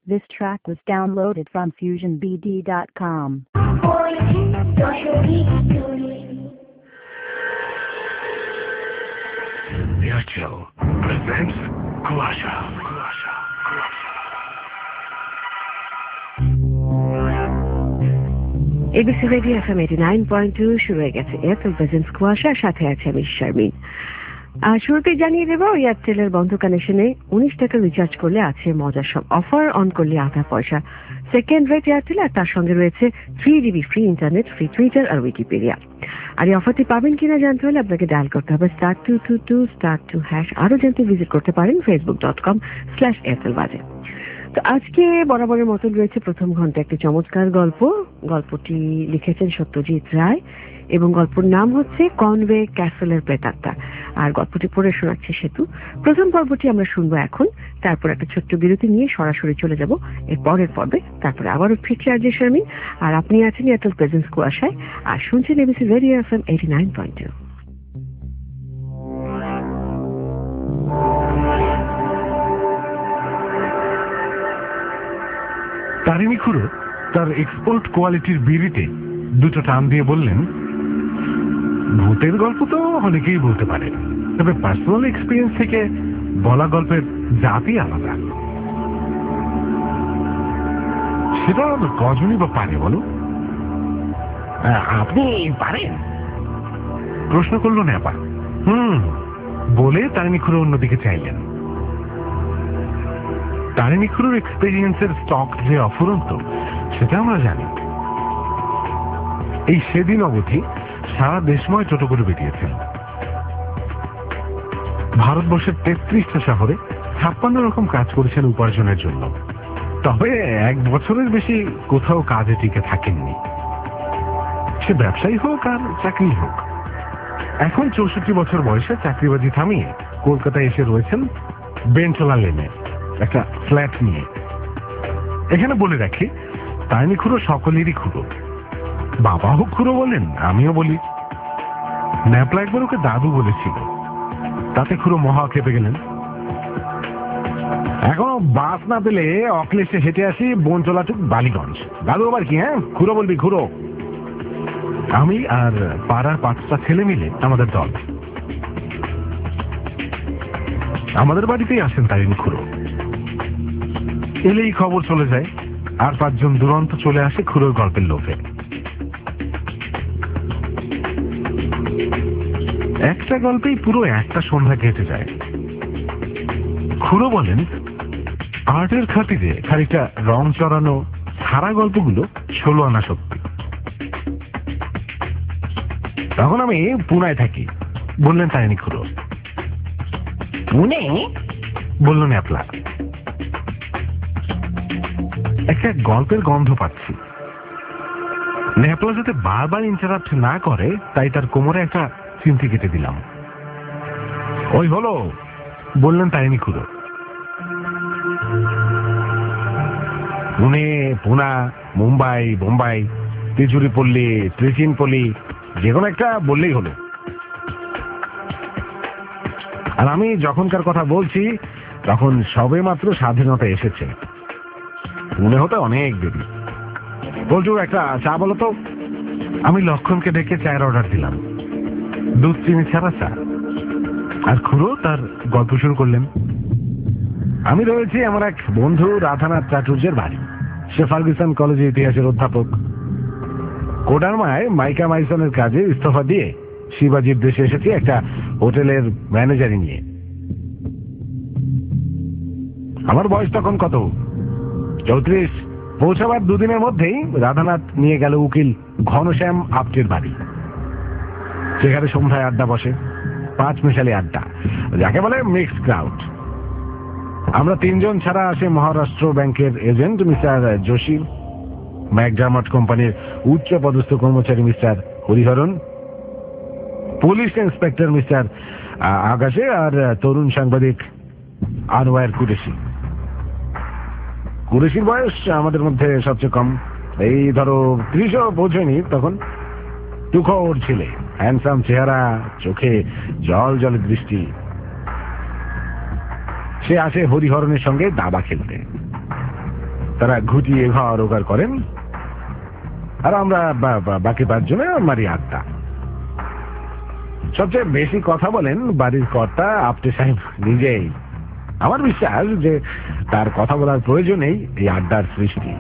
This track was downloaded from FusionBD.com. Airtel presents Kuasha. ABC Radio FM 89.2 শুরু হয়ে গেছে Airtel presents কুয়াশা, সাথে আছে আমি শারমিন। শুরুতেই জানিয়ে দেবো, এয়ারটেলের বন্ধ কানেকশনে 19 টাকা রিচার্জ করলে আছে মজার সব অফার। অন করলে আধা পয়সা সেকেন্ড রেট এয়ারটেল, আর তার সঙ্গে রয়েছে 3 GB free internet, free Twitter আর উইকিপিডিয়া। আর এই অফারটি পাবেন কিনা জানতে হলে আপনাকে ডায়াল করতে হবে *222*2#। আরও জানতে ভিজিট করতে পারেন facebook.com/airtelbaje। তো আজকে বরাবরের মতন রয়েছে প্রথম ঘন্টা একটি চমৎকার গল্পটি লিখেছেন সত্যজিৎ রায় এবং গল্পের নাম হচ্ছে কনওয়ে ক্যাসেলের প্রেতাত্মা। আর গল্পটি পড়ে শোনাচ্ছে সেতু। প্রথম পর্বটি আমরা শুনবো এখন, তারপর একটা ছোট্ট বিরতি নিয়ে সরাসরি চলে যাব এর পরের পর্বে। তারপরে আবারও ফিরছে আরজে শারমিন, আর আপনি আছেন এয়ারটেল প্রেজেন্টস কুয়াশায় আর শুনছেন ABC রেডিও FM 89.2। তারিণী খুড়ো তার এক্সপোর্ট কোয়ালিটির বিড়িতে দুটো টান দিয়ে বললেন, ভূতের গল্প তো অনেকেই বলতে পারে, তবে পার্সোনাল এক্সপিরিয়েন্স থেকে বলা গল্পের জাতি আলাদা। সেটা কজনই বা পারে বলো? আপনি পারেন? প্রশ্ন করলো ন্যাপা। বলে তারিণী খুড়ো অন্যদিকে চাইলেন। তারিণী খুড়োর এক্সপেরিয়েন্সের স্টক যে অফুরন্ত সেটা আমরা জানি। এই সেদিন অবধি সারা দেশময় টোটো করে বেরিয়েছেন। ভারতবর্ষের 33টা শহরে 56 রকম কাজ করেছেন উপার্জনের জন্য, তবে 1 বছরের বেশি কোথাও কাজে টিকে থাকেননি, সে ব্যবসায়ী হোক আর চাকরি হোক। এখন 64 বছর বয়সে চাকরিবাজি থামিয়ে কলকাতায় এসে রয়েছেন বেন্টলা লেনে একটা ফ্ল্যাট নিয়ে। এখানে বলে রাখি, তারিণী খুড়ো সকলেরই খুড়ো। বাবা হোক খুড়ো বলেন, আমিও বলি। ন্যাপলা একবার ওকে দাদু বলেছিল, তাতে খুড়ো মহা খেপে গেলেন। এখনো বাস না পেলে অক্লেশে হেঁটে আসি বনচলা টু বালিগঞ্জ। দাদু আবার কি? হ্যাঁ, খুড়ো বলবি খুড়ো। আমি আর পাড়ার 5টা ছেলে মিলে আমাদের দল। আমাদের বাড়িতেই আসেন তারিণী খুড়ো। এলেই খবর চলে যায়, আর 5 জন দুরন্ত চলে আসে খুড়োর গল্পের লোভে। একটা গল্পেই পুরো একটা সন্ধ্যা কেটে যায়। খুড়ো বলেন, আর্টের খাতিরে খানিকটা রং চড়ানো সারা গল্পগুলো 16 আনা সত্যি। তখন আমি পুনায় থাকি, বললেন তারিণী খুড়ো। পুনে? বলল ন্যাপলা। একটা গল্পের গন্ধ পাচ্ছি। ন্যাপলা যাতে বারবার ইন্টারাপ্ট না করে তাই তার কোমরে একটা চিমটি কেটে দিলাম। ওই হলো, বললেন তারিণী খুড়ো। পুনে, পুনা, মুম্বাই, বোম্বাই, তিরুচিরাপল্লী, ত্রিচিনপল্লী, যে কোনো একটা বললেই হলো। আর আমি যখনকার কথা বলছি তখন সবে মাত্র স্বাধীনতা এসেছে। পুনে হতে অনেক দেরি। বলছো একটা চা বলো তো। আমি লক্ষণকে ডেকে চায়ের অর্ডার দিলাম, দুধ চিনি ছাড়া চা। আর খুড়ো তার গল্প শুরু করলেন। আমি রয়েছি আমার এক বন্ধু রাধানাথ চাটুর্যের বাড়ি। সে ফার্গুসন কলেজে ইতিহাসের অধ্যাপক। কোডারমায় মাইকা মাইসনের কাজে ইস্তফা দিয়ে শিবাজির দেশে এসেছি একটা হোটেলের ম্যানেজারি নিয়ে। আমার বয়স তখন কত? 34। পৌঁছাবার 2 দিনের মধ্যেই রাধানাথ নিয়ে গেল উকিল ঘনশ্যাম আপ্টের বাড়ি। সেখানে সন্ধ্যায় আড্ডা বসে, 5 মিশালি আড্ডা, যাকে বলে মিক্স ক্রাউড। আমরা 3 জন ছাড়া আসে মহারাষ্ট্র ব্যাংকের এজেন্ট মিস্টার যোশী, ম্যাকডার্মট কোম্পানির উচ্চ পদস্থ কর্মচারী mister Hariharan, police inspector mister আকাশে, আর তরুণ সাংবাদিক আনোয়ার কুরেশি। কুরেশির বয়স আমাদের মধ্যে সবচেয়ে কম, এই ধরো 30ও পৌঁছয়নি তখন। টুকর ছেলে, হ্যান্ডসাম চেহারা, চোখে জল জলের দৃষ্টি। সে আসে হরিহরনের সঙ্গে দাবা খেলতে। তারা ঘুটিয়ে ঘর ওগার করেন, আর আমরা বাকি 5 জনে মারি আড্ডা। সবচেয়ে বেশি কথা বলেন বাড়ির কর্তা আপটে সাহেব নিজেই। আমার বিশ্বাস যে তার কথা বলার প্রয়োজনেই এই আড্ডার সৃষ্টি।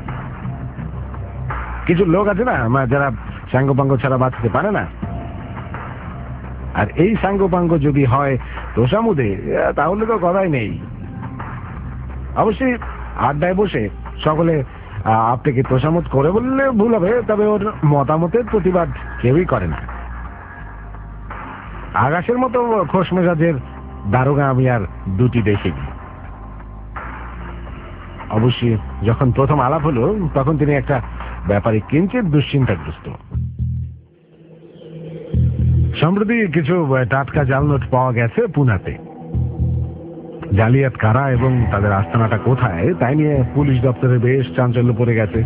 কিছু লোক আছে না যারা সাঙ্গপাঙ্গ ছাড়া বাঁচতে পারে না, আর এই সাঙ্গপাঙ্গ যদি হয় তোষামুদে, তাহলে তো কথাই নেই। অবশ্যই আড্ডায় বসে সকলে আপনাকে তোষামত করে বললে ভুল হবে, তবে ওর মতামতের প্রতিবাদ কেউই করে না। আকাশের মতো খোশ মেজাজের দারোগা আমি আর দুটি দেখিনি। অবশ্যই যখন প্রথম আলাপ হলো তখন তিনি একটা ব্যাপারে কিঞ্চিত দুশ্চিন্তাগ্রস্ত। সম্প্রতি কিছু টাটকা জাল নোট পাওয়া গেছে পুনাতে। জালিয়াত কারা এবং তাদের আস্তানাটা কোথায় তাই নিয়ে পুলিশ দপ্তরে বেশ চাঞ্চল্য পড়ে গেছে।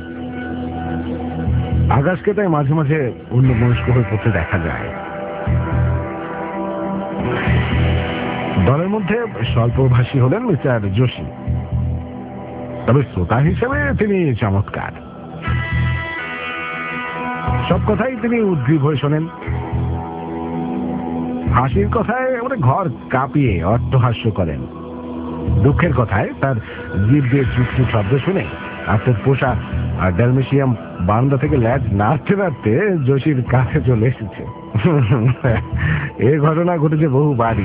আকাশকে তাই মাঝে মাঝে অন্যমনস্ক হয়ে পড়তে দেখা যায়। দলের মধ্যে স্বল্পভাষী হলেন মিস্টার যোশী, তবে শ্রোতা হিসেবে তিনি চমৎকার। সব কথাই তিনি উদ্গ্রীব হয়ে শোনেন। হাসির কথায় ঘর কাঁপিয়ে অট্টহাস্য করেন। দুঃখের কথায় তার জিভ দিয়ে চুপচুপ শব্দ শুনে আপনার পোষা আর ড্যালমেশিয়াম বারান্দা থেকে ল্যাজ নাড়তে নাড়তে যোশীর কাছে চলে এসেছে। এই ঘটনা ঘটেছে বহুবারই।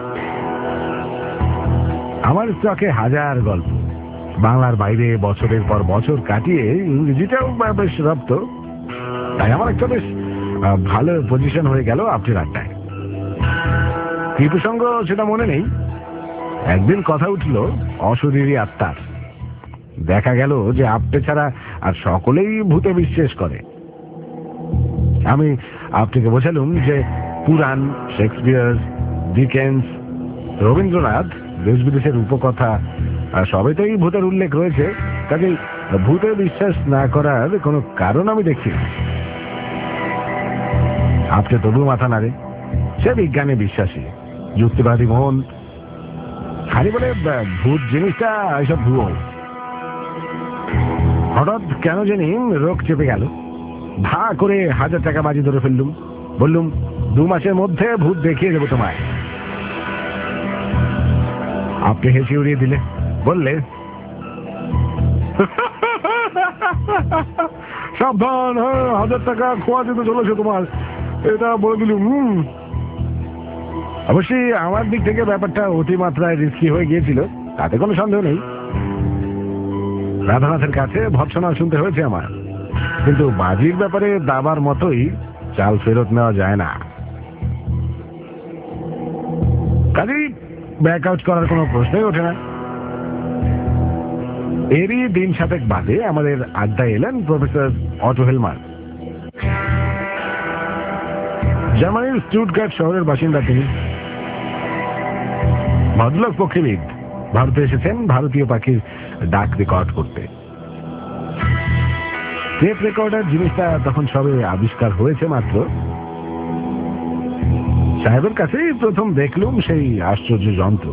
আমার চোখে হাজার গল্প, বাংলার বাইরে বছরের পর বছর কাটিয়ে ইংরেজিটাও বেশ রপ্ত, তাই আমার একটা বেশ ভালো পজিশন হয়ে গেল আপনার আড্ডায়। কি প্রসঙ্গ সেটা মনে নেই। একদিন কথা উঠল অশরীরী আত্মার। দেখা গেল যে আপনি ছাড়া আর সকলেই ভূতে বিশ্বাস করে। আমি আপনাকে বোঝালুম যে পুরাণ, শেক্সপিয়ার, ডিকেন্স, রবীন্দ্রনাথ, দেশ বিদেশের উপকথা সবেতেই ভূতের উল্লেখ রয়েছে, কাজেই ভূতে বিশ্বাস না করার কোনো কারণ আমি দেখি না। আপনি তবু মাথা নাড়ে। সে বিজ্ঞানে বিশ্বাসী, যুক্তিবাদী মন, খালি বলে ভূত জিনিসটা এসব ভুয়ো। হঠাৎ কেন জানি রোগ চেপে গেল। ভা করে 1000 টাকা বাজি ধরে ফেললুম। বললুম 2 মাসের মধ্যে ভূত দেখিয়ে দেবো তোমায়। আপনি হেসে উড়িয়ে দিলে, বললে সাবধান, 1000 টাকা খোয়া যেতে চলেছে তোমার, এটা বলে দিলুম। অবশ্যই আমার দিক থেকে ব্যাপারটা অতিমাত্রায় রিস্কি হয়ে গিয়েছিল, তাতে কোনো সন্দেহ নেই। রাধানাথের কাছে ভৎসনা শুনতে হয়েছে আমার, কিন্তু বাজির ব্যাপারে দাবার মতোই চাল ফেরত নেওয়া যায় না। কাজেই ব্যাক আউট করার কোনো প্রশ্নই ওঠে না। এরই দিন 7 বাদে আমাদের আড্ডায় এলেন প্রফেসর অটো হেলমার। জার্মানির স্টুটগার্ট শহরের বাসিন্দা তিনি। ভদ্রলোক পক্ষীবিদ, ভারতে এসেছেন ভারতীয় পাখির ডাক রেকর্ড করতে। টেপ রেকর্ডার জিনিসটা তখন সবে আবিষ্কার হয়েছে মাত্র। সাহেবের কাছেই প্রথম দেখলুম সেই আশ্চর্য যন্ত্র।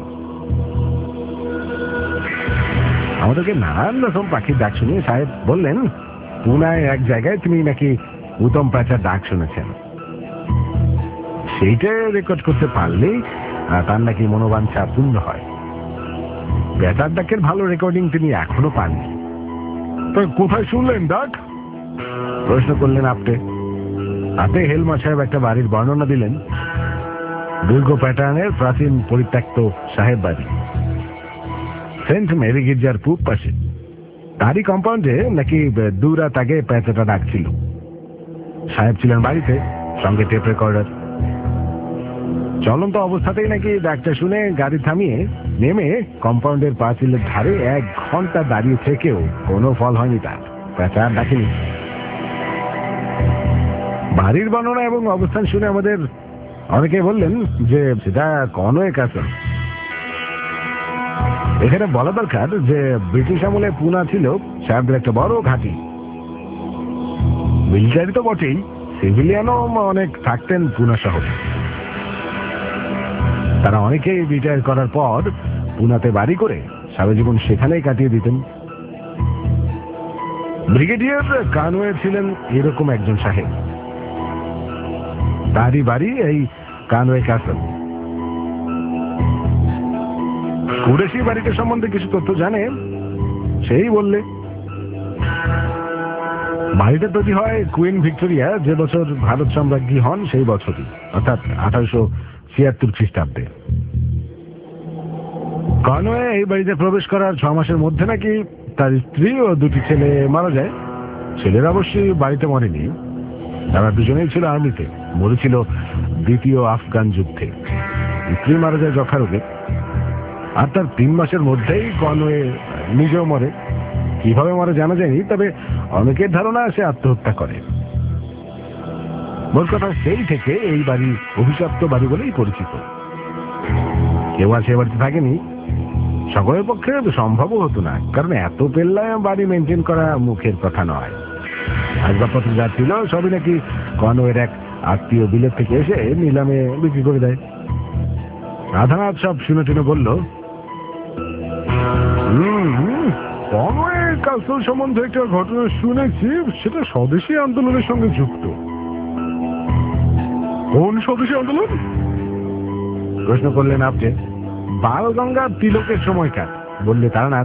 আমাদেরকে নানান রকম পাখির ডাক শুনিয়ে সাহেব বললেন, পুনায় এক জায়গায় তিনি নাকি উত্তম প্যাঁচার ডাক শুনেছেন। সেইটা রেকর্ড করতে পারলেই তার নাকি মনোবাঞ্ছা পূর্ণ হয়। প্যাঁচার ডাকের ভালো রেকর্ডিং তিনি এখনো পাননি। কোথায় শুনলেন ডাক? প্রশ্ন করলেন আপনি। তাতে হেলমার সাহেব একটা বাড়ির বর্ণনা দিলেন। দুর্গ প্যাটার্নের প্রাচীন পরিত্যক্ত সাহেব বাড়ি, সেন্ট মেরি গির্জার পূব পাশে। তারই কম্পাউন্ডে নাকি 2 রাত আগে প্যাঁচাটা ডাকছিল। সাহেব ছিলেন বাড়িতে, সঙ্গে টেপ রেকর্ডার। চলন্ত অবস্থাতেই নাকি ডাকটা শুনে গাড়ি থামিয়ে নেমে কম্পাউন্ডের পাঁচিলের ধারে 1 ঘন্টা দাঁড়িয়ে থেকেও কোনো ফল হয়নি তার। প্যাঁচা আর ডাকেনি। বাড়ির বর্ণনা এবং অবস্থান শুনে আমাদের অনেকে বললেন যে সেটা কনওয়ে ক্যাসল। এখানে বলা দরকার যে ব্রিটিশ আমলে পুনা ছিল সাহেবদের একটা বড় ঘাঁটি। মিলিটারি তো বটেই, সিভিলিয়ানও অনেক থাকতেন পুনা শহরে। তারা অনেকেই রিটায়ার করার পর পুনাতে বাড়ি করে সারা জীবন সেখানেই কাটিয়ে দিতেন। ব্রিগেডিয়ার কানওয়ে ছিলেন এরকম একজন সাহেব। তারই বাড়ি এই কানওয়ে ক্যাসল। কুরেশি বাড়িটা সম্বন্ধে কিছু তথ্য জানে, সেই বললে। বাড়িটা তৈরি হয় কুইন ভিক্টোরিয়া যে বছর ভারত সম্রাজ্ঞী হন সেই বছরই, অর্থাৎ 1876 খ্রিস্টাব্দে। কানওয়ে এই বাড়িতে প্রবেশ করার 6 মাসের মধ্যে নাকি তার স্ত্রী ও 2টি ছেলে মারা যায়। ছেলেরা অবশ্যই বাড়িতে মরেনি, তারা দুজনেই ছিল আর্মিতে, মরেছিল দ্বিতীয় আফগান যুদ্ধে। স্ত্রী মারা যায় যক্ষা রোগে, আর তার 3 মাসের মধ্যেই কানওয়ে নিজেও মরে। কিভাবে মরে জানা যায়নি, তবে অনেকের ধারণা সে আত্মহত্যা করে। মোট কথা, সেই থেকে এই বাড়ি অভিশপ্ত বাড়ি বলেই পরিচিত। কেউ আর সে বাড়িতে থাকেনি, সকলের পক্ষে সম্ভবও হতো না, কারণ এত পেল্লায় বাড়ি মেনটেন করা মুখের কথা নয়। আসবাবপত্র যা ছিল সবই নাকি কানওয়ের এক আত্মীয় বিলেত থেকে এসে নিলামে বিক্রি করে দেয়। রাধানাথ সব শুনে শুনে বলল, কানওয়ে ক্যাসল সম্বন্ধে একটা ঘটনা শুনেছি, সেটা স্বদেশী আন্দোলনের সঙ্গে যুক্ত। কোন স্বদেশী আন্দোলন? প্রশ্ন করলেন আপনি। বালগঙ্গা তিলকের সময়কার, বললে তারানাথ।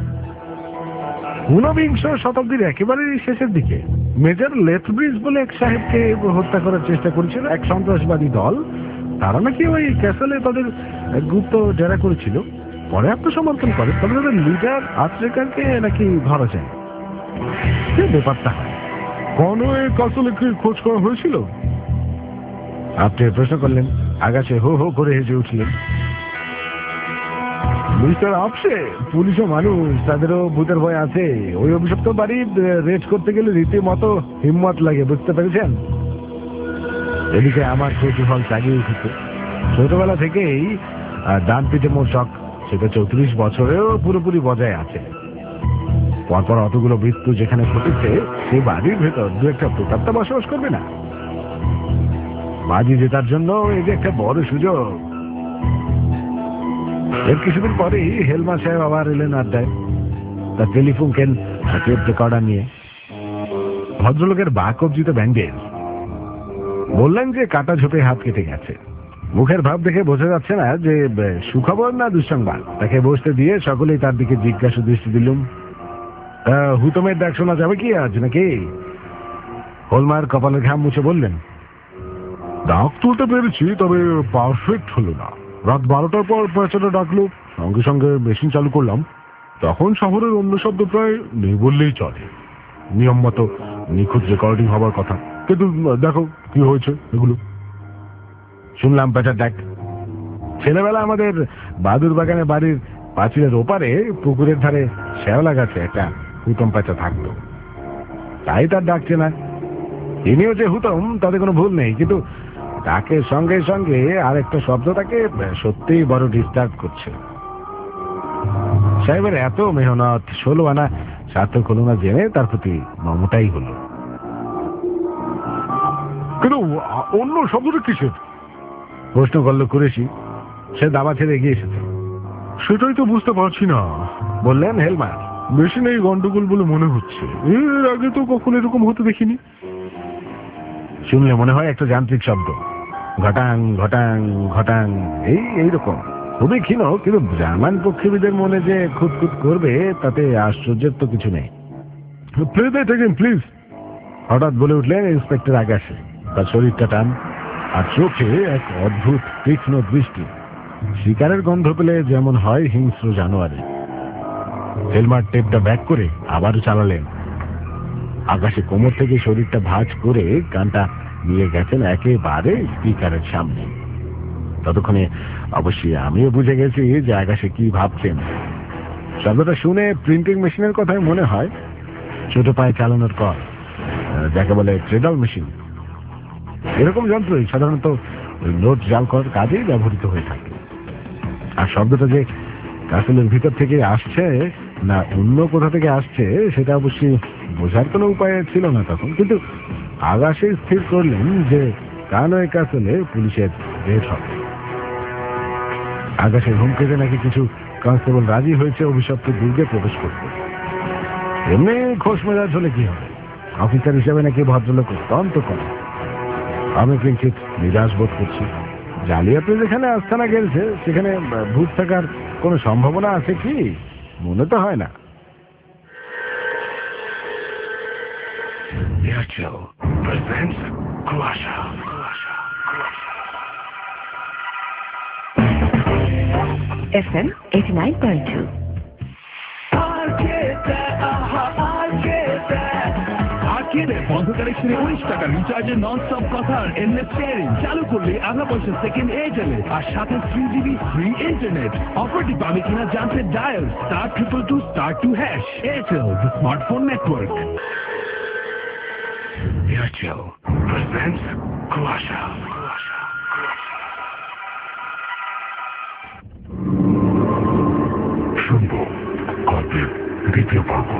19বিংশ শতাব্দীর একেবারে শেষের দিকে মেজর লেথব্রিজ বলে এক সাহেবকে হত্যা করার চেষ্টা করেছিল এক সন্ত্রাসবাদী দল। তারা নাকি ওই ক্যাসলে তাদের গুপ্ত ডেরা করেছিল, পরে আত্মসমর্পণ করে। তবে তাদের লিডার আত্রেকারকে নাকি ধরা যায়। ব্যাপারটা হয় কানওয়ে ক্যাসলে কি খোঁজ করা হয়েছিল? আপনি প্রশ্ন করলেন। আগাছে হো হো করে হেসে উঠলেন। মিস্টার আপসে, পুলিশও মানুষ, তাদেরও ভূতের ভয় আছে। ওই অভিশপ্ত বাড়ি রেড করতে গেলে রীতিমতো হিম্মত লাগে, বুঝতে পেরেছেন? এদিকে আমার কৌতূহল জাগিয়ে উঠেছে। ছোটবেলা থেকেই ডান পিঠে মোর শখ, সেটা 34 বছরেও পুরোপুরি বজায় আছে। পরপর অতগুলো মৃত্যু যেখানে ঘটেছে, সেই বাড়ির ভেতর দু একটা প্রেতাত্মা বসবাস করবে না? বাজি জেতার জন্য এই যে একটা বড় সুযোগ। এর কিছুদিন পরেই হেলমার সাহেব আবার এলেন আড্ডায়, তার টেলিফোন কেন টেপ রেকর্ডার নিয়ে। ভদ্রলোকের বাকবজিত ব্যান্ডেজ। বললেন যে কাটা ঝোপে হাত কেটে গেছে। মুখের ভাব দেখে বোঝা যাচ্ছে না যে সুখবর না দুঃসংবাদ। তাকে বসতে দিয়ে সকলেই তার দিকে জিজ্ঞাসা দৃষ্টি দিলুম। হুতমের ডাক শোনা যাবে কি আজ নাকি? হলমার কপালের ঘাম মুছে বললেন, ডাক তুলতে পেরেছি, তবে পারফেক্ট হলো না। রাত 12টার পর পেছনে ডাকলো, সঙ্গে সঙ্গে মেশিন চালু করলাম। তখন শহরের অন্য শব্দ প্রায় নেই বললেই চলে। নিয়ম মতো নিখুঁত রেকর্ডিং হবার কথা, কিন্তু দেখো কি হয়েছে এগুলো। শুনলাম পেঁচার ডাক। ছেলেবেলা আমাদের বাদুর বাগানে বাড়ির পাঁচিলের ওপারে পুকুরের ধারে শ্যাওলা গাছে একটা হুতম পেঁচা থাকতো, তাই তার ডাকছে না। তিনিও যে হুতম তাতে কোনো ভুল নেই, কিন্তু তাকে সঙ্গে সঙ্গে আর একটা শব্দ তাকে সত্যিই বড় ডিস্টার্ব করছে। সাহেবের এত মেহনত 16 আনা সার্থক হলো না জেনে তার প্রতি মমতাই হলো। কিন্তু অন্য শব্দটা কিসের? প্রশ্ন করল কুরেশি। সে দাবা ছেড়ে এগিয়ে এসেছে। সেটাই তো বুঝতে পারছি না, বললেন হেলমার। মেশিনে এই গন্ডগোল বলে মনে হচ্ছে, এর আগে তো কখনো এরকম হতে দেখিনি। শুনলে মনে হয় একটা যান্ত্রিক শব্দ, ঘটাং ঘটাং ঘটাং, এইরকম। খুবই ক্ষীণ, কিন্তু জার্মান পক্ষীবিদের মনে যে খুঁতখুত করবে তাতে আশ্চর্যের তো কিছু নেই। প্লে দ্যাট এগেইন প্লিজ, হঠাৎ বলে উঠলেন ইন্সপেক্টর আগাশে। তার শরীরটা টান, আর চোখে এক অদ্ভুত তীক্ষ্ণ দৃষ্টি। শিকারের গন্ধ পেলে যেমন হয় হিংস্র জানোয়ারে। হেলমার টেপটা ব্যাক করে আবারও চালালেন। আকাশে কোমর থেকে শরীরটা ভাঁজ করে কানটা নিয়ে গেছেন একেবারে স্পিকারের সামনে। ততক্ষণে অবশ্যই আমিও বুঝে গেছি যে আকাশে কি ভাবছেন। শব্দটা শুনে প্রিন্টিং মেশিনের কথাই মনে হয়। ছোট পায়ে চালানোর কর, যাকে বলে ট্রেডল মেশিন। এরকম যন্ত্রই সাধারণত নোট জাল করার কাজেই ব্যবহৃত হয়ে থাকে। আর শব্দটা যে ক্যাসেলের ভিতর থেকে আসছে না অন্য কোথা থেকে আসছে সেটা অবশ্যই বোঝার কোনো উপায় ছিল না তখন। কিন্তু আকাশে স্থির করলেন যে কানওয়ে ক্যাসেলে পুলিশের রেড হবে। আকাশের হুমকিতে নাকি কিছু কনস্টেবল রাজি হয়েছে অভিশপ্ত দুর্গে প্রবেশ করতে। এমনি খোশ মেজাজ হলে কি হবে? অফিসার হিসেবে নাকি ভদ্রলোক অত্যন্ত কম। আমি কিঞ্চিত নিরাশ বোধ করছি। জালিয়াতি যেখানে আস্তানা গেলছে সেখানে ভূত থাকার কোনো সম্ভাবনা আছে কি? মনে তো হয় না। FM 89.2 বন্ধ কানেকশনে 19 টাকা রিচার্জে নন স্টপ কথার এন্ডলেস শেয়ারিং চালু করলে আধা পয়সা সেকেন্ড এয়ারটেলে আর সাথে 3 জিবি ফ্রি ইন্টারনেট। অফারটি পাবে কিনা জানতে dial *222*2# Airtel the smartphone network. Airtel presents কুয়াশা। শুনবো গল্পের দ্বিতীয় পর্ব।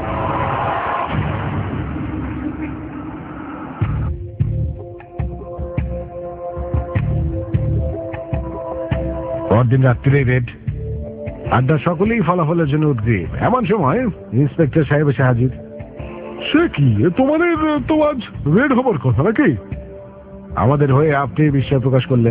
পরদিন রাত্রিরে রেড আড্ডা, সকলেই ফলাফলের জন্য উদ্গ্রীব। এমন সময় ইন্সপেক্টর সাহেব এসে হাজির। সে কি, তোমাদের তো আজ রেড হবার কথা নাকি? আমাদের হয়ে আপনি বিস্ময় প্রকাশ করলেন।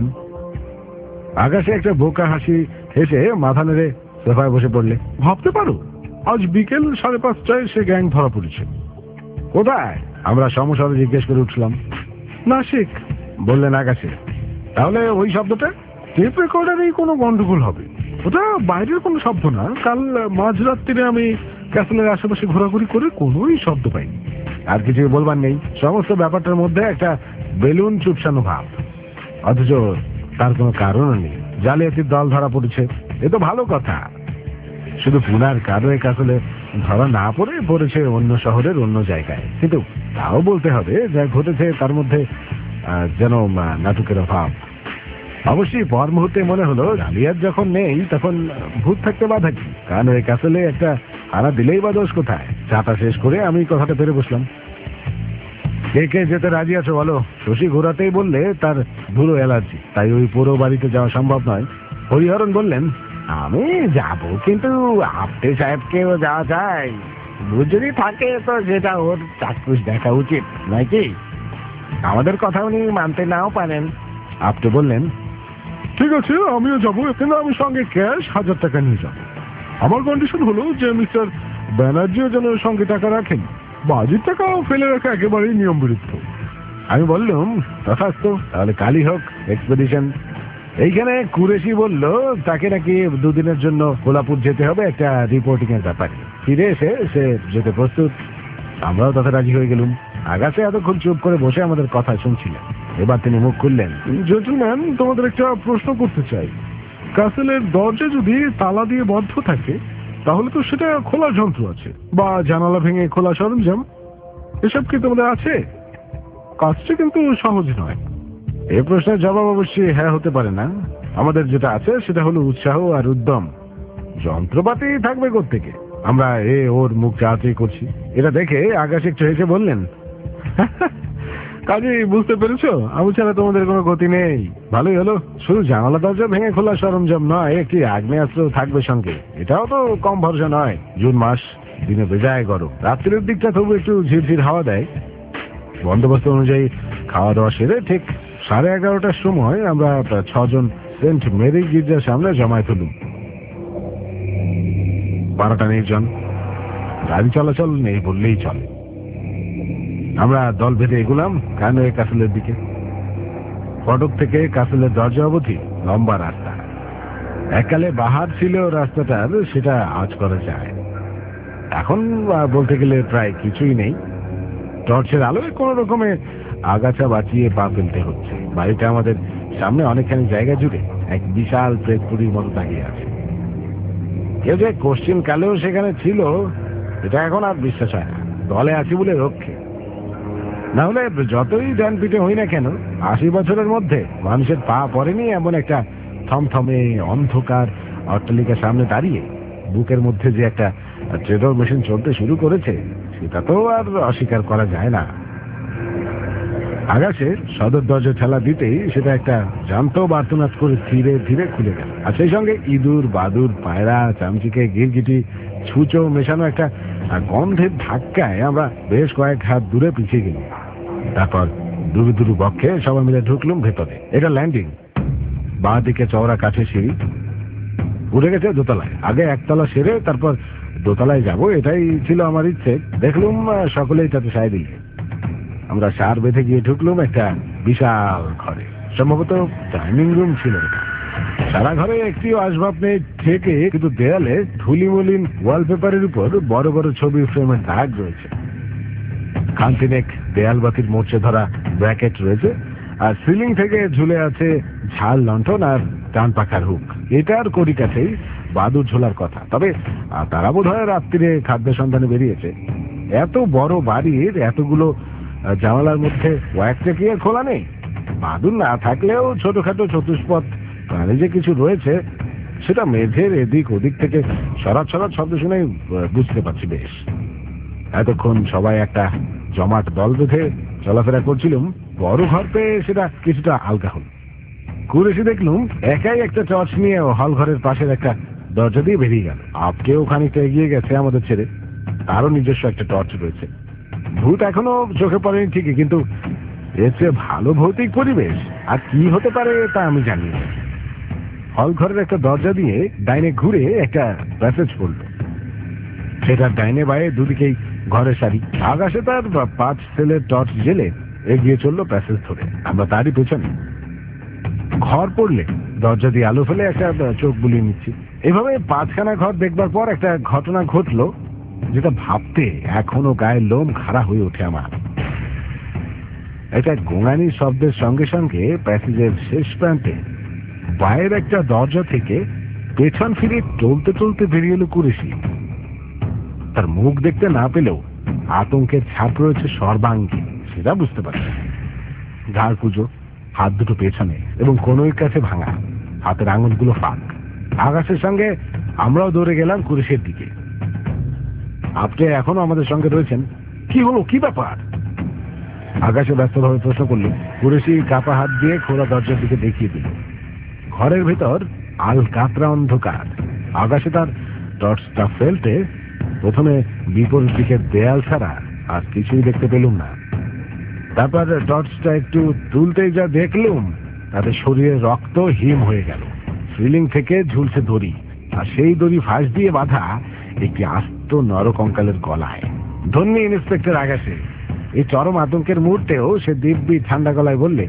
আকাশে একটা বোকা হাসি হেসে মাথা নেড়ে সোফায় বসে পড়লে। ভাবতে পারো, আজ বিকেল 5:30টায় সে গ্যাং ধরা পড়েছে। কোথায়? আমরা সমস্যাটা জিজ্ঞেস করে উঠলাম। নাসিক, বললেন আকাশে। তাহলে ওই শব্দটা টেপ রেকর্ডারেই কোনো গন্ডগোল হবে। ওটা বাইরের কোনো শব্দ না। কাল মাঝরাত্রিরে আমি ক্যাসেলের আশেপাশে ঘোরাঘুরি করে কোনোই শব্দ পাইনি। আর কিছু বলবার নেই। সমস্ত ব্যাপারটার মধ্যে একটা বেলুন চুপসানো ভাব, অথচ তার কোনো কারণও নেই। জালিয়াতির দল ধরা পড়েছে, এ তো ভালো কথা। শুধু পুনার কারণে ক্যাসেলে ধরা না পড়েছে অন্য শহরের অন্য জায়গায়। কিন্তু তাও বলতে হবে যা ঘটেছে তার মধ্যে যেন নাটকের অভাব। অবশ্যই পর মুহূর্তে মনে হলো জালিয়াত যখন নেই তখন ভূত থাকতে বাধা কি? কারণ ওই ক্যাসেলে একটা হারা দিলেই বা দোষ কোথায়? চাটা শেষ করে আমি কথাটা পেরে বসলাম। কে কে যেতে রাজি আছো বলো? শশী ঘোরাতেই বললে তার ধুলো অ্যালার্জি, তাই ওই পুরো বাড়িতে যাওয়া সম্ভব নয়। হরিহরণ বললেন, আমি যাব, কিন্তু আপনি সাহেবকেও যাওয়া যায়। যদি থাকে তো যেটা ওর চাক্ষুষ দেখা উচিত নয় কি? আমাদের কথা উনি মানতে নাও পারেন। আপনি বললেন, ঠিক আছে, আমিও যাবো, কিন্তু আমি সঙ্গে ক্যাশ 1000 টাকা নিয়ে যাবো। আমার কন্ডিশন হলো যে মিস্টার ব্যানার্জিও যেন সঙ্গে টাকা রাখেন। বাজির টাকা ফেলে রাখা একেবারেই নিয়ম বিরুদ্ধ। আমি বললাম, তথাস্তু, তাহলে কালই হোক এক্সপেডিশন। এইখানে কুরেশি বলল তাকে নাকি 2 দিনের জন্য কোলাপুর যেতে হবে একটা রিপোর্টিং এর ব্যাপারে। ফিরে এসে সে যেতে প্রস্তুত। আমরাও তাতে রাজি হয়ে গেলুম। আগাছে এতক্ষণ চুপ করে বসে আমাদের কথা শুনছিলেন। এবার তিনি মুখ খুললেন। জেন্টলম্যান, তোমাদের একটা প্রশ্ন করতে চাই। ক্যাসেলের দরজা যদি তালা দিয়ে বদ্ধ থাকে তাহলে তো সেটা খোলার যন্ত্র আছে, বা জানালা ভেঙে খোলা সরঞ্জাম, এসব কি তোমাদের আছে? কাজটা কিন্তু সহজ নয়। এই প্রশ্নের জবাব অবশ্যই হ্যাঁ হতে পারে না। আমাদের যেটা আছে সেটা হলো উৎসাহ আর উদ্যম। যন্ত্রপাতি থাকবে কোত্থেকে? আমরা ওর মুখ চাহাতেই করছি। এটা দেখে আকাশ একটু হেসে বললেন, কাজে বুঝতে পেরেছো, আমি ছাড়া তোমাদের কোনো গতি নেই। ভালোই হলো, শুধু জানালা দরজা ভেঙে খোলা সরঞ্জাম নয়, একটি আগ্নেয়াস্ত্র থাকবে সঙ্গে। এটাও তো কম ভরসা নয়। জুন মাস, দিনে বেজায় গরম, রাত্রির দিকটা তবু একটু ঝিরঝির হাওয়া দেয়। বন্দোবস্ত অনুযায়ী খাওয়া দাওয়া সেরে ঠিক 11:30টার সময় আমরা 6 জন সেন্ট মেরি গির্জার সামনে জমায়েত হলুম। পাড়াটা নির্জন, গাড়ি চলাচল নেই বললেই চলে। আমরা দল ভেদে এগুলাম কানওয়ে ক্যাসেলের দিকে। ফটক থেকে ক্যাসেলের দরজা অবধি লম্বা রাস্তা। এককালে বাহার ছিল রাস্তাটার, সেটা আজ করা যায়। এখন বলতে গেলে প্রায় কিছুই নেই। টর্চের আলোয় কোন রকমে আগাছা বাঁচিয়ে পা ফেলতে হচ্ছে। বাড়িটা আমাদের সামনে অনেকখানি জায়গা জুড়ে এক বিশাল প্রেতপুরীর মতো দাঁড়িয়ে আছে। কেউ যে কোশ্চিন কালেও সেখানে ছিল এটা এখন আর বিশ্বাস হয় না। দলে আছি বলে রক্ষে, না হলে যতই ডান পিঠে হই না কেন 80 বছরের মধ্যে মানুষের পা পড়েনি এমন একটা থমথমে অন্ধকার অট্টালিকার সামনে দাঁড়িয়ে বুকের মধ্যে যে একটা ট্রেডর মেশিন চলতে শুরু করেছে সেটা তো আর অস্বীকার করা যায় না। আগাছে সদর দরজা ঠেলা দিতেই সেটা একটা জান্ত বার্তনাথ করে ধীরে ধীরে খুলে গেল। আর সেই সঙ্গে ইঁদুর, বাদুর, পায়রা, চামচিকে, গিরগিটি, ছুঁচো মেশানো একটা আর গন্ধের ধাক্কায় আমরা বেশ কয়েক হাত দূরে পিছিয়ে গেলাম। তারপর দুরু দুরু বক্ষে সবাই মিলে ঢুকলুম ভেতরে। এটা ল্যান্ডিং, বাঁ দিকে চওড়া কাঠের সিঁড়ি, উঠে গেছে দোতলায়। আগে একতলা সেরে তারপর দোতলায় যাব, এটাই ছিল আমার ইচ্ছে। দেখলুম সকলেই তাতে সায় দিল। আমরা সার বেঁধে গিয়ে ঢুকলুম একটা বিশাল ঘরে, সম্ভবত ডাইনিং রুম ছিল। সারা ঘরে একটিও আসবাব নেই থেকে, কিন্তু দেয়ালে ধুলিমলিন ওয়ালপেপারের উপর বড় বড় ছবির ফ্রেমের দাগ রয়েছে। খানতিনেক দেয়াল বাতির মোর্চে ধরা ব্র্যাকেট রয়েছে, আর সিলিং থেকে ঝুলে আছে ঝাল লণ্ঠন আর টান পাখার হুক। এটার কড়ি কাছেই বাদুর ঝোলার কথা, তবে তারা বোধ হয় রাত্রিরে খাদ্য সন্ধানে বেরিয়েছে। এত বড় বাড়ির এতগুলো জানালার মধ্যে ওয়াকটা কি আর খোলা নেই? বাদুর না থাকলেও ছোটখাটো চতুষ্পদ প্রাণী যে কিছু রয়েছে সেটা মেঝের এদিক ওদিক থেকে সরাত সরাত শব্দ শুনে বুঝতে পারছি বেশ। এতক্ষণ সবাই একটা জমাট দল বেঁধে চলাফেরা করছিলাম, বড় ঘর পেয়ে সেটা কিছুটা আলগা হল। ঘুরে দেখলুম একাই একটা টর্চ নিয়ে হল ঘরের পাশের একটা দরজা দিয়ে বেরিয়ে গেল। আপকেও খানিকটা এগিয়ে গেছে আমাদের ছেড়ে, তারও নিজস্ব একটা টর্চ রয়েছে। ভূত এখনো চোখে পড়েনি ঠিকই, কিন্তু এর চেয়ে ভালো ভৌতিক পরিবেশ আর কি হতে পারে তা আমি জানি না। হল ঘরের একটা দরজা দিয়ে ডাইনে ঘুরে একটা প্যাসেজ পড়ল। সেটার ডাইনে বায়ে দুদিকেই ঘরের সারি। আকাশে তার 5 সেলের টর্চ জেলে এগিয়ে চললো প্যাসেজ ধরে, আমরা তারই পেছনে। ঘর পড়লে দরজা দিয়ে আলো ফেলে একটা চোখ বুলিয়ে নিচ্ছি। এভাবে 5খানা ঘর দেখবার পর একটা ঘটনা ঘটলো যেটা ভাবতে এখনো গায়ের লোম খাড়া হয়ে ওঠে আমার। একটা গোঙানির শব্দের সঙ্গে সঙ্গে প্যাসেজের শেষ প্রান্তে বাইরের একটা দরজা থেকে পেছন ফিরে চলতে চলতে বেরিয়ে এলো কুরেশি। তার মুখ দেখতে না পেলেও আতঙ্কের ছাপ রয়েছে সর্বাঙ্গে, সেটা বুঝতে পারছি। ঘাড় পুজো, হাত দুটো পেছনে এবং কোনোর কাছে ভাঙা, হাতের আঙুলগুলো ফাঁক। আকাশের সঙ্গে আমরাও দৌড়ে গেলাম কুরেশির দিকে। আপনি এখনো আমাদের সঙ্গে রয়েছেন। কি হলো, কি ব্যাপার? আকাশে ব্যস্তভাবে প্রশ্ন করলো। কুরেশি কাপা হাত দিয়ে খোলা দরজার দিকে দেখিয়ে দিল। ঘরের ভেতর আল কাতরা অন্ধকার। আকাশে তার টর্চটা ফেলতে প্রথমে বিপরীত দিকের দেয়াল ছাড়া আর কিছুই দেখতে পেলুম না। তারপর টর্চটা একটু তুলতেই যা দেখলুম তাতে শরীরে রক্ত হিম হয়ে গেল। সিলিং থেকে ঝুলছে দড়ি, আর সেই দড়ি ফাঁস দিয়ে বাঁধা একটি আস্ত নরকঙ্কালের গলায়। ধন্যী ইন্সপেক্টর আকাশে। এই চরম আতঙ্কের মুহূর্তেও সে দিব্যি ঠান্ডা গলায় বললে,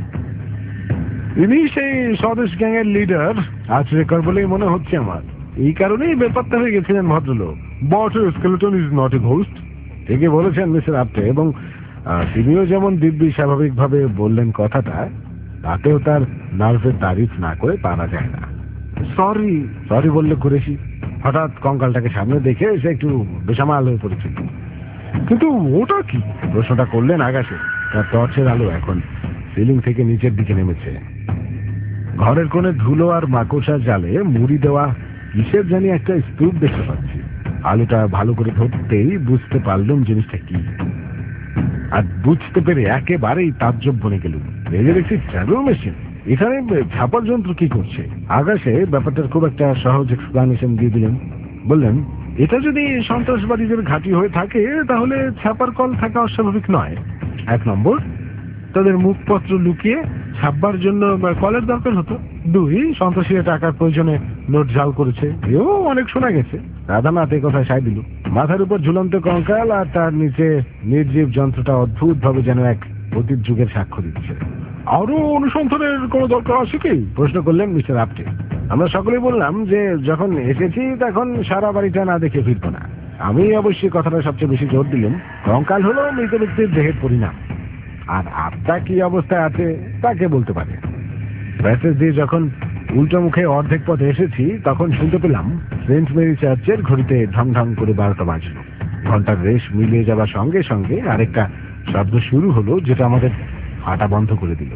ইনি সেই স্বদেশ গ্যাংয়ের লিডার আচরেকর বলেই মনে হচ্ছে আমার। এই কারণেই বেপাত্তা হয়ে গেছিলেন ভদ্রলোক। But skeleton is not a ghost. ঠিকই বলেছেন মিস্টার আপটে, এবং তিনিও যেমন দিব্যি স্বাভাবিকভাবে বললেন কথাটা, তাতেও তার নার্ভের তারিফ না করে পারা যায় না। সরি সরি বললে কুরেশি। হঠাৎ কঙ্কালটাকে সামনে দেখে সে একটু বেসামাল হয়ে পড়েছিল। কিন্তু ওটা কি? প্রশ্নটা করলেন আকাশে। তার টর্চের আলো এখন সিলিং থেকে নিচের দিকে নেমেছে। ঘরের কোণে ধুলো আর মাকড়সার জালে মুড়ি দেওয়া কিসের জানি একটা স্তূপ দেখতে পাচ্ছি। আলোটা ভালো করে ধরতেই বুঝতে পারলাম জিনিসটা কি, আর বুঝতে পেরে একেবারেই তাজ্জব বনে গেল। ভেবে দেখছি ট্রাভেল মেশিন। এখানে ছাপার যন্ত্র কি করছে? আকাশে ব্যাপারটার খুব একটা সহজ এক্সপ্লানেশন দিয়ে দিলেন। বললেন, এটা যদি সন্ত্রাসবাদীদের ঘাঁটি হয়ে থাকে তাহলে ছাপার কল থাকা অস্বাভাবিক নয়। 1 নম্বর, তাদের মুখপত্র লুকিয়ে ছাপবার জন্য কলের দরকার হতো। 2, সন্ত্রাসীরা টাকার প্রয়োজনে নোট জাল করেছে, এও অনেক শোনা গেছে। রাধানাথ এই কথায় সায় দিল। মাথার উপর ঝুলন্ত কঙ্কাল আর তার নিচে নির্জীব যন্ত্রটা অদ্ভুত ভাবে যেন এক অতীত যুগের সাক্ষ্য দিচ্ছে। আরো অনুসন্ধানের কোনো দরকার আছে কি? প্রশ্ন করলেন মিস্টার আপটে। আমরা সকলেই বললাম যে যখন এসেছি তখন সারা বাড়িটা না দেখে ফিরবো না। আমি অবশ্যই কথাটা সবচেয়ে বেশি জোর দিলাম। কঙ্কাল হলো মৃত ব্যক্তির দেহের পরিণাম, আর আত্মা কি অবস্থায় আছে তাকে বলতে পারে। প্যাসেজ দিয়ে যখন উল্টো মুখে অর্ধেক পথে এসেছি তখন শুনতে পেলাম সেন্ট মেরি চার্চের ঘড়িতে ঢং ঢং করে 12টা বাজলো। ঘন্টার রেশ মিলিয়ে যাবার সঙ্গে সঙ্গে আরেকটা শব্দ শুরু হলো, যেটা আমাদের হাঁটা বন্ধ করে দিল।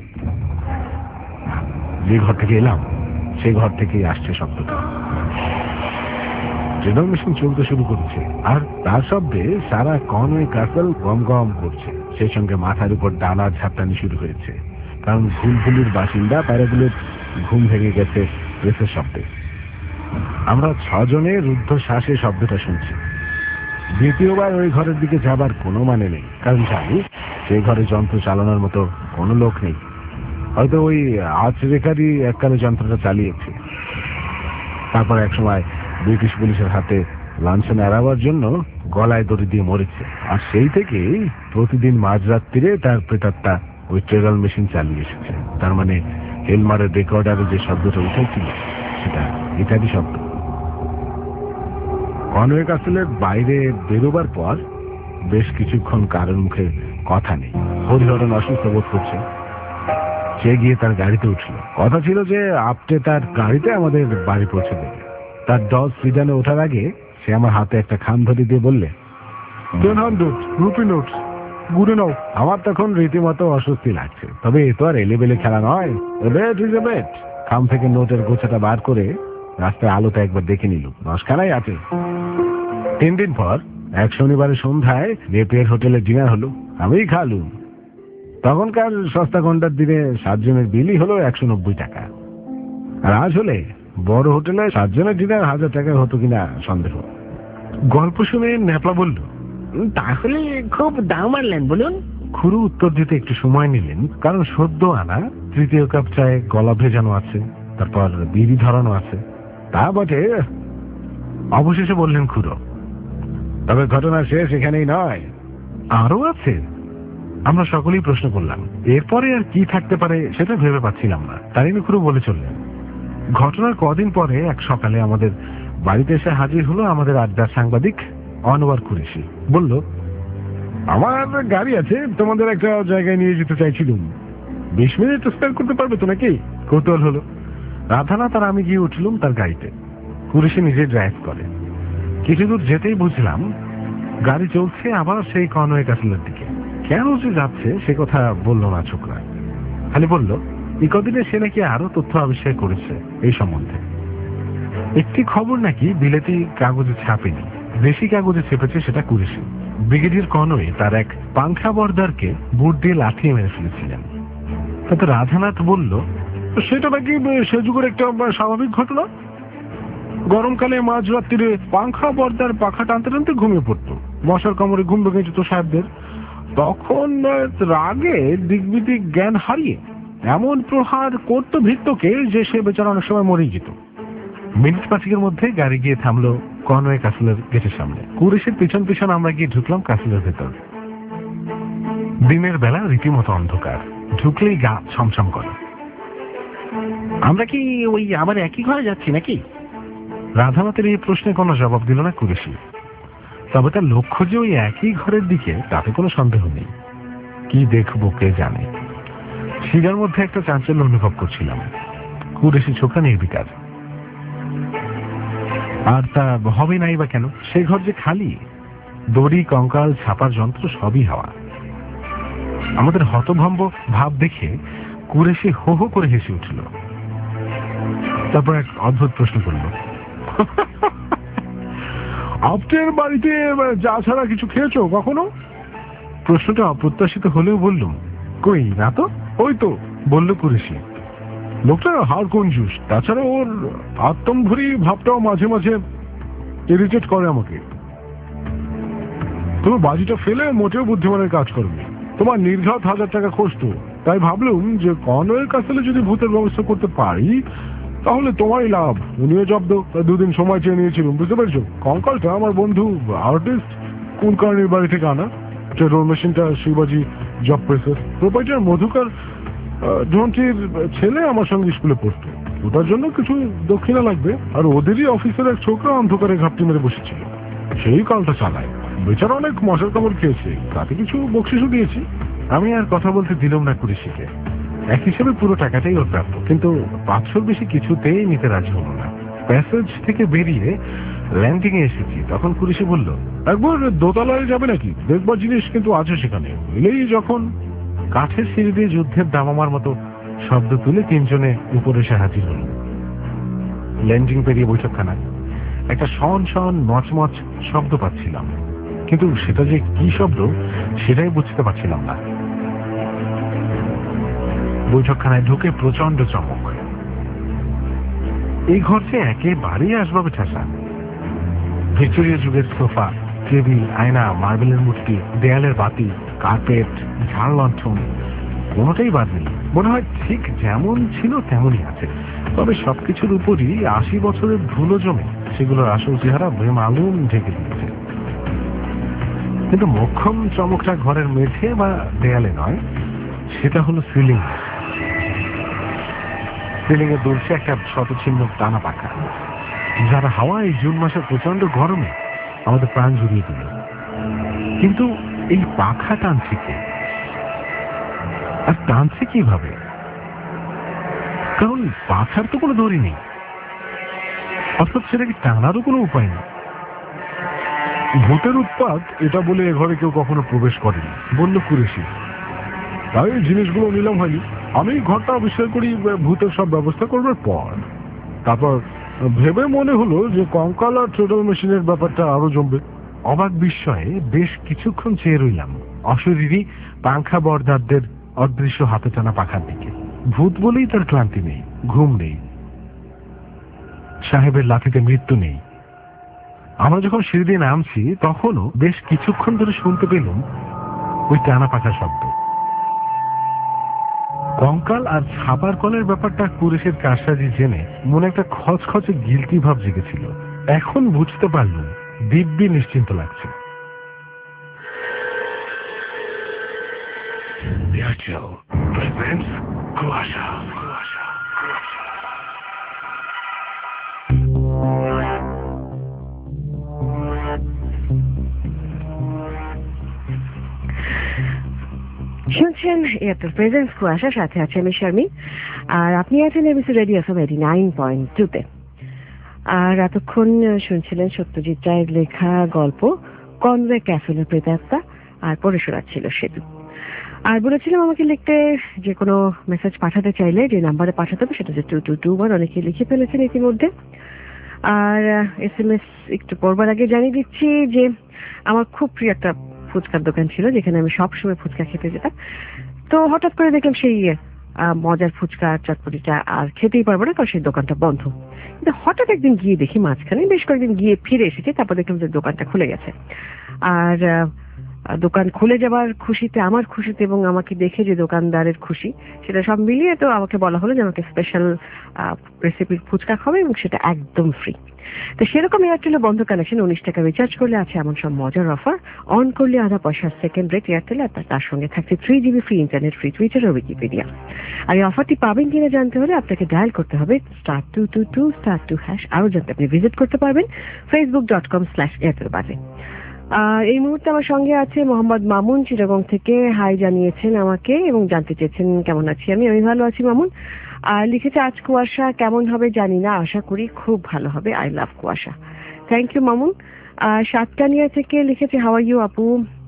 যে ঘর থেকে এলাম সেই ঘর থেকেই আসছে শব্দটা। ট্রেনার মেশিন চলতে শুরু করেছে, আর তার শব্দে সারা কনওয়ে ক্যাসল গম গম করছে। সেই সঙ্গে মাথার উপর ডালা ঝাপটানি শুরু হয়েছে, কারণ ফুলফুলির বাসিন্দা প্যারাগুলোর ঘুম ভেঙে গেছে রেসের শব্দে। আমরা 6 জনে রুদ্ধ শ্বাসে শব্দটা শুনছি। দ্বিতীয়বার ওই ঘরের দিকে যাবার কোনো মানে নেই, কারণ জানি সেই ঘরে যন্ত্র চালানোর মতো কোনো লোক নেই। হয়তো ওই আচরেখারই এককালে যন্ত্রটা চালিয়েছে। তারপর একসময় ব্রিটিশ পুলিশের হাতে লাঞ্ছন এড়াবার জন্য গলায় দড়ি দিয়ে মরেছে, আর সেই থেকে প্রতিদিন মাঝরাত্রিরে তার প্রেতাত্মা ওই ট্রেডল মেশিন চালিয়ে এসেছে। তার মানে হেলমারের রেকর্ডারে যে শব্দটা উঠেছিল সেটা ইত্যাদি শব্দ। কনওয়ে ক্যাসেলের বাইরে বেরোবার পর বেশ কিছুক্ষণ কারোর মুখে কথা নেই। হরিহরণ অসুস্থ বোধ করছে। সে গিয়ে তার গাড়িতে উঠল। কথা ছিল যে আপটে তার গাড়িতে আমাদের বাড়ি পৌঁছে দেবে। তার ডজ সিডানে ওঠার আগে সে আমার হাতে একটা খাম ধরে দিয়ে বললে, 100 রুপি নোট গুড়ে নাও। আমার তখন রীতিমতো অস্বস্তি লাগছে, তবে এ তো আর এলেবেলে খেলা নয়। বেট খাম থেকে নোটের গোছাটা বার করে রাস্তায় আলোতে একবার দেখে নিল, 10খানাই আছে। 3 দিন পর এক শনিবারের সন্ধ্যায় নেপিয়ার হোটেলে ডিনার হলো, আমিই খালুম। তখনকার সস্তা ঘন্টার দিনে 7 জনের বিলই হলো 190 টাকা। আর আজ হলে বড় হোটেলে 7 জনের ডিনার 1000 টাকা হতো কিনা সন্দেহ। গল্প শুনে ন্যাপলা বলল, তাহলে খুব দাম আনলেন বলুন। খুরু উত্তর দিতে একটু সময় নিলেন, কারণ সদ্য আনা 3য় কাপ চায়ে গলা ভেজানো আছে, তারপর বিড়ি ধরানো আছে। তা বটে। অবশেষে বললেন খুড়ো, তবে ঘটনা শেষ এখানেই নয়, আরো আছে। আমরা সকলেই প্রশ্ন করলাম, এরপরে আর কি থাকতে পারে সেটা ভেবে পাচ্ছিলাম না। তারিণী খুড়ো বলে চললেন, ঘটনার কদিন পরে এক সকালে আমাদের বাড়িতে এসে হাজির হলো আমাদের আড্ডার সাংবাদিক অনওয়ার কুরেশি। বলল, আমার গাড়ি আছে, তোমাদের একটা জায়গায় নিয়ে যেতে চাইছিলাম। 20 মিনিট স্পেয়ার করতে পারবে তো নাকি? কৌতূহল হলো। রাধানাথ আর আমি গিয়ে উঠলুম তার গাড়িতে। কুরেশি নিজে ড্রাইভ করে। কিছু দূর যেতেই বুঝলাম গাড়ি চলছে আবার সেই কনওয়ে ক্যাসেলের দিকে। কেন যে যাচ্ছে সে কথা বলল না ছোকরা, খালি বলল এই কদিনে সে নাকি আরো তথ্য আবিষ্কার করেছে এই সম্বন্ধে। একটি খবর নাকি বিলেতি কাগজে ছাপেনি, দেশি কাগজে ছেপেছে সেটা কুরেশি। ব্রিগেডিয়ার কনওয়ে তার এক পাংখা বর্দারকে বুট দিয়ে লাঠিয়ে মেরে ফেলেছিলেন। তাতে রাধানাথ বলল, সেটা নাকি সে যুগের একটা স্বাভাবিক ঘটনা। গরমকালে মাঝরাত্রিরে পাংখা বর্দার পাখা টানতে টানতে ঘুমিয়ে পড়তো। মশার কামড়ে ঘুম ভেঙে যেত সাহেবদের। তখন রাগে দিকবিদিক জ্ঞান হারিয়ে এমন প্রহার করতো ভৃত্যকে যে সে বেচারা অনেক সময় মরেই যেত। মিনিট 5 মধ্যে গাড়ি গিয়ে থামলো কনওয়ে ক্যাসেলের গেটের সামনে। কুরেশির পিছন পিছন আমরা গিয়ে ঢুকলাম ক্যাসেলের ভেতর। দিনের বেলা রীতিমতো অন্ধকার, ঢুকলেই গা ছমছম করে। আমরা কি ওই আবার একই ঘরে যাচ্ছি নাকি? রাধানাথের এই প্রশ্নে কোনো জবাব দিল না কুরেশি। তবে তার লক্ষ্য যে ওই একই ঘরের দিকে তাতে কোনো সন্দেহ নেই। কি দেখবো কে জানে। শিরার মধ্যে একটা চাঞ্চল্য অনুভব করছিলাম। কুরেশি ছোকরা নির্বিকার, আর তা হবে নাই বা কেন? সেই ঘর যে খালি, দড়ি কঙ্কাল ছাপার যন্ত্র সবই হাওয়া। আমাদের হতভম্ব ভাব দেখে কুরেশি হো হো করে হেসে উঠল। তারপর এক অদ্ভুত প্রশ্ন করল, আপনার বাড়িতে যা ছাড়া কিছু খেয়েছো কখনো? প্রশ্নটা অপ্রত্যাশিত হলেও বললুম, কই না তো। ওই তো, বলল কুরেশি। লোকটা হাড় কঞ্জুস, তাছাড়া ওর আত্মম্ভরি ভাবটাও মাঝে মাঝে ইরিটেট করে আমাকে। তুমি বাজিটা ফেলে মোটেও বুদ্ধিমানের কাজ করবে। তোমার নির্ঘাত 1000 টাকা খসতো, তাই ভাবলুম যে কনওয়ে ক্যাসেলে যদি ভূতের ব্যবস্থা করতে পারি তাহলে তোমারই লাভ। উনিও জব্দ। 2 দিন সময় চেয়ে নিয়েছিলাম, বুঝতে পেরেছো? কঙ্কালটা আমার বন্ধু আর্টিস্ট কুলকার্নির বাড়ি থেকে আনা। ট্রেডল মেশিনটা শিবাজি জব প্রেসের প্রোপাইটার মধুকর ধন্টির ছেলে আমার সঙ্গে স্কুলে পড়তো। ওটার জন্য কিছু দক্ষিণা লাগবে, আর ওদেরই অফিসের এক ছোকরা অন্ধকারে ঘাপটি মেরে বসেছিল, সেই কালটা চালায়। বেচারা অনেক মশার কামড় খেয়েছে, তাতে কিছু বকশিসও দিয়েছি। আমি আর কথা বলতে দিলাম না কুরেশিকে। এক হিসেবে পুরো টাকাটাই ওর প্রাপ্য, কিন্তু 500 বেশি কিছুতেই নিতে রাজি হলো না। প্যাসেজ থেকে বেরিয়ে ল্যান্ডিং এ এসেছি, তখন কুরেশি বলল, একবার দোতলায় যাবে নাকি? দেখবার জিনিস কিন্তু আছে সেখানে। এলেই যখন কাঠের সিঁড়ি দিয়ে যুদ্ধের দামামার মতো শব্দ তুলে 3 জনে উপরে এসে হাজির হল। ল্যান্ডিং পেরিয়ে বৈঠকখানা একটা শন শন মচমচ শব্দ পাচ্ছিলাম, কিন্তু সেটা যে কি শব্দ সেটাই বুঝতে পারছিলাম না। বৈঠকখানায় ঢুকে প্রচন্ড চমক। এই ঘর যে একেবারেই আসবাবে ঠাসা। ভিক্টোরিয়া যুগের সোফা, টেবিল, আয়না, মার্বেলের মূর্তি, দেয়ালের বাতি, কার্পেট, ঝাড় লণ্ঠন, কোনোটাই বাদ নেই। মনে হয় ঠিক যেমন ছিল তেমনই আছে, তবে সবকিছুর উপরই 80 বছরের ধুলো জমে সেগুলোর আসল চেহারা বেমালুম ঢেকে দিয়েছে। কিন্তু মোক্ষম চমকটা ঘরের মেঝে বা দেয়ালে নয়, সেটা হলো সিলিং। সিলিং এ দুলছে একটা শতচ্ছিন্ন টানা পাখা, যারা হাওয়া এই জুন মাসের প্রচন্ড গরমে আমাদের প্রাণ জুড়িয়ে দিল। কিন্তু এই পাখা টানছে কে, আর টানছে কিভাবে? কারণ পাখার তো কোনো দড়ি নেই, অর্থাৎ সেটাকে টানারও কোনো উপায় নেই। ভূতের উৎপাত এটা বলে এ ঘরে কেউ কখনো প্রবেশ করেনি, বলল কুরেশি। তাই জিনিসগুলো নিলাম হয়নি। আমি ঘরটা আবিষ্কার করি ভূতের সব ব্যবস্থা করবার পর। তারপর ভেবে মনে হলো যে কঙ্কাল আর ট্রেডল মেশিনের ব্যাপারটা আরো জমবে। অবাক বিস্ময়ে বেশ কিছুক্ষণ চেয়ে রইলাম অশরীরী পাংখা বরদারদের অদৃশ্য হাতে টানা পাখার দিকে। ভূত বলেই তার ক্লান্তি নেই, ঘুম নেই, সাহেবের লাঠিতে মৃত্যু নেই। আমরা যখন সিঁড়ি দিয়ে নামছি তখনও বেশ কিছুক্ষণ ধরে শুনতে পেলাম ওই টানা পাখার শব্দ। কঙ্কাল আর ছাপার কলের ব্যাপারটা কুরেশের কারসাজি জেনে মনে একটা খচখচে গিলটি ভাব জেগেছিল। এখন বুঝতে পারলাম দিব্যি নিশ্চিন্ত লাগছে। শুনছেন এয়ারটেল প্রেজেন্স কুয়াশা, সাথে আছে আমি শারমিন, আর আপনি আছেন এবিসি রেডিও এফএম 89.2-তে। আর এতক্ষণ শুনছিলেন সত্যজিৎ রায়ের লেখা গল্প কনওয়ে ক্যাসেলের প্রেতাত্মা, আর পড়ে শোনাচ্ছিল সেতু। আর বলেছিলাম আমাকে লিখতে যে কোনো মেসেজ পাঠাতে চাইলে যে নাম্বারে পাঠাতে হবে সেটা হচ্ছে 2221। অনেকে লিখে ফেলেছেন ইতিমধ্যে। আর SMS একটু পড়বার আগে জানিয়ে দিচ্ছি যে আমার খুব প্রিয় একটা ফুচকার দোকান ছিল যেখানে আমি সবসময় ফুচকা খেতে যেতাম। তো হঠাৎ করে দেখলাম সেই মজার ফুচকা চটপটিটা আর খেতেই পারবো না, কারণ সেই দোকানটা বন্ধ। কিন্তু হঠাৎ একদিন গিয়ে দেখি, মাঝখানে বেশ কয়েকদিন গিয়ে ফিরে এসেছি, তারপর দেখলাম যে দোকানটা খুলে গেছে। আর দোকান খুলে যাবার খুশিতে, আমার খুশিতে এবং আমাকে দেখে যে দোকানদারের খুশি, সেটা সব মিলিয়ে তো আমাকে বলা হলো যে আমাকে স্পেশাল রেসিপির ফুচকা খাবে এবং সেটা একদম ফ্রি। তো সেরকম এয়ারটেলে বন্ধ কানেকশন 19 টাকা রিচার্জ করলে আছে এমন সব মজার অফার। অন করলে আধা পয়সার সেকেন্ড রেট এয়ারটেলে, আর তার সঙ্গে থাকছে 3GB free internet, free Twitter ও উইকিপিডিয়া। আর এই অফারটি পাবেন কিনা জানতে হলে আপনাকে ডায়াল করতে হবে *222*2#। আরো জানতে আপনি ভিজিট করতে পারবেন facebook.com/airtelbaze। এই মুহূর্তে আমার সঙ্গে আছে মোহাম্মদ মামুন, চিটাগং থেকে হাই জানিয়েছেন আমাকে এবং জানতে চেয়েছেন কেমন আছি আমি। ভালো আছি মামুন। আর লিখেছে আজ কুয়াশা কেমন হবে জানি না, আশা করি খুব ভালো হবে। আই লাভ কুয়াশা। Thank you Mamun. সাতকানিয়া থেকে লিখেছে হাউ আর ইউ আপু,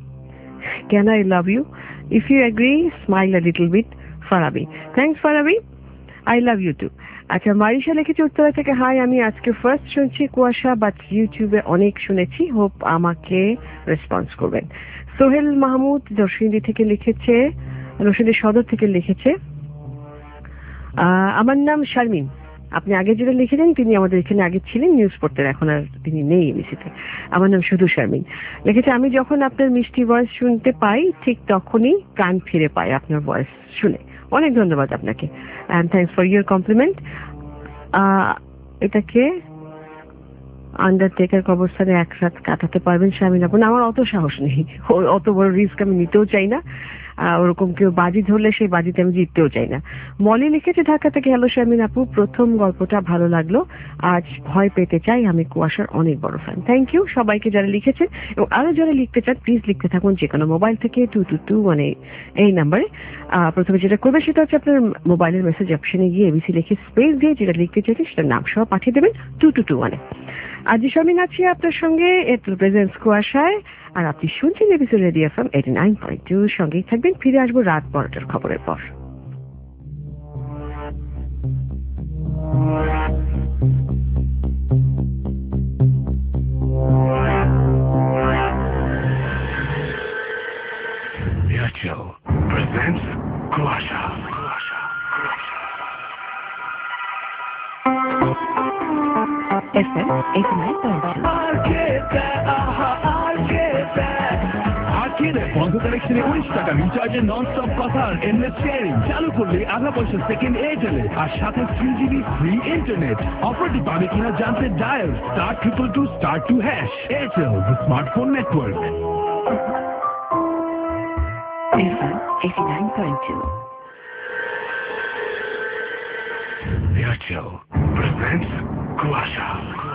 can I love you, if you agree smile a little bit, Farabi. Thanks Farabi, I love you too. আচ্ছা, মারিশা লিখেছে উত্তরা থেকে হাই, আমি আজকে ফার্স্ট শুনছি কুয়াশা, বাট ইউটিউবে অনেক শুনেছি, হোপ আমাকে রেসপন্স করবেন। সোহেল মাহমুদ নরসিংদী থেকে লিখেছে, নরসিংদী সদর থেকে লিখেছে আমার নাম শারমিন। আপনি আগে যেটা লিখেছেন তিনি আমাদের এখানে আগে ছিলেন নিউজ পড়তেন, এখন আর তিনি নেই এমএসিতে। আমার নাম শুধু শারমিন। লিখেছে আমি যখন আপনার মিষ্টি ভয়েস শুনতে পাই ঠিক তখনই প্রাণ ফিরে পাই আপনার ভয়েস শুনে। অনেক ধন্যবাদ আপনাকে, and thanks for your compliment. এটাকে আন্ডারটেকার কবরস্থানে এক রাত কাটাতে পারবেন শারমিন আপু? আমার অত সাহস নেই, অত বড় রিস্ক আমি নিতেও চাই না। ওরকম কেউ বাজি ধরলে সেই বাজিতে আমি জিততেও চাই না। মলি লিখেছে ঢাকা থেকে, হ্যালো শারমিন আপু, প্রথম গল্পটা ভালো লাগলো, আজ ভয় পেতে চাই, আমি কুয়াশার অনেক বড় ফ্যান। থ্যাংক ইউ সবাইকে যারা লিখেছেন, এবং আরো যারা লিখতে চান প্লিজ লিখতে থাকুন যে কোনো মোবাইল থেকে 222 এই নাম্বারে। প্রথমে যেটা করবে সেটা হচ্ছে আপনার মোবাইলের মেসেজ অপশনে গিয়ে এবিসি লিখে স্পেস দিয়ে যেটা লিখতে চাইছেন সেটা নাম সহ পাঠিয়ে দেবেন 222। আজ শারমিন আছি আপনার সঙ্গে এয়ারটেল প্রেজেন্স কুয়াশায়, আর আপনি শুনছেন এবিসি রেডিও এফএম 89.2। সঙ্গেই থাকবেন, ফিরে আসবো রাত 12টার খবরের পর। এয়ারটেল প্রেজেন্স কুয়াশা। FM 89.2। বন্ধ কানেকশনে 19 টাকা রিচার্জে নন-স্টপ কথা আর এন্ডলেস শেয়ারিং চালু করলে আধা পয়সা সেকেন্ড এয়ারটেলে আর সাথে 3 GB ফ্রি ইন্টারনেট। অফারটি পাবে কিনা জানতে dial *222*2 hash. Airtel, the smartphone network. Airtel presents কুয়াশা।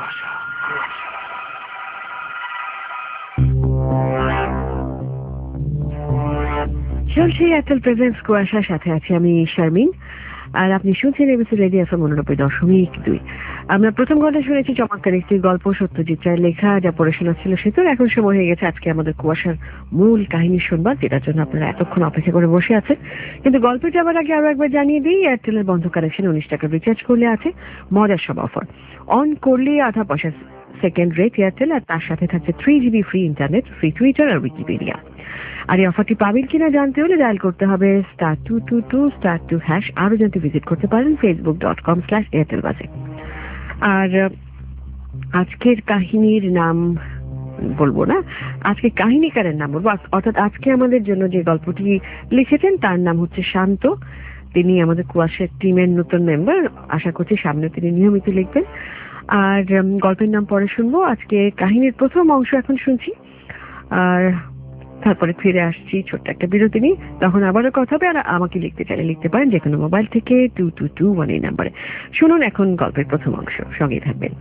চলছে এয়ারটেল প্রেজেন্টস কুয়াশার সাথে আছি আমি শারমিন, আর আপনি শুনছেন এবিসি রেডিও এফএম 89.2। আমরা প্রথম ঘন্টা শুনেছি চমৎকার একটি গল্প সত্যজিৎ রায়ের লেখা, যা পড়ে শোনা ছিল সেতুর। এখন সময় হয়ে গেছে আজকে আমাদের কুয়াশার মূল কাহিনী শুনবার, যেটার জন্য আপনারা এতক্ষণ অপেক্ষা করে বসে আছেন। কিন্তু গল্পে যাওয়ার আগে আরো একবার জানিয়ে দিই, এয়ারটেলের বন্ধ কানেকশন 19 টাকা রিচার্জ করলে আছে মজার সব অফার। অন করলে আধা পয়সা সেকেন্ড রেট এয়ারটেল, আর তার সাথে থাকছে 3 GB free internet, free Twitter আর উইকিপিডিয়া। আর এই অফারটি পাবেন কিনা জানতে হলে ডায়াল করতে হবে *222*2 হ্যাশ। আরো জানতে ভিজিট করতে পারেন facebook.com/airtelbaze। আর আজকের কাহিনীর নাম বলবো না, আজকে কাহিনীকারের নাম বলবো। অর্থাৎ আজকে আমাদের জন্য যে গল্পটি লিখেছেন তার নাম হচ্ছে শান্ত। তিনি আমাদের কুয়াশার টিমের নতুন মেম্বার। আশা করছি সামনে তিনি নিয়মিত লিখবেন। আর গল্পের নাম পরে শুনবো। আজকে কাহিনীর প্রথম অংশ এখন শুনছি, আর তারপরে ফিরে আসছি ছোট্ট একটা বিরতি নিয়ে। তখন আবারও কথা হবে। আর আমাকে লিখতে চাইলে লিখতে পারেন যে কোনো মোবাইল থেকে 2221 এই নাম্বারে। শুনুন এখন গল্পের প্রথম অংশ, সঙ্গেই থাকবেন।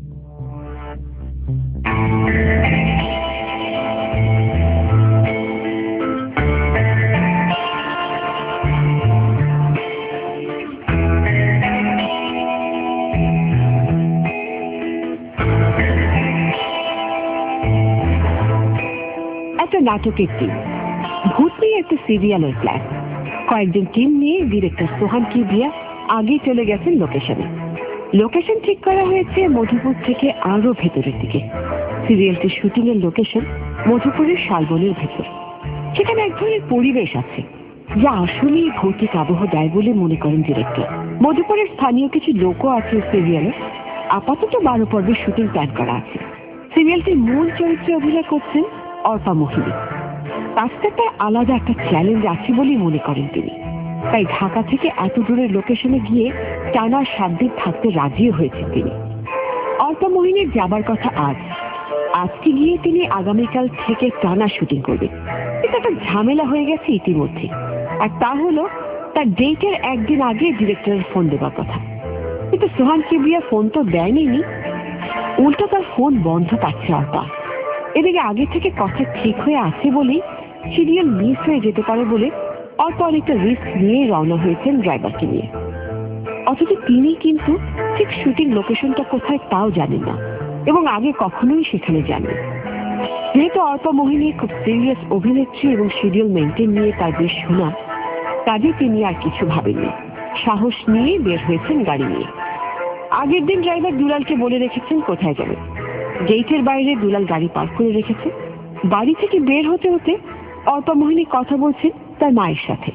একটা নাটকের টিম, ভূত নিয়ে একটা সিরিয়ালের প্ল্যান। কয়েকজন টিম নিয়ে ডিরেক্টর সোহান কিবরিয়া আগে চলে গেছেন লোকেশনে। লোকেশন ঠিক করা হয়েছে মধুপুর থেকে আরো ভেতরের দিকে। সিরিয়ালটির শুটিং এর লোকেশন মধুপুরের শালবনের ভেতর। সেখানে এক ধরনের পরিবেশ আছে যা আসলেই ভৌতিক আবহ দেয় বলে মনে করেন ডিরেক্টর। মধুপুরের স্থানীয় কিছু লোকও আছে সিরিয়ালে। আপাতত 12 পর্বের শুটিং প্ল্যান করা আছে। সিরিয়ালটির মূল চরিত্রে অভিনয় করছেন অর্পা মোহিনী। কাজটা আলাদা একটা চ্যালেঞ্জ আছে বলেই মনে করেন তিনি। তাই ঢাকা থেকে এত দূরের লোকেশনে গিয়ে টানা 7 দিন থাকতে রাজিও হয়েছেন তিনি। অর্পা মোহিনীর যাবার কথা আজকে গিয়ে তিনি আগামীকাল থেকে টানা শুটিং করবেন। এটা একটা ঝামেলা হয়ে গেছে ইতিমধ্যে। আর তা হলো তার ডেটের একদিন আগে ডিরেক্টরের ফোন দেবার কথা। কিন্তু সোহান কিবরিয়া ফোন তো দেয়নি, উল্টো তার ফোন বন্ধ পাচ্ছে অর্পা। এদিকে আগে থেকে কথা ঠিক হয়ে আছে বলেই সিরিয়াল মিস হয়ে যেতে পারে বলে অল্প অনেকটা রিস্ক নিয়ে রওনা হয়েছেন ড্রাইভারকে নিয়ে। অথচ তিনি কিন্তু ঠিক শুটিং লোকেশনটা কোথায় তাও জানেন না, এবং আগে কখনোই সেখানে যাননি। যেহেতু অর্পা মোহিনী খুব সিরিয়াস অভিনেত্রী এবং শিডিউল মেনটেন নিয়ে তার বেশ শোনা, কাজে তিনি আর কিছু ভাবেননি। সাহস নিয়ে বের হয়েছেন গাড়ি নিয়ে। আগের দিন ড্রাইভার দুলালকে বলে রেখেছেন কোথায় যাবেন। গেটের বাইরে দুলাল গাড়ি পার্ক করে রেখেছে। বাড়ি থেকে বের হতে হতে অর্পা মোহিনী কথা বলছেন তার মায়ের সাথে।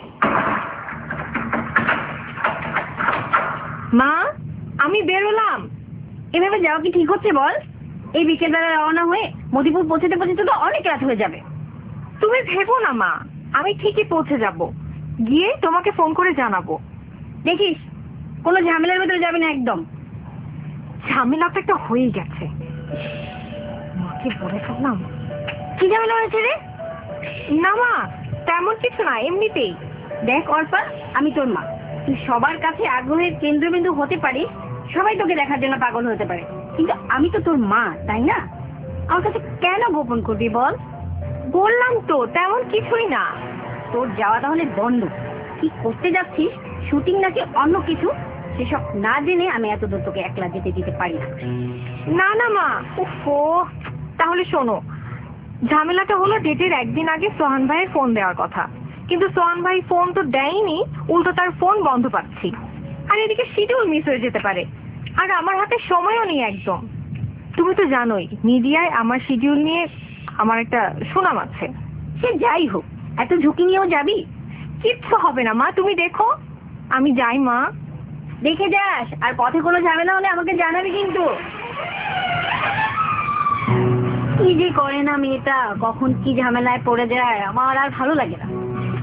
মা, আমি বের হলাম। এভাবে যাওয়া কি ঠিক হচ্ছে বল? এই বিকেলবেলা রওনা হয়ে মধুপুর পৌঁছতে পৌঁছতে তো অনেক রাত হয়ে যাবে। তুমি ভেবো না মা, আমি ঠিকই পৌঁছে যাব। গিয়ে তোমাকে ফোন করে জানাবো। দেখিস কোনো ঝামেলার ভেতরে যাবে না একদম। ঝামেলা তো একটা হয়েই গেছে। মাকে বলে ফেললাম। কি ঝামেলা হয়েছে রে? না মা, তেমন কিছু না, এমনিতেই। দেখ অর্পা, আমি তোর মা। তুই সবার কাছে আগ্রহের কেন্দ্রবিন্দু হতে পারিস, সবাই তোকে দেখার জন্য পাগল হতে পারে, কিন্তু আমি তো তোর মা, তাই না? আমার কাছে কেন গোপন করবি বল? বললাম তো তেমন কিছুই না। তোর যাওয়া তাহলে বন্ধ। কি করতে যাচ্ছিস, শুটিং নাকি অন্য কিছু, সেসব না জেনে আমি এত দূর তোকে একলা যেতে দিতে পারি না। না না মা, ওফো। তাহলে শোনো, ঝামেলাটা হলো ডেটের একদিন আগে সোহান ভাইয়ের ফোন দেওয়ার কথা, কিন্তু সোহান ভাই ফোন তো দেয়নি, উল্টো তার ফোন বন্ধ পাচ্ছি। আর এদিকে শিডিউল মিস হয়ে যেতে পারে, আর আমার হাতে সময়ও নেই একদম। তুমি তো জানোই মিডিয়ায় আমার শিডিউল নিয়ে আমার একটা সুনাম আছে। সে যাই হোক, এত ঝুঁকি নিয়েও যাবি? কিচ্ছু হবে না মা, তুমি দেখো। আমি যাই মা। দেখে যাস, আর পথে কোনো ঝামেলা হলে আমাকে জানাবি কিন্তু। কি যে করে না মেয়েটা, কখন কি ঝামেলায় পড়ে যায় আমার আর ভালো লাগে না।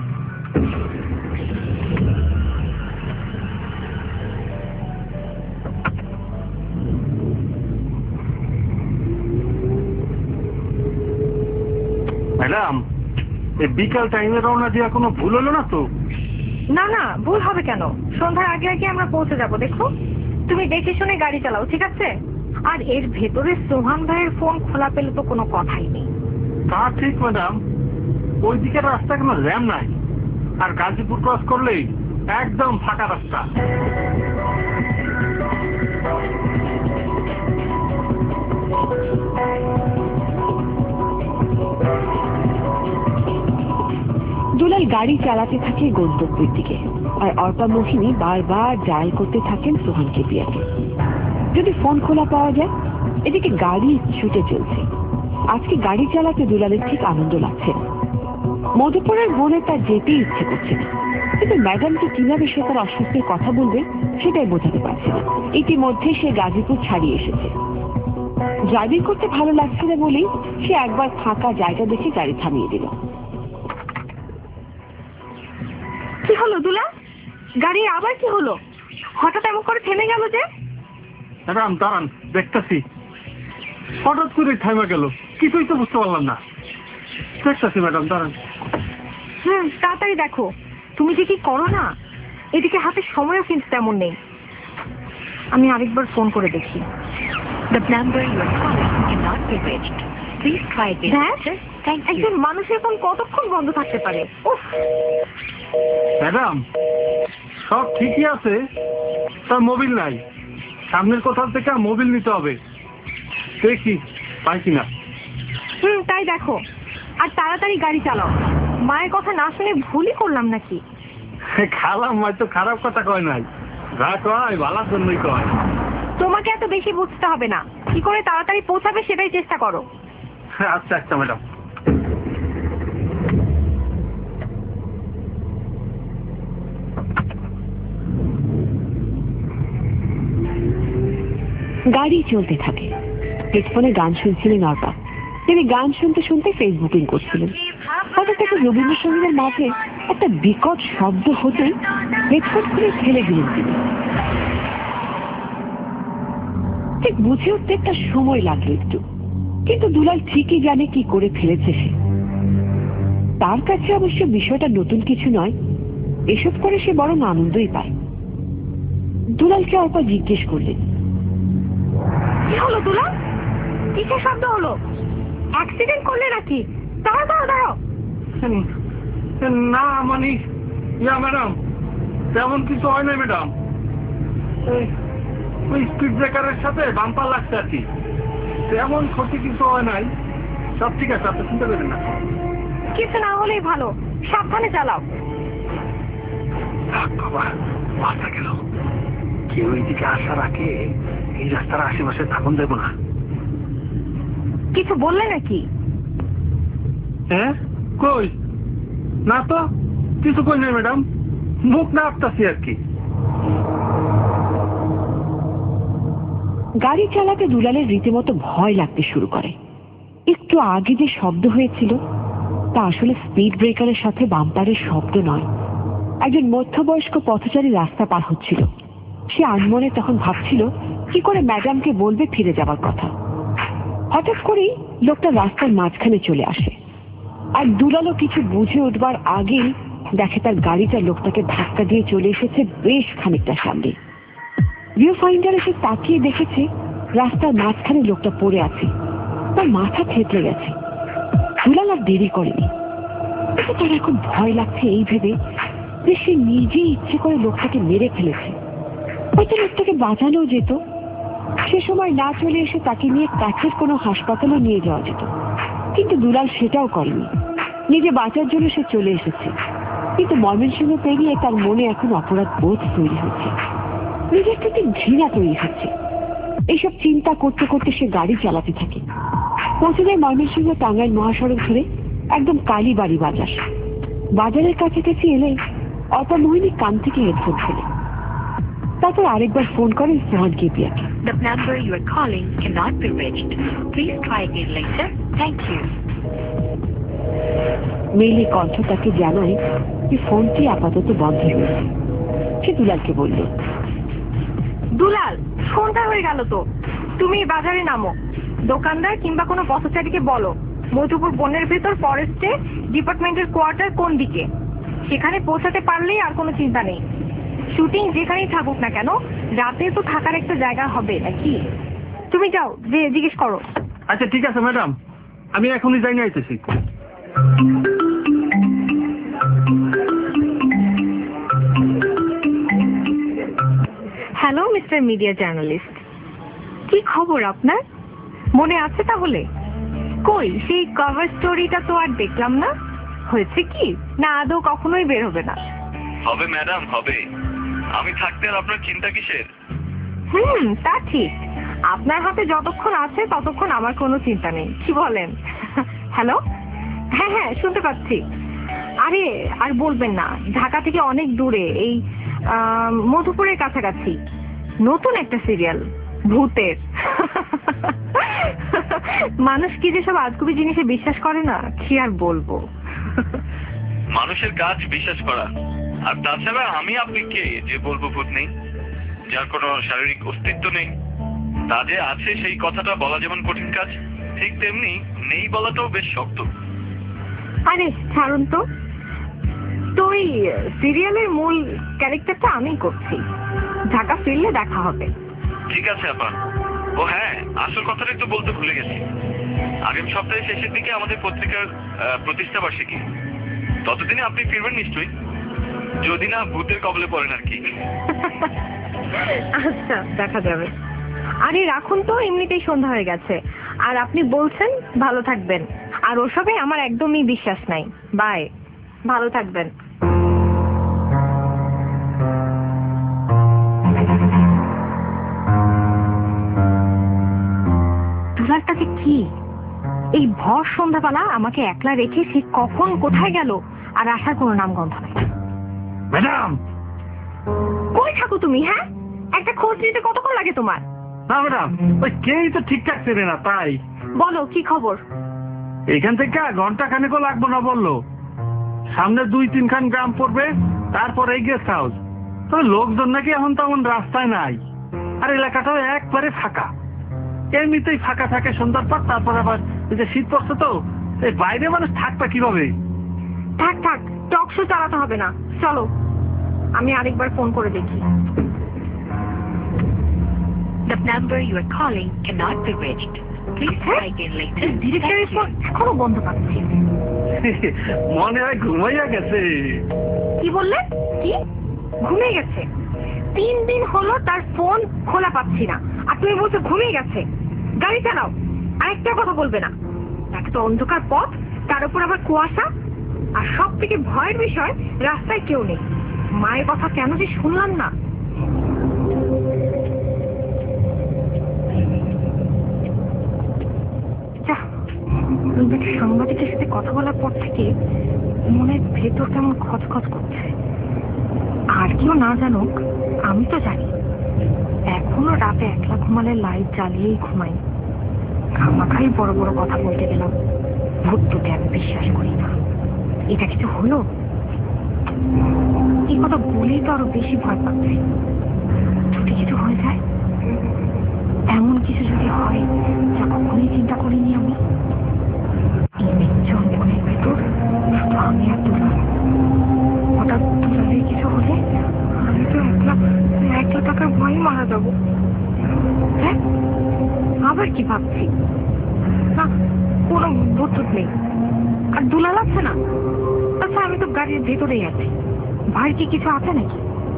ম্যাডাম, এই বিকাল টাইমে রওনা দেওয়া কোনো ভুল হলো না তো? না না, ভুল হবে কেন? সন্ধ্যার আগে আগে আমরা পৌঁছে যাব। দেখো, তুমি দেখে শুনে গাড়ি চালাও, ঠিক আছে? আর এর ভেতরে সোহান ভাইয়ের ফোন খোলা পেলে তো কোনো কথাই নেই। তা ঠিক ম্যাডাম, ওই দিকের রাস্তা কোনো জ্যাম নাই, আর গাজীপুর ক্রস করলেই একদম ফাঁকা রাস্তা। দুলাল গাড়ি চালাতে থাকে গন্তব্যের দিকে, আর অর্পা মোহিনী বারবার ডায়াল করতে থাকেন সোহানকে পিয়াকে। যদি ফোন খোলা পাওয়া যায়। এদিকে গাড়ি ছুটে চলছে। আজকে গাড়ি চালাতে দুলালের ঠিক আনন্দ লাগছে। মধুপুরের বনে তার যেতে ইচ্ছে করছে না, কিন্তু ম্যাডামকে কিভাবে সে তার অস্বস্তির কথা বলবে সেটাই বোঝাতে পারছে না। ইতিমধ্যে সে গাজীপুর ছাড়িয়ে এসেছে। ড্রাইভিং করতে ভালো লাগছে না বলেই সে একবার ফাঁকা জায়গা দেখে গাড়ি থামিয়ে দিল। কি হলো দুলাল? গাড়ি আবার কি হলো? হঠাৎ এমন করে থেমে গেল যে? ম্যাডাম দাঁড়ান, দেখতেছি। হঠাৎ করে থামে গেল, কিছুই তো বুঝতে পারলাম না। দেখতেছি ম্যাডাম, দাঁড়ান। তাড়াতাড়ি দেখো। তুমি যে কি করো না, এদিকে হাতে সময়ও কিন্তু তেমন নেই। আমি আরেকবার ফোন করে দেখি। The number you are calling cannot be reached. Please try again. Thank you. একজন মানুষের ফোন কতক্ষণ বন্ধ থাকতে পারে? উফ! ম্যাডাম, সব ঠিকই আছে, তার মোবিল নাই। সামনের কোথাও থেকে মোবিল নিতে হবে, দেখি পাই কিনা। তাই দেখো, আর তাড়াতাড়ি গাড়ি চালাও। মায়ের কথা না শুনে ভুলই করলাম নাকি? খালাম মা তো খারাপ কথা কয় নাই, যা কয় ভালোর জন্যই কয়। তোমাকে এত বেশি বুঝতে হবে না, কি করে তাড়াতাড়ি পৌঁছাবে সেটাই চেষ্টা করো। আচ্ছা আচ্ছা ম্যাডাম। গাড়ি চলতে থাকে। হেডফোনে গান শুনছিলেন অর্পা। তিনি গান শুনতে শুনতে ফেসবুকিং করছিলেন। হঠাৎ একটা রবীন্দ্রসঙ্গীতের মাঝে একটা বিকট শব্দ হতে হেডফোন খুলে ফেলে দিলেন তিনি। ঠিক বুঝে উঠতে একটা সময় লাগলো একটু, কিন্তু দুলাল ঠিকই জানে কি করে ফেলেছে সে। তার কাছে অবশ্য বিষয়টা নতুন কিছু নয়, এসব করে সে বরং আনন্দই পায়। দুলালকে অর্পা জিজ্ঞেস করলেন, কি হলো দুলাল? কিসের শব্দ হলো? অ্যাক্সিডেন্ট করলে নাকি? দাঁড়াও দাঁড়াও দাঁড়াও। না মানে ম্যাডাম, তেমন কিছু হয় না ম্যাডাম। ওই স্পিড ব্রেকারের সাথে বাম্পার লাগছে আর কি, তেমন ক্ষতি কিছু হয় নাই, সব ঠিক আছে, আপনি চিন্তা করেন না। কিছু না হলেই ভালো, সাবধানে চালাও। বাবা, বাসা গেল। কেউ এইদিকে আসার আগে এই রাস্তার আশেপাশে থাকুন দেব না। কিছু বললে নাকি? হ্যাঁ, কই না তো, কিছু কই নাই ম্যাডাম, মুখ না আপতাছি আর কি। গাড়ি চালাতে দুলালের রীতিমতো ভয় লাগতে শুরু করে। একটু আগে যে শব্দ হয়েছিল তা আসলে স্পিড ব্রেকারের সাথে বাম্পারের শব্দ নয়, একজন মধ্যবয়স্ক পথচারী রাস্তা পার হচ্ছিল। সে আনমনে তখন ভাবছিল কি করে ম্যাডামকে বলবে ফিরে যাবার কথা। হঠাৎ করেই লোকটা রাস্তার মাঝখানে চলে আসে, আর দুলালও কিছু বুঝে উঠবার আগেই দেখে তার গাড়িটা লোকটাকে ধাক্কা দিয়ে চলে এসেছে বেশ খানিকটা সামনে। ভিউ ফাইন্ডারে সে তাকিয়ে দেখেছে রাস্তার মাঝখানে লোকটা পড়ে আছে, তার মাথা থেতলে গেছে। দুলাল আর দেরি করেনি, কিন্তু তার এখন ভয় লাগছে এই ভেবে যে সে নিজেই ইচ্ছে করে লোকটাকে মেরে ফেলেছে। হয়তো লোকটাকে বাঁচানো যেত, সে সময় না চলে এসে তাকে নিয়ে কাছের কোনো হাসপাতালে নিয়ে যাওয়া যেত, কিন্তু দুলাল সেটাও করেনি। নিজে বাঁচার জন্য সে চলে এসেছে, কিন্তু ময়মনসিংহ পেরিয়ে তার মনে এখন অপরাধ বোধ তৈরি হচ্ছে, নিজের প্রতি ঘৃণা তৈরি হচ্ছে। এইসব চিন্তা করতে করতে সে গাড়ি চালাতে থাকে। পৌঁছে যায় ময়মনসিংহ টাঙ্গাইল মহাসড়ক ধরে একদম কালীবাড়ি বাজার। বাজারের কাছাকাছি এলে অর্পা মোহিনী কান থেকে হেডফোন ফেলে। তারপর আরেকবার ফোন করেন সোহানকে পিয়াকে। The number you are calling cannot be reached. Please try again later. Thank you. মেইলি কণ্ঠ তাকে জানায় যে ফোনটি আপাতত বন্ধ রয়েছে। সে দুলালকে বলল, দুলাল, ফোনটা হয়ে গেল তো। তুমি বাজারে নামো, দোকানদার কিংবা কোনো পথচারীকে বলো মধুপুর বনের ভেতর ফরেস্টে ডিপার্টমেন্টের কোয়ার্টার কোন দিকে, সেখানে পৌঁছাতে পারলেই আর কোনো চিন্তা নেই। শুটিং যেখানেই থাকুক না কেন, রাতে তো থাকার একটা জায়গা হবে নাকি? তুমি যাও, যে জিজ্ঞেস করো। আচ্ছা ঠিক আছে ম্যাডাম, আমি এখনই যাই নিয়ে আইতেছি। হ্যালো মিস্টার মিডিয়া জার্নালিস্ট, কি খবর আপনার? মনে আছে তাহলে? কই সেই কভার স্টোরিটা তো আর দেখলাম না। হয়েছে কি না আদৌ কখনোই বের হবে না? হবে ম্যাডাম, হবে। আমি থাকতে আর আপনার চিন্তা কিসের? তা ঠিক। আপনার হাতে যতক্ষণ আছে ততক্ষণ আমার কোনো চিন্তা নেই, কি বলেন? হ্যালো, হ্যাঁ হ্যাঁ শুনতে পাচ্ছি। আরে আর বলবেন না, ঢাকা থেকে অনেক দূরে, এই মধুপুরের কাছাকাছি নতুন একটা সিরিয়াল, ভূতের। মানুষ কি যে সব আজগুবি জিনিসে বিশ্বাস করে না, কি আর বলবো। মানুষের কাজ বিশ্বাস করা, আর তাছাড়া আমি আপনি কে যে বলবো ভূত নেই, যার কোনো শারীরিক অস্তিত্ব নেই। তা যে আছে সেই কথাটা বলা যেমন কঠিন কাজ, ঠিক তেমনি নেই বলাটাও বেশ শক্ত। আরে ছাড়ুন তো, ওই সিরিয়ালের মূল ক্যারেক্টারটা আমি করছি। ঢাকা ফিরলে দেখা হবে। ঠিক আছে আপা। ও হ্যাঁ, আসল কথাটাই তো বলতে ভুলে গেছি। আগামী সপ্তাহের শেষের দিকে আমাদের পত্রিকার প্রতিষ্ঠা বার্ষিকী। ততদিনে আপনি ফিরবেন নিশ্চয়ই, যদি না ভূতের কবলে পড়েন আর কি। আচ্ছা, দেখা যাবে। আরে রাখুন তো, এমনিতেই সন্ধ্যা হয়ে গেছে। আর আপনি বলছেন ভালো থাকবেন, আর ওসবে আমার একদমই বিশ্বাস নাই। বাই, ভালো থাকবেন। দুলালটাকে কি এই ভর সন্ধ্যাবেলা আমাকে একলা রেখে সে কখন কোথায় গেল, আর আসার কোনো নামগন্ধ নাই। ম্যাডাম, কই থাকো তুমি? হ্যাঁ, একটা খোঁজ নিতে কতক্ষণ লাগে তোমার? না ম্যাডাম, ওই কেই তো ঠিকঠাক চেনে না, তাই। বলো কি খবর? এখান থেকে ঘন্টা খানেকও লাগবো না বললো। সামনে 2-3 খান গ্রাম পড়বে, তারপরে এই গেস্ট হাউস। তবে লোকজন নাকি এখন তেমন রাস্তায় নাই, আর এলাকাটাও একবারে ফাঁকা। এমনিতেই ফাঁকা থাকে সন্ধ্যার পর, তারপর আবার ওই যে শীত পড়ছে তো, এই বাইরে মানুষ থাকবে কিভাবে? থাক থাক, টক শো চালাতে হবে না, চলো আমি আরেকবার ফোন করে দেখি। The number you are calling cannot be reached. Please try again later. ডিরেক্টরের ফোন এখনো বন্ধ পাচ্ছি। মনে হয় ঘুমাইয়া গেছে। কি বললে? কি ঘুমিয়ে গেছে? 3 দিন হলো তার ফোন খোলা পাচ্ছি না, আর তুমি বলছো ঘুমিয়ে গেছে? গাড়ি চালাও, আরেকটা কথা বলবে না। একটা তো অন্ধকার পথ, তার উপর আবার কুয়াশা, আর সব থেকে ভয়ের বিষয় রাস্তায় কেউ নেই। মায়ের কথা কেন যে শুনলাম না। সাংবাদিকের সাথে কথা বলার পর থেকে মনের ভেতর কেমন খচখচ করছে। আর কেউ না জানুক, আমি তো জানি। এখনো রাতে একলা ঘুমালে লাইট জ্বালিয়েই ঘুমাই। খামাখাই বড় বড় কথা বলতে গেলাম। ভূত টুতে আমি বিশ্বাস করি না। এটা কিছু হলো? এই কথা বলেই তো আরো বেশি ভয় পাচ্ছি। যদি কিছু হয়ে যায়, এমন কিছু যদি হয় যা কখনোই চিন্তা করিনি আমি। এই নির্জন মনের ভেতর শুধু আমি আর দুলাল। হঠাৎ দুলালের কিছু হলে আমি তো একলা টাকার ভয়ে মারা যাবো। হ্যাঁ, আবার কি ভাবছি? না, কোনো ভূত নেই। আর দুলাল আছে না? আচ্ছা, আমি তো গাড়ির ভেতরেই আছি। ভাই কি কিছু আছে নাকি?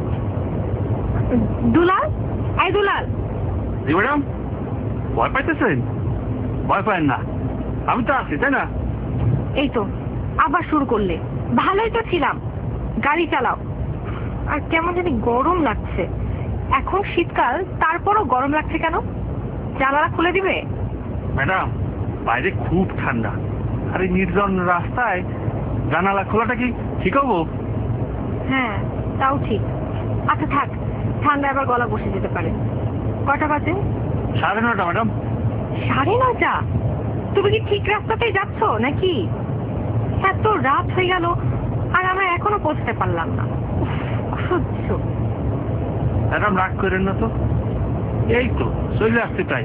দুলাল, এই দুলাল। জি ম্যাডাম, ভয় পাইতেছেন? ভয় পায় না, আমি তো আছি, তাই না? এই তো আবার শুরু করলে। ভালোই তো ছিলাম। গাড়ি চালাও। আর কেমন জানি গরম লাগছে। এখন শীতকাল, তারপরও গরম লাগছে কেন? জানালা খুলে দিবে? ম্যাডাম, বাইরে খুব ঠান্ডা, আর এই নির্জন রাস্তায় জানালা খোলাটা কি ঠিক হবো? হ্যাঁ, তাও ঠিক। আচ্ছা থাক, ঠান্ডা আবার গলা বসে যেতে পারে। কটা বাজে? 9:30 ম্যাডাম। 9:30? তুমি কি ঠিক রাস্তাতেই যাচ্ছ নাকি? এত রাত হয়ে গেল আর আমরা এখনো পৌঁছতে পারলাম না। অসহ্য। ম্যাডাম রাগ করেন না তো, এই তো চলে আসছে তাই।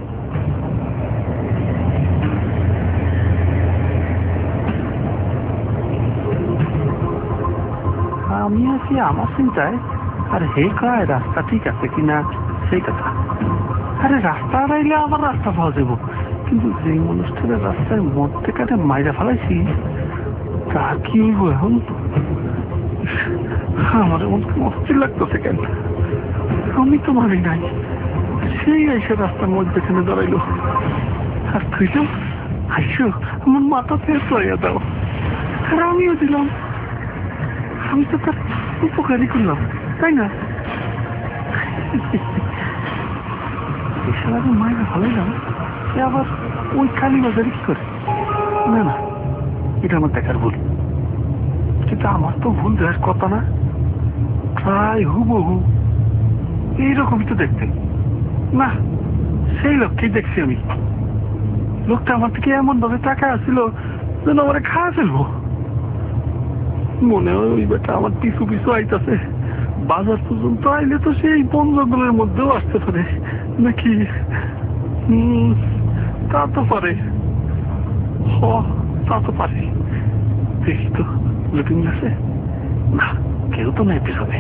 আমি আছি আমার চিন্তায়, আর হে কয় রাস্তা ঠিক আছে কিনা সেই কথা। আরে রাস্তা হারাইলে আবার রাস্তা পাওয়া যাবো, কিন্তু যে মানুষটার রাস্তার মধ্যে কাটে মাইরা ফেলাইছি তা কি হইব এখন? আমার এমন অস্থির লাগতেছে কেন? আমি তো মারি নাই, সেই এসে রাস্তার মধ্যেখানে দাঁড়াইলো। আর তুই তো আইসো আমার মাথা ফেস লইয়া দাও, আর আমিও দিলাম। আমি তো তার উপকারই করলাম, তাই না? এসে মায়ের ভালোইলাম, সে আবার ওই কালী বাজারে কি করে? না না, এটা আমার দেখার ভুল। কিন্তু আমার তো ভুল দেখার কথা না, প্রায় হুবহু এইরকমই তো দেখতে। না, সেই লোককেই দেখছি আমি। লোকটা আমার থেকে এমন ভাবে টাকা আসছিল যেন আমার খাওয়া ফেলবো। মনে হয় ওই বেটা আমার পিছু পিছু আইতাছে। বাজার পর্যন্ত আইলে তো সেই বন জঙ্গলের মধ্যেও আসতে পারে নাকি? তা তো পারে, তা তো পারে। দেখি তো লুকিং আছে না, কেউ তো নাই পিছনে।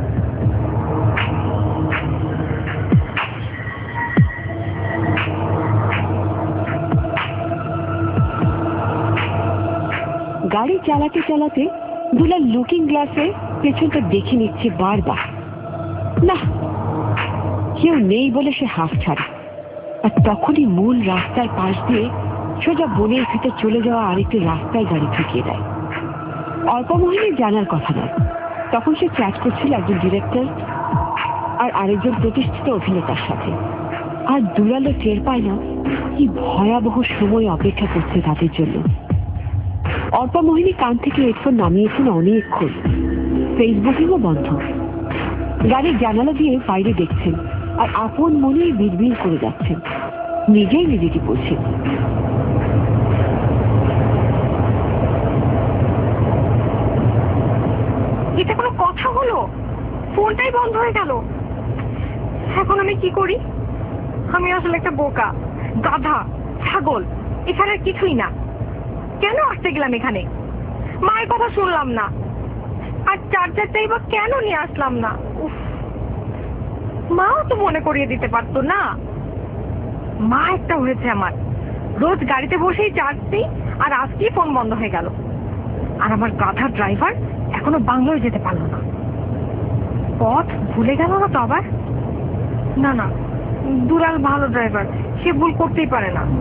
গাড়ি চালাতে চালাতে দুলাল লুকিং গ্লাসে পেছনটা দেখে নিচ্ছে বারবার। না, কেউ নেই বলে সে হাফ ছাড়ে। আর তখনই মূল রাস্তার পাশ দিয়ে সোজা বনের ভিতর চলে যাওয়া আরেকটি রাস্তায় গাড়ি ঢুকিয়ে দেয়। অল্পমোহিনী জানার কথা নয়, তখন সে চ্যাট করছিল একজন ডিরেক্টর আর আরেকজন প্রতিষ্ঠিত অভিনেতার সাথে। আর দুলালও টের পায় না কি ভয়াবহ সময় অপেক্ষা করছে তাদের জন্য। অল্পমোহিনী কান থেকে হেডফোন নামিয়েছেন অনেকক্ষণ, ফেসবুকিংও বন্ধ। গাড়ির জানালা দিয়ে বাইরে দেখছেন আর আপন মনেই বিড়বিড় করে যাচ্ছেন, নিজেই নিজেকে বলছেন। এটা কোনো কথা হলো? ফোনটাই বন্ধ হয়ে গেল। এখন আমি কি করি? আমি আসলে একটা বোকা, গাধা, ছাগল, এখানে কিছুই না। কেন আসতে গেলাম এখানে? মায়ের কথা শুনলাম না, আর চার্জারটাই বা কেন নিয়ে আসলাম না? উফ, মাও তো মনে করিয়ে দিতে পারতো না। মা একটা হয়েছে আমার, রোজ গাড়িতে বসেই চার্জ দিই, আর আজকেই ফোন বন্ধ হয়ে গেল। আর আমার গাধা ড্রাইভার এখনো বাংলোয় যেতে পারলো না। পথ ভুলে গেল না তো আবার? না না, দুলাল ভালো ড্রাইভার, সে ভুল করতেই পারে না।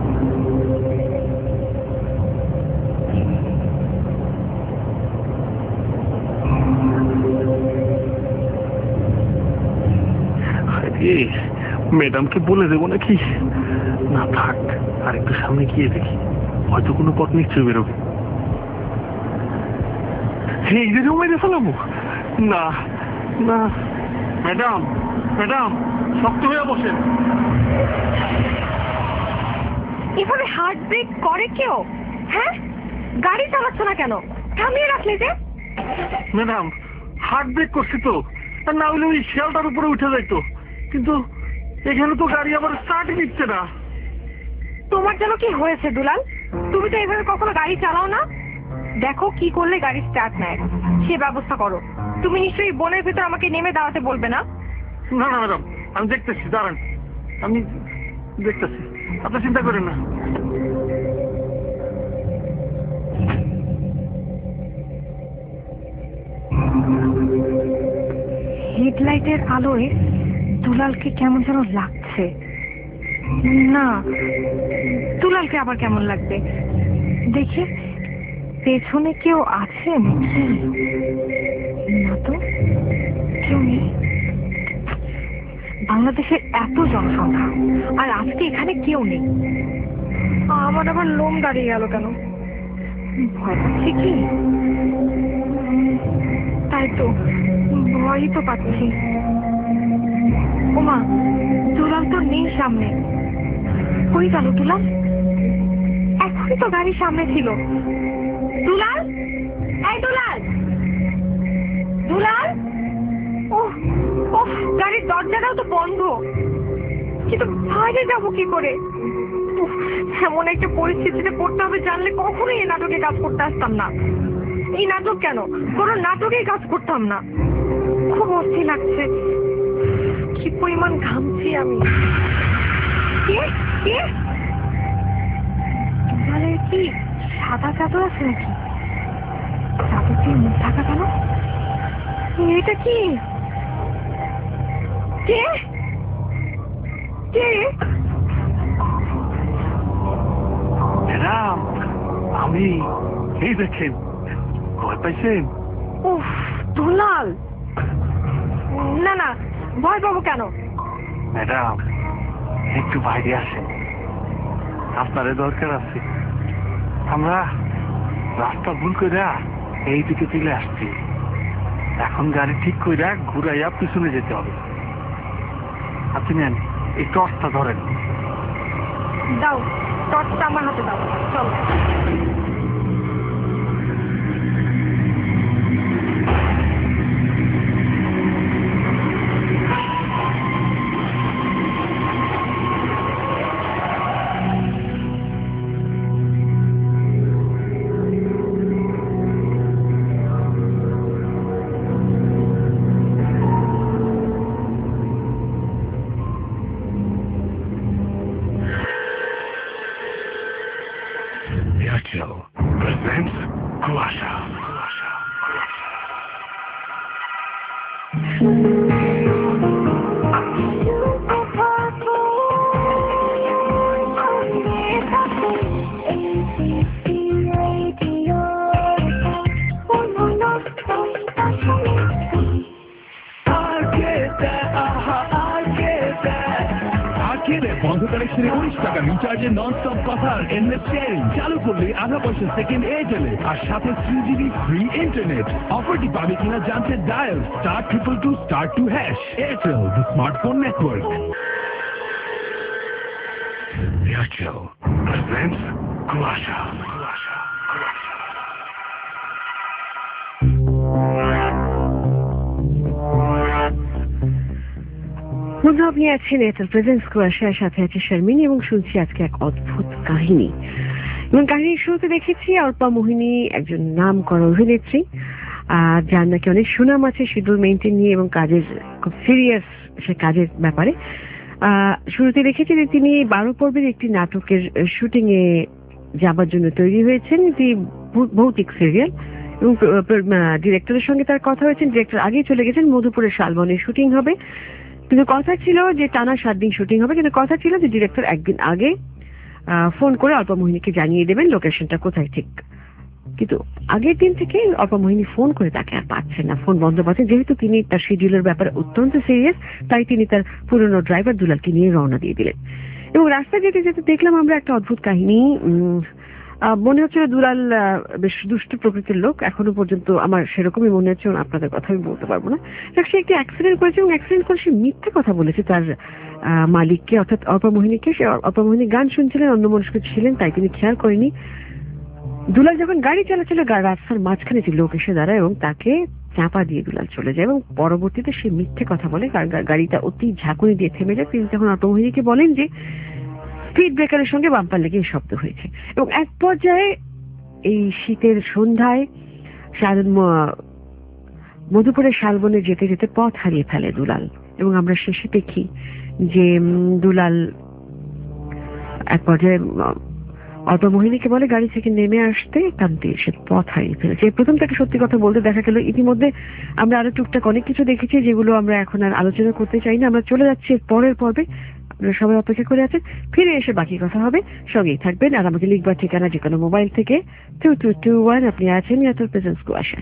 ম্যাডামকে বলে দেবো নাকি? না থাক, আর একটু সামনে গিয়ে দেখি, হয়তো কোনো পথ নিশ্চয়ই বেরোবে। এই যে মেরে ফেলাবো? না না, ম্যাডাম ম্যাডাম শক্ত হয়ে বসেন। এভাবে হার্ট ব্রেক করে কেউ? হ্যাঁ, গাড়ি চালাচ্ছ না কেন? থামিয়ে রাখলে যে। ম্যাডাম হার্ট ব্রেক করছি তো, আর না হলে ওই শেলটার উপরে উঠে যাইতো, কিন্তু এখানে তো গাড়ি আবার স্টার্ট নিচ্ছে না। তোমার যেন কি হয়েছে দুলাল? তুমি তো এভাবে কখনো গাড়ি চালাও না। দেখো কি করলে গাড়ি স্টার্ট নেয়, সে ব্যবস্থা করো। তুমি নিশ্চয়ই বনের ভিতর আমাকে নেমে দাঁড়াতে বলবে না? না না ম্যাডাম, আমি দেখতেছি, দাঁড়ান, আমি দেখতেছি, আপনি চিন্তা করেন না। হেডলাইটের আলোয় দুলালকে কেমন যেন লাগছে। না, দুলালকে আবার কেমন লাগবে? দেখি পেছনে কেউ আছে নাকি? না তো, কেউ নেই। বাংলাদেশের এত জনসংখ্যা, আর আজকে এখানে কেউ নেই। আমার আবার লোম দাঁড়িয়ে গেল কেন? ভয় পাচ্ছি কি? তাই তো, ভয়ই তো পাচ্ছি। ওমা, দুলাল তো নেই সামনে। কই গেল দুলাল? এখনই তো গাড়ির সামনে ছিল। দুলাল, এই দুলাল, দুলাল! ওহ ওহ, গাড়ির দরজাটাও তো বন্ধ, কিন্তু বাইরে যাবো কি করে? এমন একটা পরিস্থিতিতে পড়তে হবে জানলে কখনোই এই নাটকে কাজ করতে আসতাম না। এই নাটক কেন, কোনো নাটকেই কাজ করতাম না। খুব অস্থির লাগছে, কি পরিমাণ ঘামছি আমি। কি সাদা চাদর আছে নাকি? চাদর দিয়ে মুখ ঢাকা কেন? এটা কি? কে কে? ম্যাডাম, আমি। এই দেখেন, ভয় পাইছেন? উফ, দুলাল! না না, ভয় পাবো কেন? ম্যাডাম, একটু বাইরে আসেন, আপনারে দরকার আছে। আমরা রাস্তা ভুল করে এই দিকে চলে আসছি। এখন গাড়ি ঠিক করে ঘুরাইয়া পিছনে যেতে হবে। আপনি নেন, এই টর্চটা ধরেন। দাও, টর্চটা আমার হাতে দাও। চলো। Presents Kuasha. বন্ধ কানেকশনে 19 টাকা রিচার্জে নন-স্টপ কথার এন্ডলেস শেয়ারিং চালু করলে আধা পয়সা সেকেন্ড এয়ারটেলে, আর সাথে 3GB ফ্রি ইন্টারনেট। অফারটি পাবে কিনা জানতে dial *222*2# Airtel, the smartphone network. Airtel presents Kuasha. বন্ধু, আপনি আছেন এয়ারটেল প্রেজেন্টস কুয়াশার সাথে আছে শারমিনী, এবং শুনছি আজকে এক অদ্ভুত কাহিনী। এবং কাহিনীর শুরুতে দেখেছি অর্পা মোহিনী, একজন নাম করা অভিনেত্রী, যার নাকি অনেক সুনাম আছে শিডিউল মেইনটেইন নিয়ে এবং কাজের খুব সিরিয়াস সে কাজের ব্যাপারে। শুরুতে দেখেছি যে তিনি 12 পর্বের একটি নাটকের শুটিং এ যাবার জন্য তৈরি হয়েছেন। এটি ভৌতিক সিরিয়াল, এবং ডিরেক্টরের সঙ্গে তার কথা হয়েছে। ডিরেক্টর আগেই চলে গেছেন, মধুপুরের শালবনের শুটিং হবে, কিন্তু কথা ছিল যে টানা 7 দিন শুটিং হবে। কিন্তু কথা ছিল যে ডিরেক্টর একদিন আগে ফোন করে অল্পা মোহিনীকে জানিয়ে দেবেন লোকেশনটা কোথায় ঠিক। কিন্তু আগের দিন থেকে অল্পা মোহিনী ফোন করে তাকে আর পাচ্ছেন না, ফোন বন্ধ পাচ্ছেন। যেহেতু তিনি তার শিডিউলের ব্যাপারে অত্যন্ত সিরিয়াস, তাই তিনি তার পুরনো ড্রাইভার দুলালকে নিয়ে রওনা দিয়ে দিলেন। এবং রাস্তায় যেতে যেতে দেখলাম আমরা একটা অদ্ভুত কাহিনী। মনে হচ্ছে দুলাল বেশ দুষ্ট প্রকৃতির লোক, এখনো পর্যন্ত আমার সেরকমই মনে হচ্ছে। আপনাদের কথা আমি বলতে পারবো না। সে একটি অ্যাক্সিডেন্ট করেছে, এবং অ্যাক্সিডেন্ট করে সে মিথ্যে কথা বলেছে তার মালিককে, অর্থাৎ অল্পা মোহিনীকে। সে অল্পা মোহিনী গান শুনছিলেন, অন্যমনস্ক ছিলেন, তাই তিনি খেয়াল করেনি। দুলাল যখন গাড়ি চালাচ্ছিল, রাস্তার মাঝখানে একটি লোক এসে দাঁড়ায় এবং তাকে চাপা দিয়ে দুলাল চলে যায়, এবং পরবর্তীতে সে মিথ্যে কথা বলে। গাড়িটা অতি ঝাঁকুনি দিয়ে থেমে যায়। তিনি তখন অল্পা মোহিনীকে বলেন যে স্পিড ব্রেকারের সঙ্গে বাম্পার লেগে শব্দ হয়েছে। এবং এক পর্যায়ে এই শীতের সন্ধ্যায় মধুপুরের শালবনে যেতে যেতে পথ হারিয়ে ফেলে দুলাল। এবং আমরা শেষে দেখি যে দুলাল এক পর্যায়ে অল্পা মোহিনীকে বলে গাড়ি থেকে নেমে আসতে, কাঁদতে সে পথ হারিয়ে ফেলেছে। প্রথম থেকে সত্যি কথা বলতে দেখা গেল ইতিমধ্যে আমরা আরো টুকটাক অনেক কিছু দেখেছি, যেগুলো আমরা এখন আর আলোচনা করতে চাই না। আমরা চলে যাচ্ছি পরের পর্বে। আপনারা সবাই অপেক্ষা করে আছেন, ফিরে এসে বাকি কথা হবে। সঙ্গেই থাকবেন, আর আমাকে লিখবার ঠিকানা যে কোনো মোবাইল থেকে 2221। আপনি আছেন এয়ারটেল প্রেজেন্টস কুয়াশায়।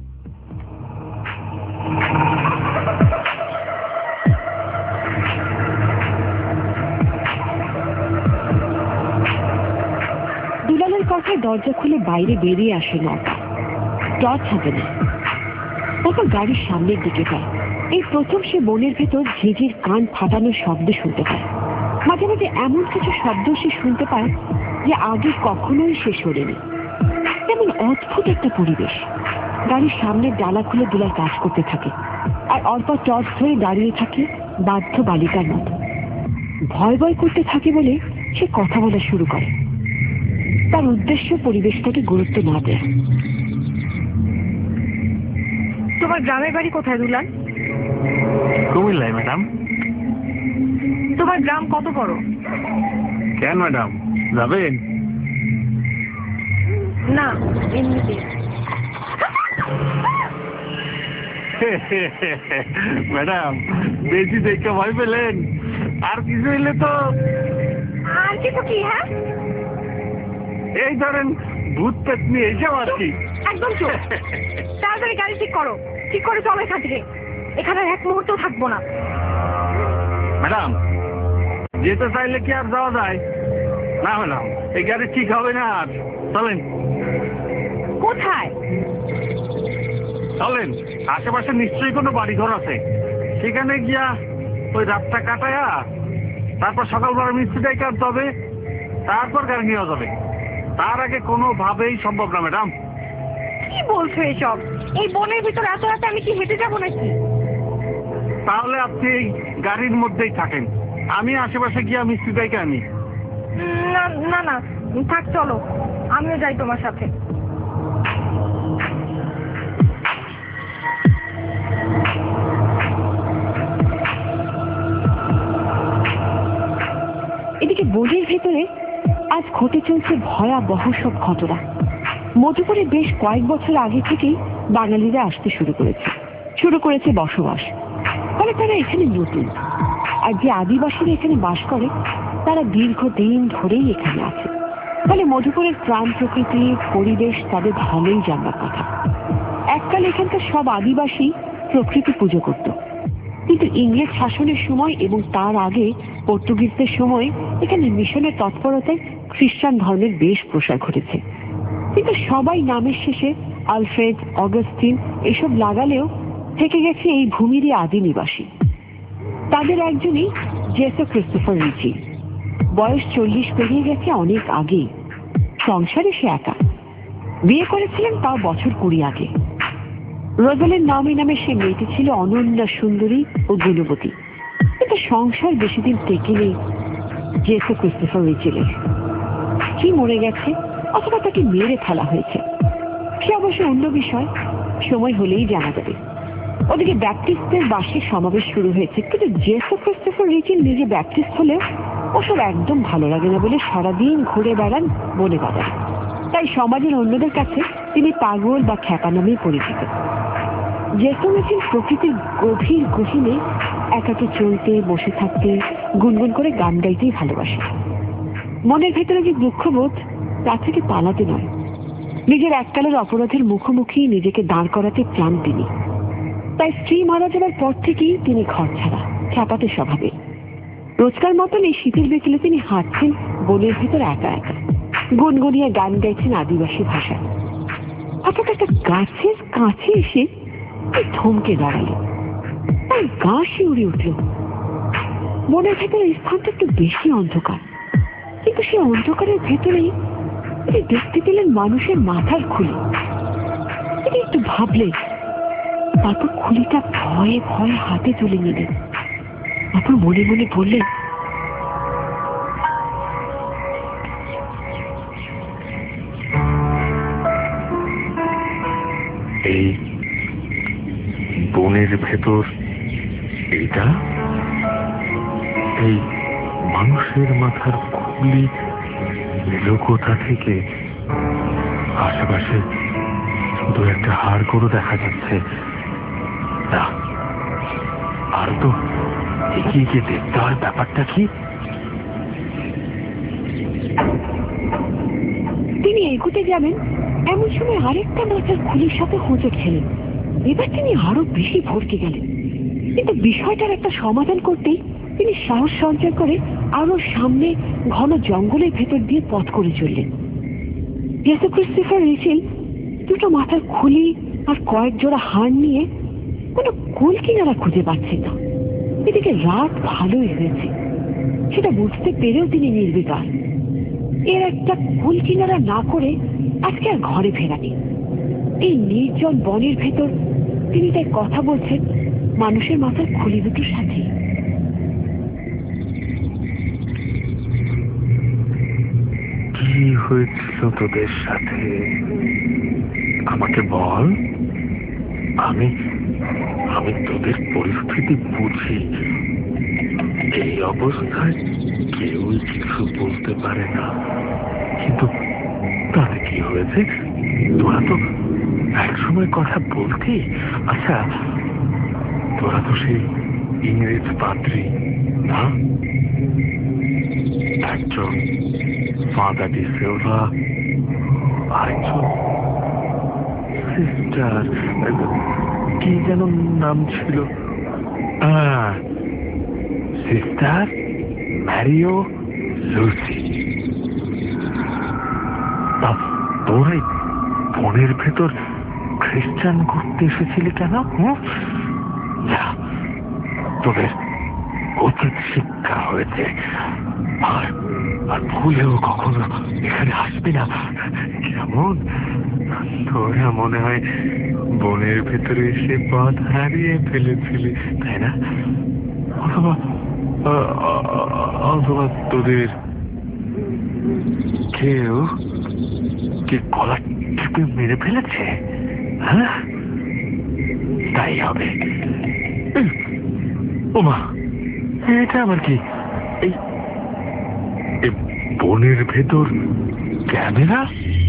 দুলালের কথায় দরজা খুলে বাইরে বেরিয়ে আসে নৌকা। টর্চ হবে না, তারপর গাড়ির সামনের দিকে যায়। এই প্রথম সে বনের ভেতর ঝিঝির কান ফাটানোর শব্দ শুনতে পায়। মাঝে মাঝে এমন কিছু শব্দ সে শুনতে পায় যে আগে কখনোই সে শোনেনি। তেমন অদ্ভুত একটা পরিবেশ। গাড়ির সামনের ডালা খুলে দোলার কাজ করতে থাকে, আর অল্প টর্চ ধরে দাঁড়িয়ে থাকে বাধ্য বালিকার মতো। ভয় ভয় করতে থাকে বলে সে কথা বলা শুরু করে। তার উদ্দেশ্য পরিবেশটাকে গুরুত্ব না দেয়। তোমার গ্রামের বাড়ি কোথায় দুলাল? কুমিল্লায় ম্যাডাম। তোমার গ্রাম কত বড়? কেন ম্যাডাম, যাবেন? না, এমনিতে। ম্যাডাম, বেশি দেখে ভয় পেলেন? আর কিছু হইলে তো আর কিছু কি? হ্যাঁ, এই ধরেন ভূত পেতনি এইসব আর কি। একদম চুপ। তাড়াতাড়ি গাড়ি ঠিক করো, ঠিক করে চলো এখান থেকে। এখানে এক মুহূর্ত থাকবো না। ম্যাডাম, যেতে চাইলে কি আর যাওয়া যায়? না ম্যাডাম, এই গাড়ি ঠিক হবে না। আর চলেন। কোথায়? চলেন, আশেপাশে নিশ্চয়ই কোনো বাড়িঘর আছে, সেখানে গিয়া ওই রাতটা কাটায়া তারপর সকালবেলা মিস্ত্রি ডেকে আনতে হবে, তারপর গাড়ি নেওয়া যাবে। তার আগে কোনোভাবেই সম্ভব না ম্যাডাম। কি বলছো এসব? এই বনের ভিতর এত রাতে আমি কি হেঁটে যাবো নাকি? তাহলে আপনি এই গাড়ির মধ্যেই থাকেন, আমি আশেপাশে গিয়া মিস্ত্রি ডেকে আনি। না না না, থাক, চলো, আমিও যাই তোমার সাথে। এদিকে বনের ভেতরে আজ ঘটে চলছে ভয়াবহ সব ঘটনা। মধুপুরে বেশ কয়েক বছর আগে থেকেই বাঙালিরা আসতে শুরু করেছে বসবাস। ফলে তারা এখানে নতুন, আর যে আদিবাসীরা এখানে বাস করে তারা দীর্ঘদিন ধরেই এখানে আছে। ফলে মধুপুরের প্রাণ প্রকৃতি, পরিবেশ তাদের ভালোই জানবার কথা। এককাল এখানকার সব আদিবাসী প্রকৃতি পুজো করত, কিন্তু ইংরেজ শাসনের সময় এবং তার আগে পর্তুগিজদের সময় এখানে মিশনের তৎপরতায় খ্রিস্টান ধর্মের বেশ প্রসার ঘটেছে। কিন্তু সবাই নামের শেষে আলফ্রেড, অগাস্টিন এসব লাগালেও থেকে গেছে এই ভূমিরই আদি নিবাসী। তাদের একজনই জেসো ক্রিস্টোফার রিচি। বয়স 40 পেরিয়ে গেছে অনেক আগেই। সংসারে সে একা। বিয়ে করেছিলেন তাও বছর 20 আগে। রোজালের নামে সে মেয়েটি ছিল অনন্যা সুন্দরী ও গুণবতী। কিন্তু সংসার বেশি দিন টেকেনি জেসো ক্রিস্টোফার রিচেলের। কি মরে গেছে অথবা তাকে মেরে ফেলা হয়েছে সে অবশ্য অন্য বিষয়, সময় হলেই জানা যাবে। ওদিকে ব্যাপটিস্টদের বার্ষিক সমাবেশ শুরু হয়েছে, কিন্তু জেসো ক্রিস্টোফার রিচেল নিজে ব্যাপটিস্ট হলেও ওসব একদম ভালো লাগে না বলে সারাদিন ঘুরে বেড়ান বনে বাজারে। তাই সমাজের অন্যদের কাছে তিনি পাগল বা খ্যাপা নামেই পরিচিত। জেসো রিচেল প্রকৃতির গভীর গহীনে একাকে চলতে, বসে থাকতে, গুনগুন করে গান গাইতেই ভালোবাসে। মনের ভেতরে যে দুঃখবোধ তা থেকে পালাতে নয়, নিজের এককালের অপরাধের মুখোমুখি নিজেকে দাঁড় করাতে চান তিনি। তাই স্ত্রী মারা যাবার পর থেকেই তিনি ঘর ছাড়া, খ্যাপাতে স্বভাবে। রোজকার মতন এই শীতের বিকেলে তিনি হাঁটছেন বনের ভিতর একা একা, গুনগুনিয়ে গান গাইছেন আদিবাসী ভাষায়। হঠাৎ একটা গাছের কাছে এসে থমকে দাঁড়ালো, তার গা শিউরে উঠল। বনের ভেতরে স্থানটা একটু বেশি অন্ধকার, কিন্তু সেই অন্ধকারের ভেতরেই তিনি দেখতে পেলেন মানুষের মাথার খুলি। তিনি একটু ভাবলেন, তারপর খুলিটা ভয়ে ভয়ে হাতে তুলে নিলেন। তারপর মনে মনে বললেন, এই বনের ভেতর এইটা, এই মানুষের মাথার খুলি এলো কোথা থেকে? আশেপাশে দু একটা হাড় করে দেখা যাচ্ছে। না, আর তো এগিয়ে গিয়ে দেখতে হয় ব্যাপারটা কি। তিনি এগোতে যাবেন, এমন সময় আরেকটা মাথার খুলির সাথে হোঁচট খেলেন। এবার তিনি আরো বেশি ভরকে গেলেন, কিন্তু বিষয়টার একটা সমাধান করতেই তিনি সাহস সঞ্চয় করে আরো সামনে ঘন জঙ্গলের ভেতর দিয়ে পথ করে চললেন। জেসো ক্রিস্টোফার রিচেল দুটো মাথার খুলি আর কয়েক জোড়া হাড় নিয়ে কোনো কুল কিনারা খুঁজে পাচ্ছেন না। এদিকে রাত ভালোই হয়েছে, সেটা বুঝতে পেরেও তিনি নির্বিকার। এর একটা কুল কিনারা না করে আজকে আর ঘরে ফেরানি। এই নির্জন বনের ভেতর তিনি তাই কথা বলছেন মানুষের মাথার খুলি দুটোর সাথে। কি হয়েছিল তোদের সাথে আমাকে বল। আমি আমি তোদের পরিস্থিতি বুঝি। এই অবস্থায় কেউই কিছু বলতে পারে না, কিন্তু তাতে কি হয়েছে? তোরা তো একসময় কথা বলতি। আচ্ছা, তোরা তো সেই ইংরেজ পাদ্রী না? একজন ফাদার ডি সিলভা, আরেকজন সিস্টার, কি যেন নাম ছিল, সিস্টার ম্যারিও লুসি। তোরাই বনের ভেতর খ্রিস্টান করতে এসেছিলি কেন? তোদের উচিত শিক্ষা হয়েছে, আর ভুলেও কখনো এখানে আসবি না। কেমন তোরা মনে হয় বনের ভেতরে এসে পথ হারিয়ে ফেলেছিলি, তাই না? অথবা তোদের কেউ কি গলা টিপে মেরে ফেলেছে? হ্যাঁ, তাই হবে। ওমা, এটা আবার কি? এই বনের ভেতর ক্যামেরা?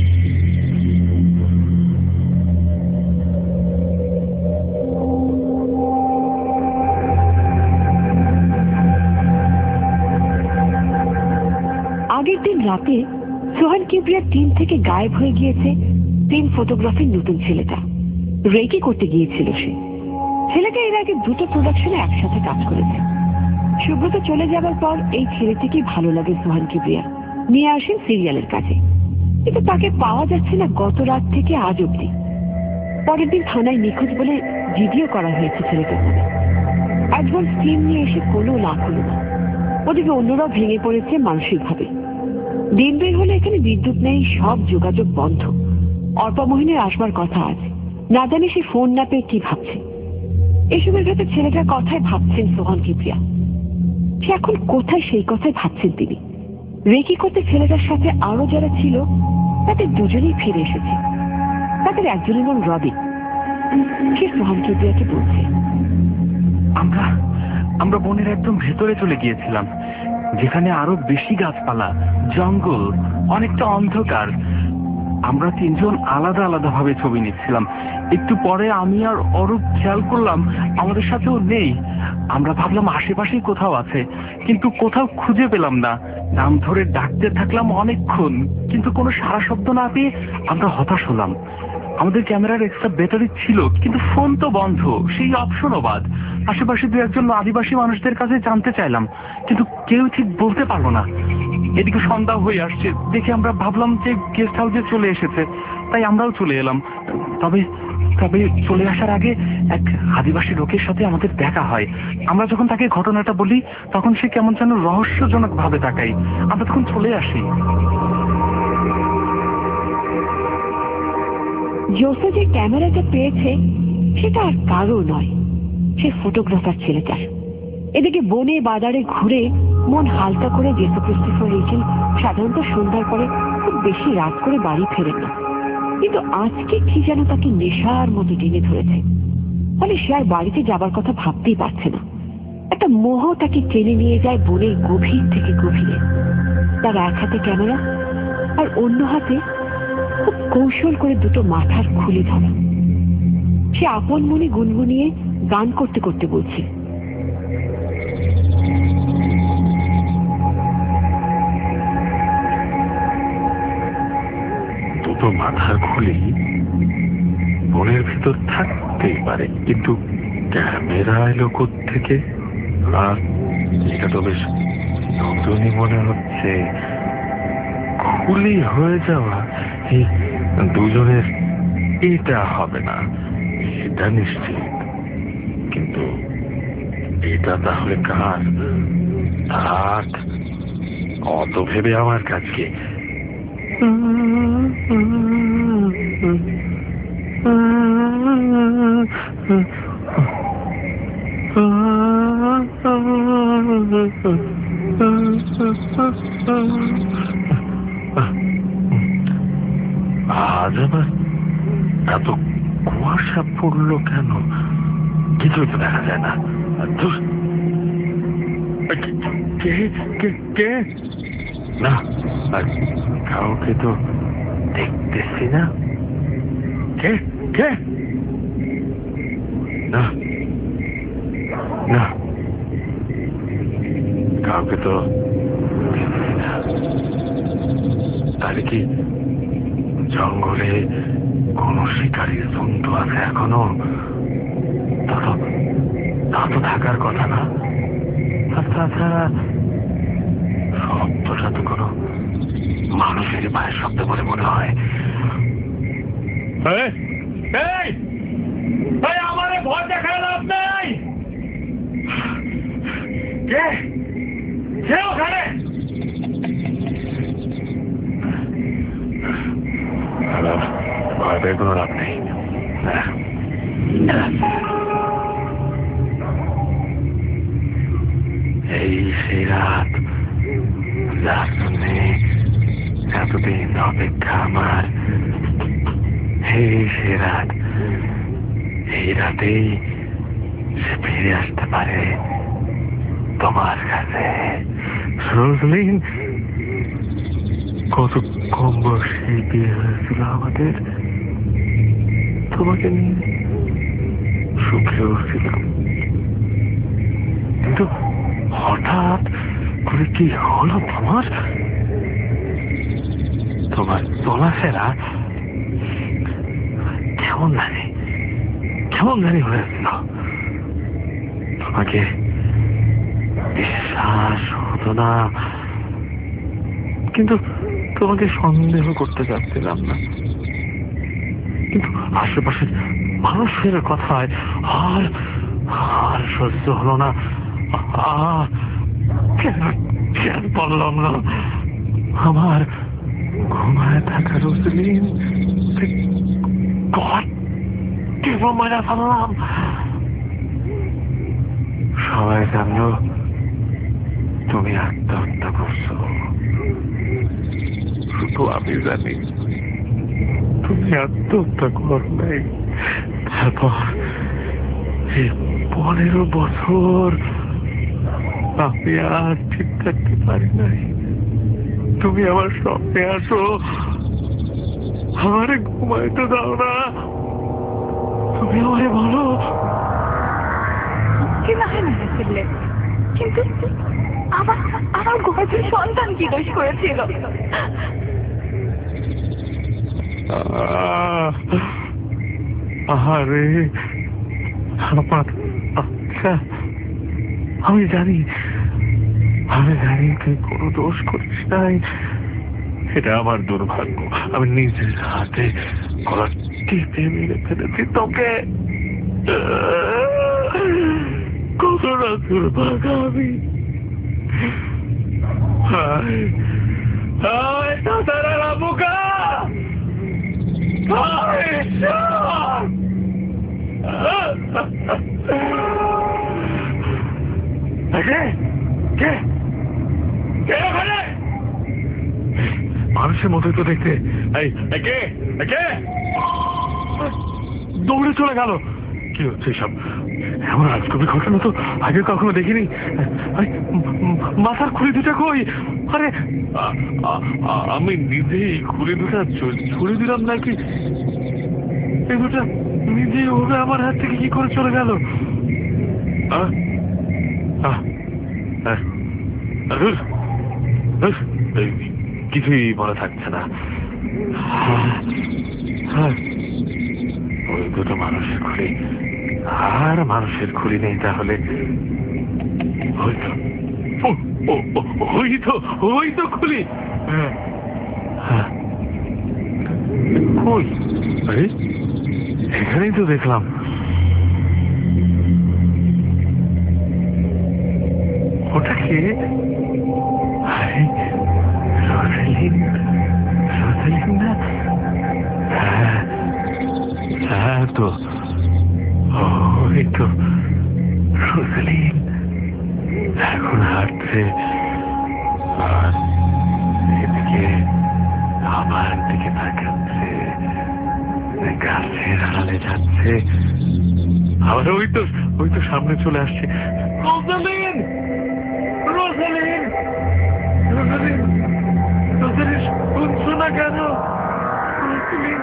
আগের দিন রাতে সোহান কিবরিয়ার টিম থেকে গায়েব হয়ে গিয়েছে টিম ফটোগ্রাফির নতুন ছেলেটা। রেকি করতে গিয়েছিল সে। ছেলেটা এর আগে দুটো প্রোডাকশনে একসাথে কাজ করেছে। সুব্রত চলে যাবার পর এই ছেলেটিকে ভালো লাগে সোহান কিবরিয়া, নিয়ে আসেন সিরিয়ালের কাজে। কিন্তু তাকে পাওয়া যাচ্ছে না গত রাত থেকে আজ অব্দি। পরের দিন থানায় নিখোঁজ বলে জিডিও করা হয়েছে ছেলেটার নামে। অ্যাডভান্স টিম নিয়ে এসে কোনো লাভ হলো না। ওদিকে অন্যরাও ভেঙে পড়েছে মানসিকভাবে। দিন বের হলে এখানে বিদ্যুৎ নেই, সব যোগাযোগ বন্ধ। অর্পা মোহিনীর আসবার কথা আছে, না জানি সে ফোন না পেয়ে কি ভাবছে। এসবের ভেতর ছেলেটার কথাই ভাবছেন সোহান কিবরিয়া। সে এখন কোথায় সেই কথাই ভাবছেন তিনি। রেকি করতে ছেলেটার সাথে আরো যারা ছিল তাদের দুজনেই ফিরে এসেছে। তাদের একজনের নাম রবিন। সে সোহান কিবরিয়াকে বলছে, আমরা বনের একদম ভেতরে চলে গিয়েছিলাম, যেখানে আরো বেশি গাছপালা, জঙ্গল, অনেকটা অন্ধকার। আমরা তিনজন আলাদা আলাদা ভাবে ছবি নিচ্ছিলাম। একটু পরে আমি আর অরূপ খেয়াল করলাম আমাদের সাথেও নেই। আমরা ভাবলাম আশেপাশেই কোথাও আছে, কিন্তু কোথাও খুঁজে পেলাম না। নাম ধরে ডাকতে থাকলাম অনেকক্ষণ, কিন্তু কোনো সারা শব্দ না পেয়ে আমরা হতাশ হলাম। আমাদের ক্যামেরার এক্সট্রা ব্যাটারি ছিল, কিন্তু ফোন তো বন্ধ, সেই অপশনও বাদ। আশেপাশে দু একজন আদিবাসী মানুষদের কাছে জানতে চাইলাম, কিন্তু কেউ ঠিক বলতে পারলো না। এদিকে সন্ধ্যা হয়ে আসছে দেখে আমরা ভাবলাম যে গেস্ট হাউসে চলে এসেছে, তাই আমরাও চলে এলাম। তবে চলে আসার আগে এক আদিবাসী লোকের সাথে আমাদের দেখা হয়। আমরা যখন তাকে ঘটনাটা বলি তখন সে কেমন যেন রহস্যজনক ভাবে তাকাই। আমরা তখন চলে আসি। জোসে যে ক্যামেরাটা পেয়েছে সেটা আর কারো নয়, সে ফটোগ্রাফার ছেলেটার। এদিকে বনে বাজারে ঘুরে মন হালকা করে জেসু ক্রিস্টোফার রিচেল সাধারণত সন্ধ্যার পরে খুব বেশি রাত করে বাড়ি ফেরেন না, কিন্তু আজকে কি যেন তাকে নেশার মতো টেনে ধরেছে। ফলে সে আর বাড়িতে যাবার কথা ভাবতেই পারছে না। একটা মোহ তাকে টেনে নিয়ে যায় বনের গভীর থেকে গভীরে। তার এক হাতে ক্যামেরা আর অন্য হাতে খুব কৌশল করে দুটো মাথার খুলি ধরা। সে আপন মনে গুনগুনিয়ে গান করতে করতে বলছে, দুটো মাথার খুলি বনের ভেতর থাকতেই পারে, কিন্তু ক্যামেরা এলো কোত্থেকে? আর এটা তো বেশ নতুনই মনে হচ্ছে। খুলি হয়ে যাওয়া এই দুজনের এটা হবে না, এটা নিশ্চিত। কিন্তু এটা তাহলে কার? থাক, অত ভেবে আমার কাজকে। আজ আবার এত কুয়াশা পড়লো কেন? কিছুই তো দেখা যায় না। কে না, কাউকে তো দেখতেছি না। কে কে না না, কাউকে তো দেখতেছি না। তাহলে কি জঙ্গলে কোন শিকারীর জন্তু আছে এখনো? তা তো থাকার কথা না। তাছাড়া শব্দটা তো কোনো মানুষের পায়ের শব্দ বলে মনে হয়। আমার ভয় দেখায় লাভ নেই। কে ওখানে? ভয় পেয়ে কোনো লাভ নেই। এই সেই রাত, যার জন্যে এতদিন অপেক্ষা আমার। এই সেই রাত, এই রাতেই সে ফিরে আসতে পারে তোমার কাছে। রোজলিন, কত কম বয়সে বিয়ে হয়েছিল আমাদের। তোমাকে নিয়ে সুখেও ছিলাম, কিন্তু হঠাৎ করে কি হলো তোমার? তোমার চলাফেরা কেমন জানি হয়েছিল। তোমাকে বিশ্বাস হতো না, কিন্তু তোমাকে সন্দেহ করতে চাচ্ছিলাম না। কিন্তু আশেপাশের মানুষের কথায় আর সহ্য হলো না। কেন বললাম না? আমার ঘুমায় থাকা রোজলিন মারা ফেললাম। সবাই জানলো তুমি আত্মহত্যা করছো, শুধু আমি জানি তুমি আত্মহত্যা কর নাই। তারপর 15 বছর আমি আর ঠিক থাকতে পারি নাই। তুমি আমার স্বপ্নে আসো, আমারে ঘুমাইতে দাও না। তুমি আমারে বলো। কিন্তু আমার গর্ভের সন্তান কি দোষ করেছিল? আরে আমার, আচ্ছা, আমি জানি তুই কোনো দোষ করিস নাই। এটা আমার দুর্ভাগ্য। আমি নিজের হাতে গলা টিপে মেরে ফেলেছি তোকে। কতটা দুর্ভাগ্য আমি। বোকা মানুষের মতোই তো দেখতে। দৌড়ে চলে গেল। কি হচ্ছে সব? এমন আজকবি ঘটনা তো আগে কখনো দেখিনি। মাথার খুলি দুটা কই? আরে আমি নিজেই খুলি দুটা ছুড়ে দিলাম নাকি? এই দুটা নিজেই ওভাবে আমার হাত থেকে কি করে চলে গেল? কিছুই মনে থাকছে না। ওই দুটো মানুষের খুলি আর মানুষের খুলি নেই। তাহলে ওই তো খুলি। কই? আরে এখানেই তো দেখলাম। ওটা কে? রোজালিন, রোজালিন না? হ্যাঁ তো, ওই তো রোজালিন এখন হাঁটছে, আর এদিকে আমার দিকে তাকাচ্ছে, গাছের আড়ালে যাচ্ছে, আবার ওই তো সামনে চলে আসছে। রোজালিন, রোজালিন, রোজালিন, রোজালিন, শুনছো না কেন? রোজালিন।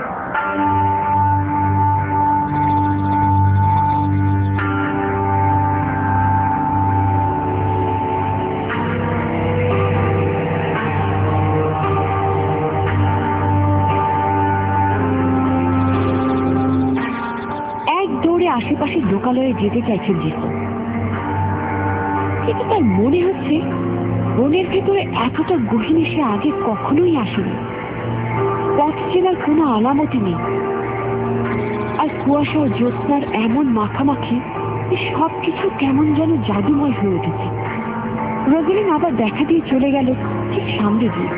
আশেপাশে লোকালয়ে যেতে চাইছেন জিসু, কিন্তু তার মনে হচ্ছে বনের ভেতরে এতটা গহীনে সে আগে কখনোই আসেনি। পথ চেনার কোনো আলামতি নেই, আর কুয়াশা ও জ্যোৎস্নার এমন মাখামাখি সবকিছু কেমন যেন জাদুময় হয়ে উঠেছে। রোজালিন আবার দেখা দিয়ে চলে গেল ঠিক সামনে দিয়ে।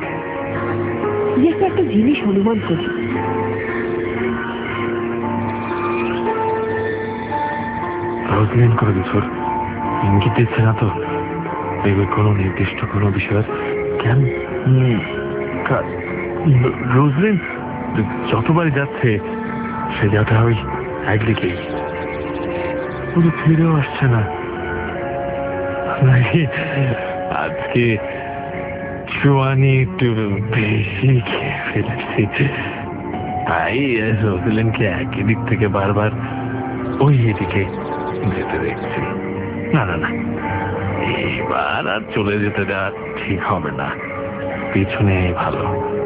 জিসু একটা জিনিস অনুমান করল, রোজালিন করে কিছুর ইঙ্গিত দিচ্ছে না তো? কোনো নির্দিষ্ট কোনো বিষয় কেন? রোজালিন যতবারই যাচ্ছে সে যাতে ওই একদিকেই, পুরো ফিরেও আসছে না। আজকে চুয়ানি একটু বেশি খেয়ে ফেলেছি, তাই রোজালিনকে একই দিক থেকে বারবার ওই এদিকে যেতে দেখছি। না না না, এবার আর চলে যেতে দেওয়া ঠিক হবে না, পিছনে ভালো।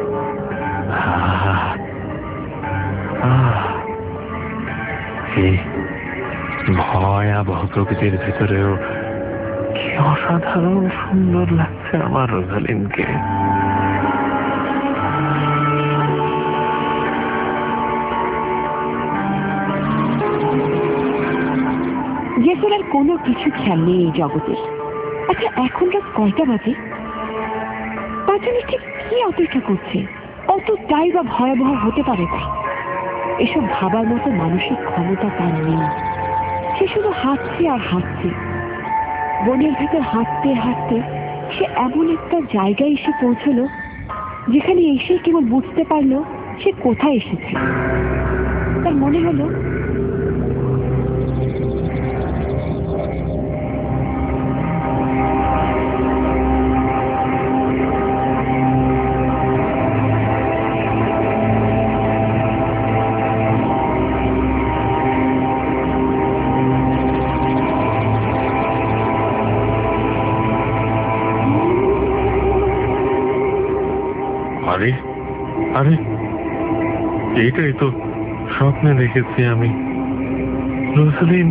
এই ভয়াবহ প্রকৃতির ভেতরেও কি অসাধারণ সুন্দর লাগছে আমার রোজালিনকে। জেসুর আর কোনো কিছু খেয়াল নেই এই জগতের। আচ্ছা, এখন রাত কয়টা বাজে? পাঁচজনে ঠিক কি অপেক্ষা করছে? কতটাই বা ভয়াবহ হতে পারে তাই? এসব ভাবার মতো মানসিক ক্ষমতা তার নেই। সে শুধু হাঁটছে আর হাঁটছে। বনের ভেতর হাঁটতে হাঁটতে সে এমন একটা জায়গায় এসে পৌঁছলো যেখানে এসে কেবল বুঝতে পারলো সে কোথায় এসেছে। তার মনে হলো আরে আরে, এইটাই তো স্বপ্নে দেখেছি আমি। রোজালিন,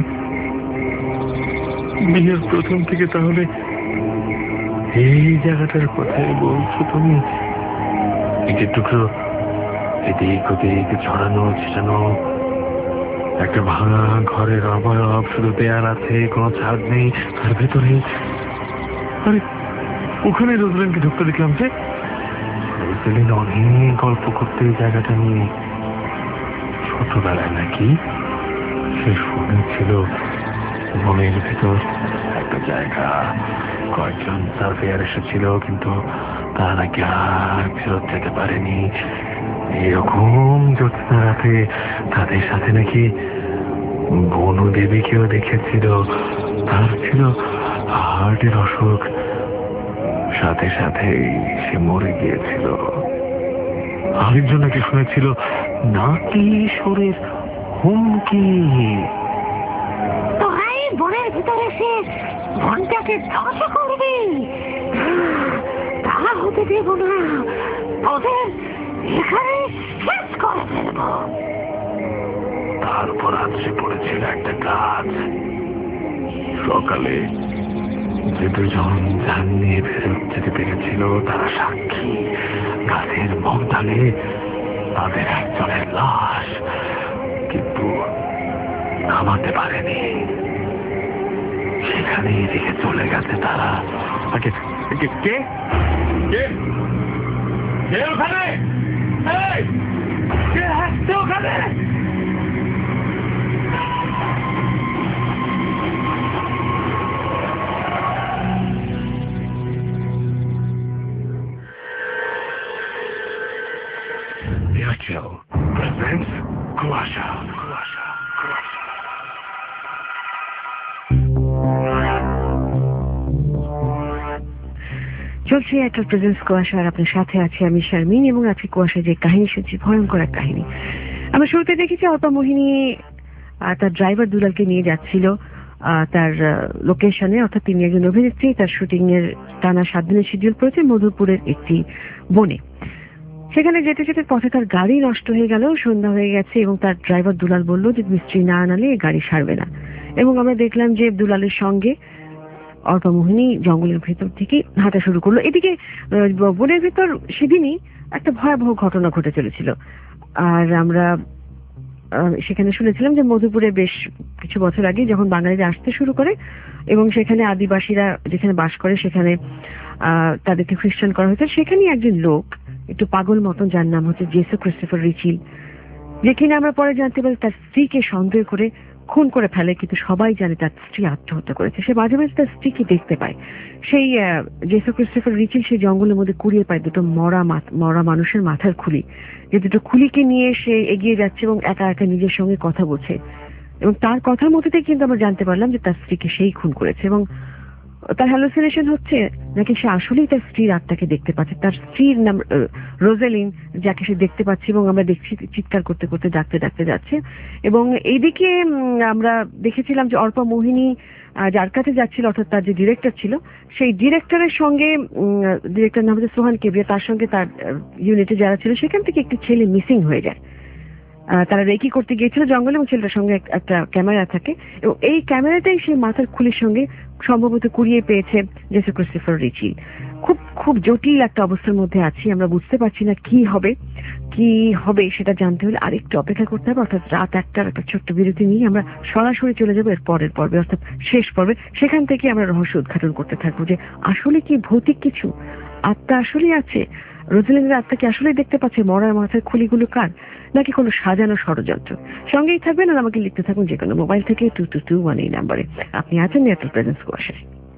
বিয়ের প্রথম থেকে তাহলে এই জায়গাটার কথাই বলছো তুমি? ইটের টুকরো এদিক ওদিক ছড়ানো ছিটানো, একটা ভাঙা ঘরের অবয়ব, শুধু দেয়াল আছে, কোনো ছাদ নেই, তার ভেতরে আরে ওখানে রোজালিনকে ঢুকতে দেখলাম যে। রোজালিন অনেক গল্প করতে এই জায়গাটা নিয়ে। ছোটবেলায় নাকি সে শুনেছিল বনের ভেতর একটা জায়গা, কয়েকজন সার্ভেয়ার এসেছিল, কিন্তু তারা নাকি আর ফেরত যেতে পারেনি। এরকম জ্যোৎস্না রাতে তাদের সাথে নাকি বনু দেবীকেও দেখেছিল। তার ছিল হার্টের অসুখ, সাথে সাথে সে মরে গিয়েছিল। আরেকজন নাকি শুনেছিল নাকি ঈশ্বরের হুমকি। তোরাই বনের ভিতরে সে ঘন্টাকে ধ্বংস করবি, তা হতে দেব না, ওদের এখানে শেষ করে ফেলব। তারপর আছড়ে পড়েছিল একটা গাছ। সকালে যে দুজন ধান নিয়ে ফেরত যেতে পেরেছিল তারা সাক্ষী, গাছের মগডালে তাদের একজনের লাশ, কিন্তু নামাতে পারেনি। সেখানেই রেখে চলে গেছে তারা। কে কে কে কে ওখানে? এই! কে আসছে ওখানে? Virtual presents Kuasha. চলছে এয়ারটেল প্রেজেন্স কুয়াশা, আর আপনার সাথে আছে আমি শারমিন, এবং আজকে কুয়াশা যে কাহিনী শুনছি ভয়ঙ্কর এক কাহিনী। আমরা শুরুতে দেখেছি অল্পা মোহিনী তার ড্রাইভার দুলালকে নিয়ে যাচ্ছিল তার লোকেশনে, অর্থাৎ তিনি একজন অভিনেত্রী, তার শুটিং এর টানা 7 দিনের শিডিউল পড়েছে মধুপুরের একটি বনে। সেখানে যেতে যেতে পথে তার গাড়ি নষ্ট হয়ে গেল, সন্ধ্যা হয়ে গেছে, এবং তার ড্রাইভার দুলাল বলল যে মিস্ত্রি না আনালে গাড়ি সারবে না। এবং আমরা দেখলাম যে দুলালের সঙ্গে অল্পা মোহিনী জঙ্গলের ভেতর থেকে হাঁটা শুরু করলো। এদিকে বনের ভেতর সেদিনই একটা ভয়াবহ ঘটনা ঘটে চলেছিল, আর আমরা সেখানে শুনেছিলাম যে মধুপুরে বেশ কিছু বছর আগে যখন বাঙালিরা আসতে শুরু করে এবং সেখানে আদিবাসীরা যেখানে বাস করে সেখানে তাদেরকে খ্রিস্টান করা হয়েছে, সেখানে একজন লোক একটু পাগল মতন, যার নাম হচ্ছে জেসু ক্রিস্টোফার রিচিল, যে কিনা আমরা পরে জানতে পারি তার স্ত্রীকে সন্দেহ করে খুন করে ফেলে, কিন্তু সবাই জানে তার স্ত্রী আত্মহত্যা করেছে। সে মাঝে মাঝে তার স্ত্রীকে দেখতে পায়। সেই জেসু ক্রিস্টোফার রিচিল সেই জঙ্গলের মধ্যে কুড়িয়ে পায় দুটো মরা মানুষের মাথার খুলি, যে দুটো খুলিকে নিয়ে সে এগিয়ে যাচ্ছে এবং একা একা নিজের সঙ্গে কথা বলছে, এবং তার কথার মধ্যেই কিন্তু আমরা জানতে পারলাম যে তার স্ত্রীকে সেই খুন করেছে। এবং তার হ্যালুসিনেশন হচ্ছে নাকি সে আসলেই তার স্ত্রীর আত্মাকে দেখতে পাচ্ছে, তার স্ত্রীর নাম রোজালিন, যাকে সে দেখতে পাচ্ছে, এবং আমরা দেখছি চিৎকার করতে করতে ডাকতে ডাকতে যাচ্ছে। এবং এইদিকে আমরা দেখেছিলাম যে অল্পা মোহিনী যার কাছে যাচ্ছিল, অর্থাৎ তার যে ডিরেক্টর ছিল, সেই ডিরেক্টরের সঙ্গে, ডিরেক্টর নাম হচ্ছে সোহান কেবরিয়া, তার সঙ্গে তার ইউনিটে যারা ছিল সেখান থেকে একটি ছেলে মিসিং হয়ে যায়। তারা রেকি করতে গিয়েছিল জঙ্গলে, এবং ছেলেটার সঙ্গে একটা ক্যামেরা থাকে, এবং এই ক্যামেরাটাই সেই মাথার খুলির সঙ্গে সম্ভবত কুড়িয়ে পেয়েছে জেসু ক্রিস্টোফার রিচিল। খুব খুব জটিল একটা অবস্থার মধ্যে আছি, আমরা বুঝতে পারছি না কি হবে সেটা জানতে হলে আরেকটু অপেক্ষা করতে হবে। অর্থাৎ রাত 1টার একটা ছোট্ট বিরতি নিয়ে আমরা সরাসরি চলে যাবো এর পরের পর্বে, অর্থাৎ শেষ পর্বে। সেখান থেকে আমরা রহস্য উদ্ঘাটন করতে থাকবো যে আসলে কি ভৌতিক কিছু, আত্মা আসলে আছে, রোজালিনের আত্মা কি আসলে দেখতে পাচ্ছে মরার মাথার খুলিগুলো কার, নাকি কোনো সাজানো ষড়যন্ত্র? সঙ্গেই থাকবেন আর আমাকে লিখতে থাকুন যে কোনো মোবাইল থেকে 2221 এই নাম্বারে। আপনি আছেন এয়ারটেল প্রেজেন্স কুয়াশায়।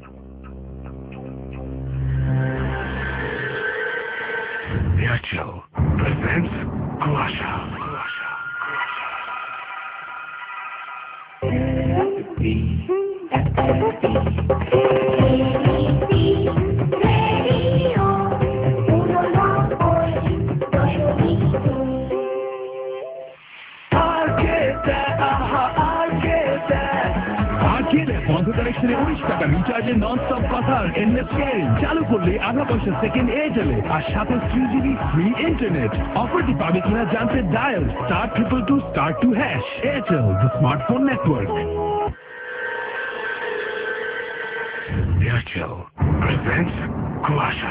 Virtual presents Kuasha. বন্ধ কানেকশনে 19 টাকা রিচার্জে নন-স্টপ কথার এন্ডলেস শেয়ারিং চালু করলে আধা পয়সা সেকেন্ড এয়ারটেলে, আর সাথে 3GB ফ্রি ইন্টারনেট। অফারটি পাবে কিনা জানতে dial *222*2#। Airtel, the smartphone network. Virtual presents Kuasha.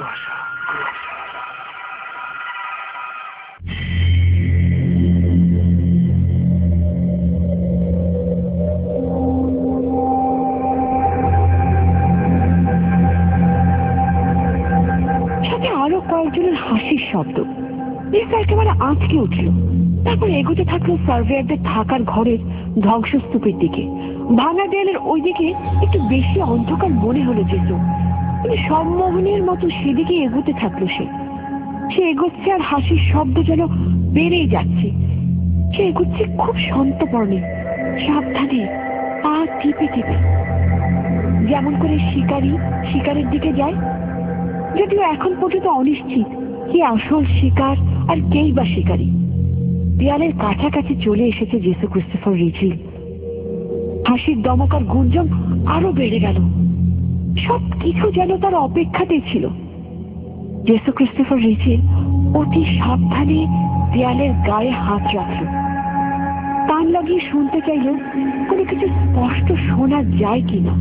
আরো কয়েকজনের হাসির শব্দ একেবারে আঁচকে উঠল। তারপর এগোতে থাকলো সার্ভেয়ারদের থাকার ঘরের ধ্বংসস্তূপের দিকে। ভাঙা দেয়ালের ওই দিকে একটু বেশি অন্ধকার মনে হলো যেত, কিন্তু সম্মোহনের মতো সেদিকে এগোতে থাকলো। সে এগোচ্ছে আর হাসির শব্দ যেন বেড়েই যাচ্ছে। সে এগোচ্ছে খুব সন্তর্পণে, সাবধানে, পা টিপে টিপে, যেমন করে শিকারের দিকে যায়। যদিও এখন পর্যন্ত অনিশ্চিত কি আসল শিকার আর কেই বা শিকারী। দেয়ালের কাছাকাছি চলে এসেছে জেসু ক্রিস্টোফার রিচিল। হাসির দমকার গুঞ্জন আরো বেড়ে গেল। সবকিছু যেন তার অপেক্ষাতেই ছিল। জেসু ক্রিস্টোফার রিচিল অতি সাবধানে দেয়ালের গায়ে হাত রাখল। কান লাগিয়ে শুনতে চাইল কোনো কিছু স্পষ্ট শোনা যায় কিনা।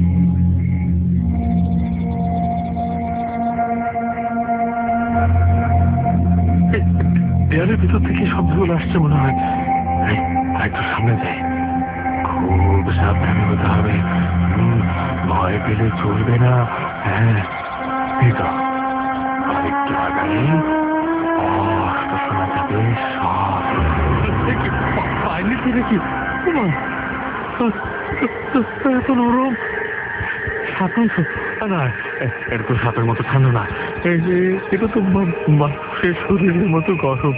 দেয়ালের ভিতর থেকে শব্দগুলো আসছে মনে হয়। একটু সামনে যাই, খুব সাবধানে হতে হবে। ভয় পেলে চলবে না। হ্যাঁ, এই তো আরেকটু আগালে স্পষ্ট শোনা যাবে সব। পাইনি দেখি এত নরম না, এটা তো সাপের মতো ঠান্ডা না, এটা তো মানুষের শরীরের মতো গরম।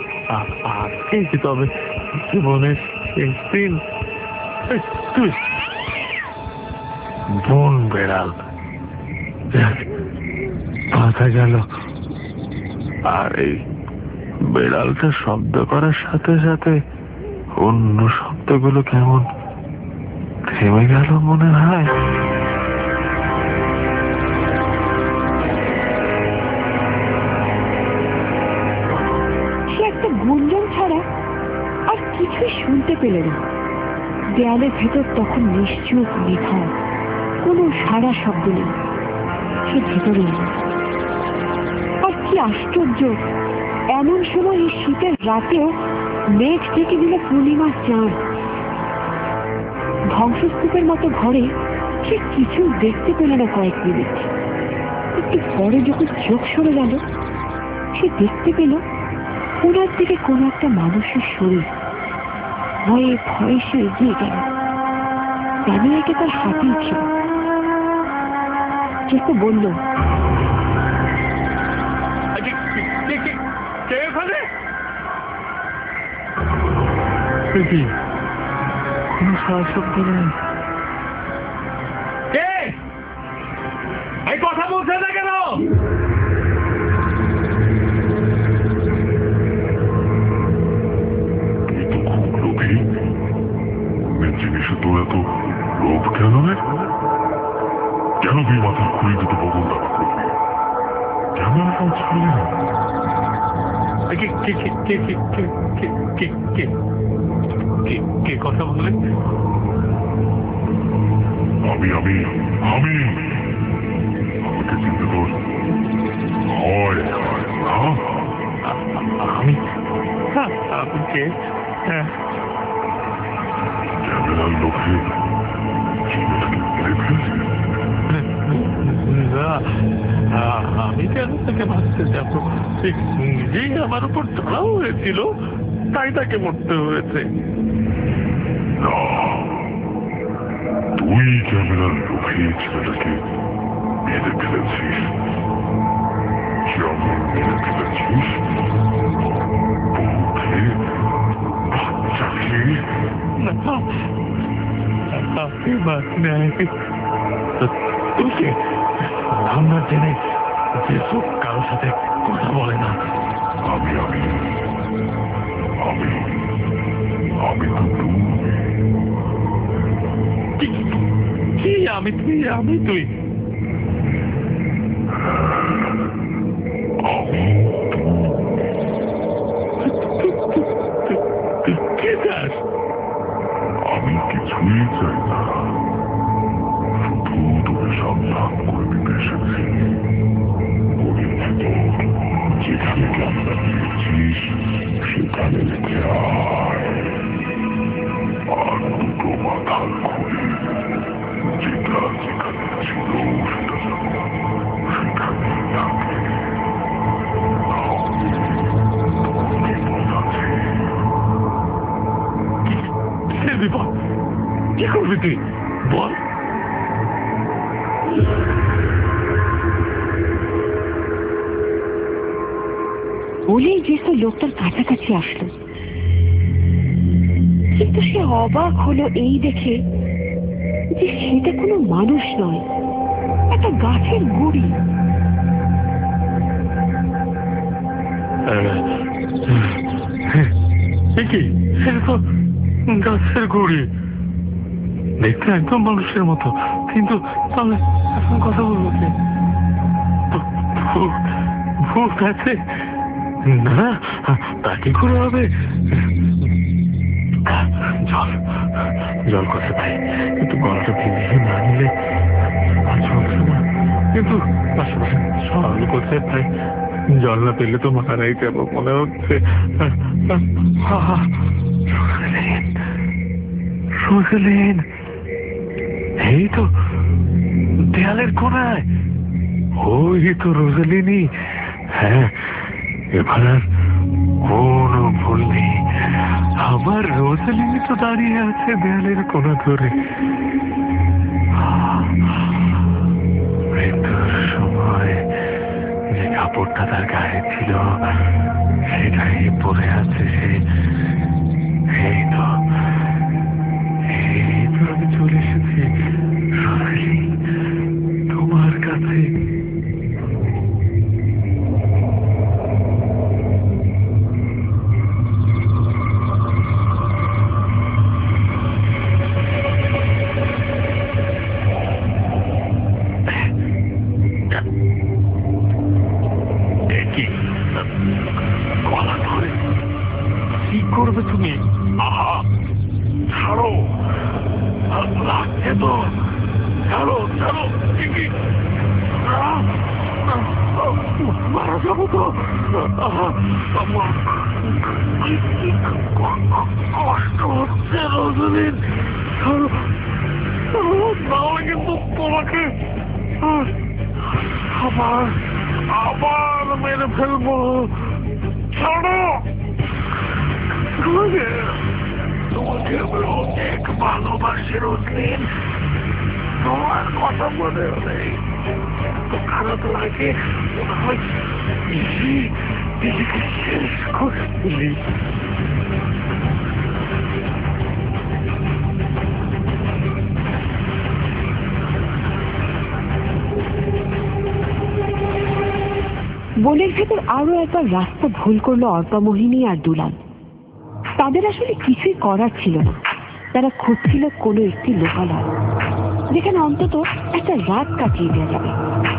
তবে জীবনের শেষ দিন তুই বন বেড়াল বাঁচা গেল। আর এই বেড়ালটা শব্দ করার সাথে সাথে অন্য শব্দগুলো কেমন থেমে গেল মনে হয়। সে একটা গুঞ্জন ছাড়া আর কিছুই শুনতে পেল না। দেয়ালের ভেতর তখন নিশ্চুপ নিথর, কোনো সারা শব্দ নেই। সে ভেতরে এলো। আর কি আশ্চর্য, এমন সময় এই শীতের রাতেও মেঘ থেকে দিল পূর্ণিমার চাঁদ। ধ্বংসস্তূপের মতো ঘরে সে কিছু দেখতে পেল না কয়েক মিনিট। একটু পরে যখন চোখ সরে গেল, সে দেখতে পেল ওনার দিকে কোনো একটা মানুষের শরীর। ভয়ে ভয়ে সে এগিয়ে গেল। ক্যামেরাকে তার হাতেই ছিল। চেকো বলল, কোনো সারা শব্দ নেই। এই কথা বলছে না কেন? জিনিসে তোর এত লোভ কেন রে? কেন তুই মাথার খুঁড়ি দুটো বদল দাবা করবি? ক্যামেরাটাও ছাড়লি না। কে কথা বললে? আমি আমি আমি আমাকে চিনতে তোর হয় আমি কে? ক্যামেরার লোকে চিনেটাকে মেরে ফেলেছিস? আমি কেন তাকে ভাবতে যাবো? নিজেই আমার উপর চড়াও হয়েছিল, তাই তাকে মরতে হয়েছে। তুই ক্যামেরার লোকে ছেলেটাকে মেরে ফেলেছিস। যেমন মেরে ফেলেছিস বউকে, বাচ্চাকে। আমরা জেনে যে সব কারোর সাথে কথা বলে না। আমি আমি আমি আমি তো কি আমি তুই? আমি তুই কে চাস? আমি কিছুই চাই না, শুধু তোকে সাবধান করে দিতে এসেছি। যেখানে ক্যামেরা দিয়েছিস সেখানে রেখে আয়। আর দুটো মাথার খুলে যেটা যেখানে ছিল সেটা যেন সেখানেই থাকে। বিপদ আছে। কি করবি তুই বল? বলেই যেসব লোকটার কাছাকাছি আসলো, কিন্তু সে অবাক হলো এই দেখে যে সেটা কোনো মানুষ নয়, একটা গাছের গুড়ি। কি সেটা তো গাছের গুড়ি, দেখতে একদম মানুষের মতো, কিন্তু তাহলে এখন কথা বলবো কে? ভূত আছে না? তা কি করে হবে? জল কোথায় পাই? কিন্তু গলাটা ভেঙে না নিলে চলছে না। কিন্তু জল কোথায় পাই? জল না পেলে তো মারাই যাব মনে হচ্ছে। এই তো দেয়ালের কোনায় ওই তো রোজালিনী। হ্যাঁ, এবার আর কোনো ভুল নেই, আমার রোজালিনী তো দাঁড়িয়ে আছে দেয়ালের কোনা ধরে। মৃত্যুর সময় যে কাপড়টা তার গায়ে ছিল সেটাই পরে আছে সে। এই তো আমি চলে এসেছি রোজালি, তোমার কাছে। গলা ধরে কি করবে তুমি? আহা, ছাড়ো, লাগছে তো, ছাড়ো ছাড়ো, মারা যাবো তো। কষ্ট হচ্ছে রোজালিন, ছাড়ো, নাহলে কিন্তু তোমাকে আবার আবার মেরে ফেলবো। ছাড়ো, তোমাকে আমি অনেক ভালোবাসি রোজলিন, তোমার কথা মনে হলে এত খারাপ লাগে, মনে হয় নিজেকে শেষ করে দিলি। বনের ভেতর আরো একবার রাস্তা ভুল করলো অর্পামোহিনী আর দুলাল। তাদের আসলে কিছুই করার ছিল না, তারা খুঁজছিল কোনো একটি লোকালয় যেখানে অন্তত একটা রাত কাটিয়ে দেওয়া যাবে।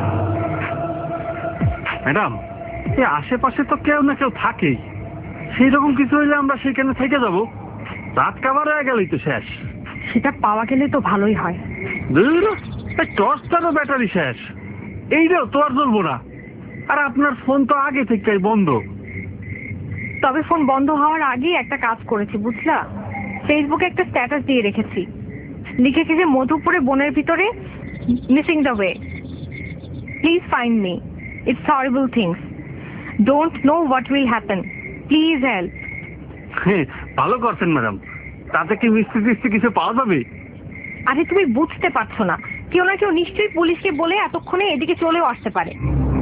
ম্যাডাম, এই আশেপাশে তো কেউ না কেউ থাকেই, সেই রকম কিছু হইলে আমরা সেখানে থেকে যাব। রাত কাভার হয়ে গেলেই তো শেষ। সেটা পাওয়া গেলে তো ভালোই হয়। টর্চটারও ব্যাটারি শেষ, এইটাও তো আর চলবো না। আর আপনার ফোন তো আগে থেকেই বন্ধ। তবে ফোন বন্ধ হওয়ার আগেই একটা কাজ করেছি বুঝলা। ফেসবুকে একটা স্ট্যাটাস দিয়ে রেখেছি, লিখেছি যে মধুপুরে বনের ভিতরে missing the way, please find me, it's horrible things, don't know what will happen, please help. ভালো করছেন ম্যাডাম, তাতে কি মিষ্টি টিষ্টি কিছু পাওয়া যাবে? আরে তুমি বুঝতে পারছো না, কেউ না কেউ নিশ্চয়ই পুলিশকে বলে এতক্ষণে এদিকে চলেও আসতে পারে।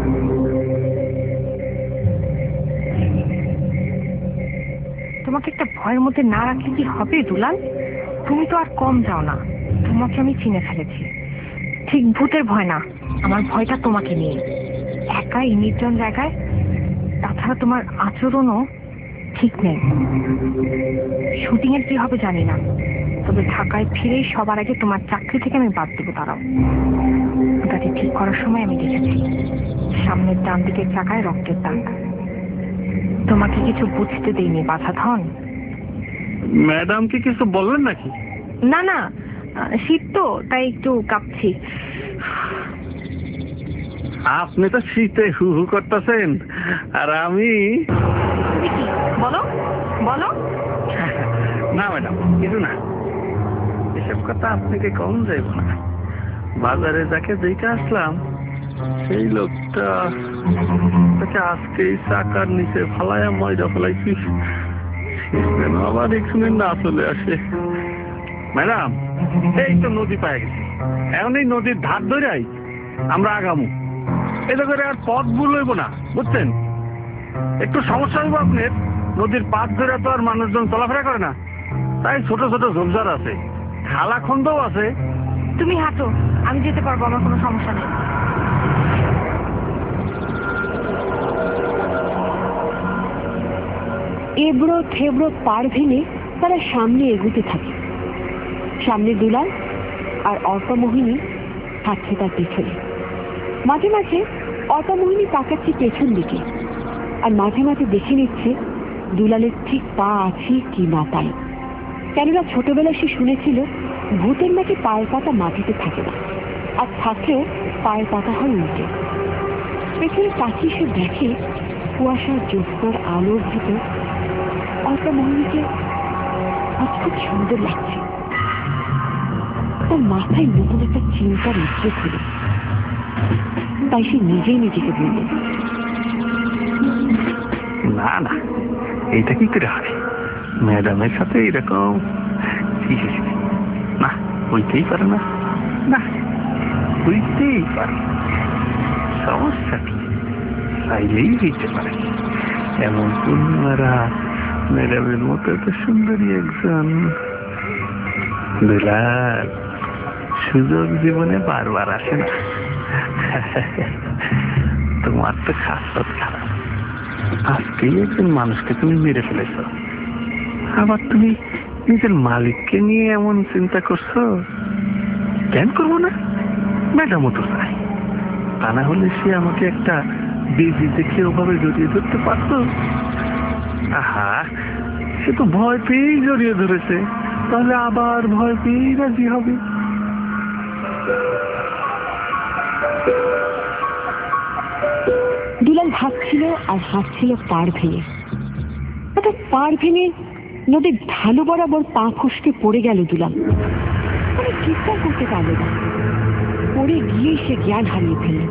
তোমাকে একটা ভয়ের মধ্যে না রাখলে কি হবে দুলাল? তুমি তো আর কম যাও না, তোমাকে আমি চিনে ফেলেছি। ঠিক ভূতের ভয় না, আমার ভয়টা তোমাকে নিয়ে। একা এই নির্জন জায়গায়, তাছাড়া তোমার আচরণও ঠিক নেই। শুটিং এর কি হবে জানি না, তবে ঢাকায় ফিরেই সবার আগে তোমার চাকরি থেকে আমি বাদ দেবো। দাঁড়াও, গাড়ি ঠিক করার সময় আমি দেখেছি সামনের ডান দিকের চাকায় রক্তের দাগ। তোমাকে কিছু বুঝতে দেইনি বাছা ধন। ম্যাডাম কি কিছু বললেন নাকি? না না, শীত তো তাই একটু কাঁপছি। আপনি তো শীতে হু হু করতেছেন, আর আমি বলো বলো। না ম্যাডাম, কিছু না, এসব কথা আপনাকে কম যাইব না। বাজারে যাকে দেখে আসলাম সেই লোকটা আজকে চাকার নিচে ফালাইয়া ময়দা ফেলাইছি, আবার এখানে না চলে আসে। ম্যাডাম, এই তো নদী পায়ে গেছি, এখন এই নদীর ধার ধরেই আমরা আগামু। এটা করে আর পথ ভুল হইব না, বুঝছেন? একটু সমস্যা হইব আপনার, নদীর পাশ ধরে তো আর মানুষজন চলাফেরা করে না, তাই ছোট ছোট ঝোপঝাড় আছে, খালা খন্দও আছে। তুমি হাঁটো, আমি যেতে পারবো, আমার কোনো সমস্যা নেই। এবড়ো থেবড়ো পার ভেঙে তারা সামনে এগোতে থাকে। সামনে দুলাল আর অর্পামোহিনী থাকছে তার পেছনে। মাঝে মাঝে অর্পামোহিনী তাকাচ্ছে পেছন দিকে, আর মাঝে মাঝে দেখে নিচ্ছে দুলালের ঠিক পা আছে কি না তাই। কেননা ছোটবেলায় সে শুনেছিল ভূতের নাকি পায়ের পাতা মাটিতে থাকে না, আর থাকলেও পায়ের পাতা হয় উল্টে। পেছনে তাকিয়ে সে দেখে কুয়াশার জ্যোৎস্নার আলোর ভিতর অর্পামোহিনীকে আজ খুব সুন্দর লাগছে। তার মাথায় নতুন একটা চিন্তার উদ্রেক হল। তাই সে নিজেই নিজেকে বলল, না না, এইটা কি করে হয়? ম্যাডামের সাথে এরকম না, হইতেই পারে না, না হইতেই পারে। সমস্যা কি? চাইলেই হইতে পারে। এমন পূর্ণিমারা ম্যাডামের মতো এত সুন্দরী একজন দুলাল সুযোগ জীবনে বারবার আসে না। তোমার তো খাসত খারাপ, আজকেই একজন মানুষকে তুমি মেরে ফেলেছ, আবার তুমি নিজের মালিককে নিয়ে এমন চিন্তা করছো। কেন করবো না? ম্যাডামও তো চাই, তা না হলে সে আমাকে একটা বেজি দেখে ওভাবে জড়িয়ে ধরতে পারতো। আহা, সে তো ভয় পেয়েই জড়িয়ে ধরেছে, তাহলে আবার ভয় পেয়েই রাজি হবে। দুলাল হাঁটছিল আর হাঁটছিল পাড় ভেঙে। হঠাৎ পাড় ভেঙে নদীর ঢালু বরাবর পা ফসকে পড়ে গেল দুলাল। মানে চিৎকার করতে পারল না, পড়ে গিয়ে সে জ্ঞান হারিয়ে ফেলল।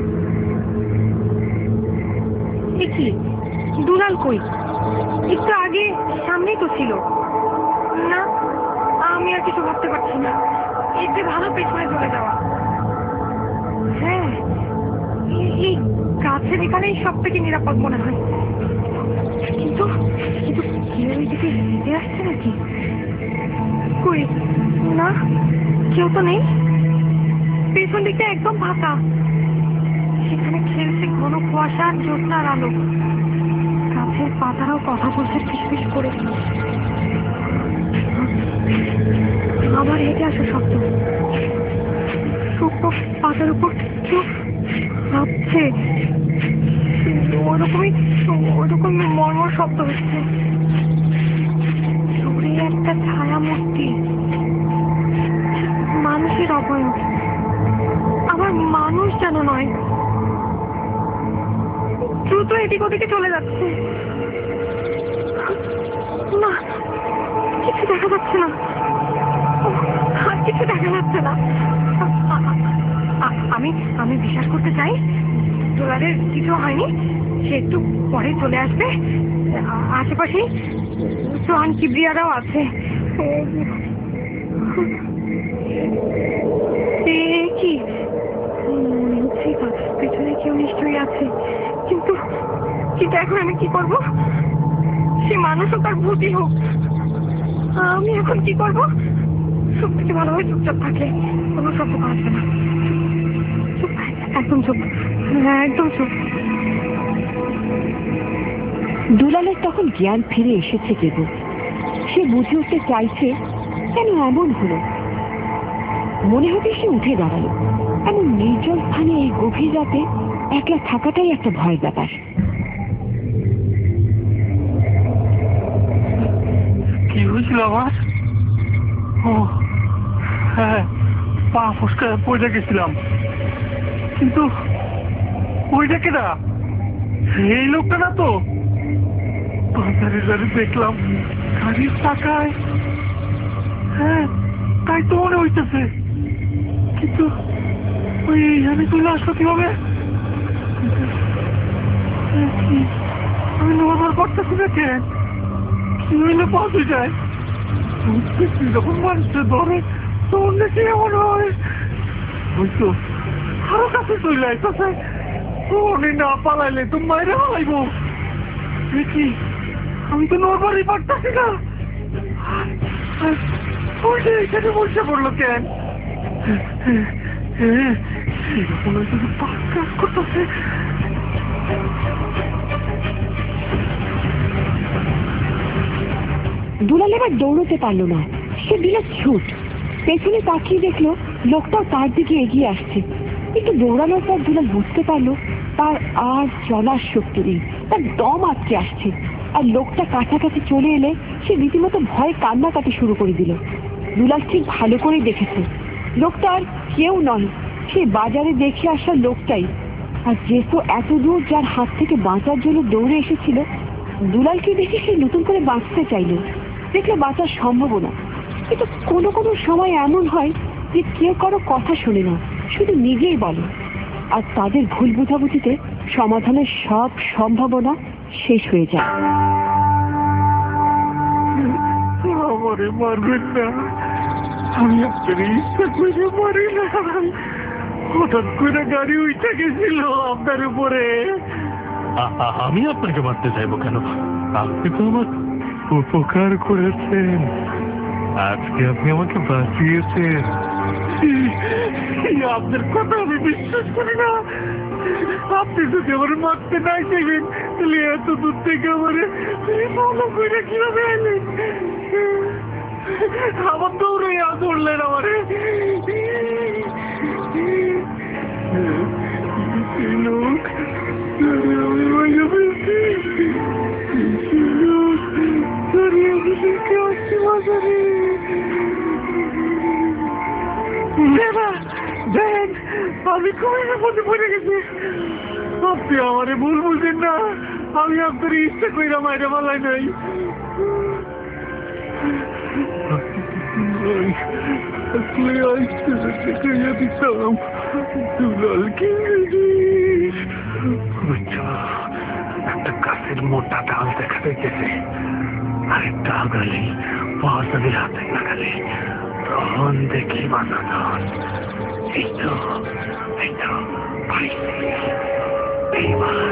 কি দুলাল কই? একটু আগে সামনেই তো ছিল না। আমি আর কিছু ভাবতে পারছি না, এর যে ভালো পেছনে চলে যাওয়া। হ্যাঁ, এই গাছের এখানেই সব থেকে নিরাপদ মনে হয়। কিন্তু কিন্তু কেউ এইদিকে হেঁটে আসছে নাকি? কই না, কেউ তো নেই। পেছন দিকটা একদম ফাঁকা, সেখানে খেলছে ঘন কুয়াশা আর জ্যোৎস্নার আলো। গাছের পাতারাও কথা বলছে ফিসফিস করে। আবার হেঁটে আসো শব্দ, শুকনো পাতার উপর কেউ ভাবছে। ওরকম মর্মর শব্দ হচ্ছে। দূরে একটা ছায়া মূর্তি, মানুষের অবয়ব, আবার মানুষ যেন নয়। দ্রুত এদিক ওদিকে চলে যাচ্ছে। না, কিছু দেখা যাচ্ছে না, আর কিছু দেখা যাচ্ছে না। আমি বিশ্বাস করতে চাই দুলালের কিছু হয়নি, সে একটু পরে চলে আসবে। আশেপাশে সোহান কিবরিয়ারাও আছে। কি মনে হচ্ছে গাছের পেছনে কেউ নিশ্চয়ই আছে, কিন্তু এখন আমি কি করব? সে মানুষ হোক আর ভূতই হোক, আমি এখন কি করব? সব থেকে ভালো হয় চুপচাপ থাকলে, কোনো শব্দ পাওয়া যাবে না। চুপ, একদম চুপ, একদম চুপ। দুলালের তখন জ্ঞান ফিরে এসেছে কেবল। সে বুঝে উঠতে চাইছে কেন এমন হলো। মনে হতে সে উঠে দাঁড়ালো। এমন নির্জন স্থানে এই গভীর রাতে একলা থাকাটাই একটা ভয়ের ব্যাপার। কি হয়েছিল আমার? ও হ্যাঁ, পা ফসকে পড়ে গেছিলাম। কিন্তু ওইটা কেনা, এই লোকটা না তো। বাজারে গাড়ি দেখলাম, গাড়ির টাকায়। হ্যাঁ, তাই তো মনে হইতেছে। কিন্তু ওই আমি চলে আসলো কিভাবে? আমি নড়ার করতেছি না কেন? কি হইলে পাওয়া যায়? যখন মানুষের ধরে তখন দেখি এমন হয়। ওই তো আরো কাছে চলে আইতেছে। উনি না পালাইলে তো মাইরে পালাইব। দেখি আমি তো নড়বারই পারতেছি না। ওই যে এখানে বসে পড়লো কেন? করতেছে। দুলাল এবার দৌড়তে পারলো না, সে দিল ছুট। পেছনে তাকিয়ে দেখলো লোকটাও তার দিকে এগিয়ে আসছে। কিন্তু দৌড়ানোর পর দুলাল বুঝতে পারলো তার আর চলার শক্তি নেই, তার দম আটকে আসছে। আর লোকটা কাছাকাছি চলে এলে সে রীতিমতো ভয়ে কান্নাকাটি শুরু করে দিল। দুলাল ঠিক ভালো করেই দেখেছে লোকটা আর কেউ নয়, সে বাজারে দেখে আসা লোকটাই। আর যেহেতু এত দূর যার হাত থেকে বাঁচার জন্য দৌড়ে এসেছিল, দুলালকে দেখে সে নতুন করে বাঁচতে চাইল। দেখলে বাঁচার সম্ভাবনা। কিন্তু কোনো কোনো সময় এমন হয় যে কেউ কারো কথা শোনে না, শুধু নিজেই বলে। আর তাদের ভুল বোঝাবুঝিতে সমাধানের সব সম্ভাবনা শেষ হয়ে যায়। আমারে মারবেন না, আমি আপনার ইচ্ছা করে মারি না। হঠাৎ করে গাড়ি উঠে গেছিল আপনার উপরে। আমি আপনাকে মারতে চাইবো কেন? আপনি তো আমার উপকার করেছেন, আজকে আপনি আমাকে বাঁচিয়েছেন। আপনার কথা আমি বিশ্বাস করি না। আপনি যদি আমার মারতে নাই চাইবেন তাহলে এত দূর থেকে আমারে ভালো করে কিভাবে এলেন? আমার দৌড়াইয়া ধরলেন আমারে। লোক আমি মাইয়া ফেলছি। আসছি বাজারে। দেন আমি খুবই বিপদে পড়ে গেছি। আপনি আমারে ভুল বুঝেন না, আমি আপনার ইচ্ছা কইরা মাইরা মালাই নাই। আসলে আইসা দিতাম দুলালকে। একটা গাছের মোটা ডাল দেখা যাইতেছে, আরেকটা আগালি পাহাড়ের হাতে লাগালে তখন দেখি বাঁচানো। এই তো পাইছি এইবার।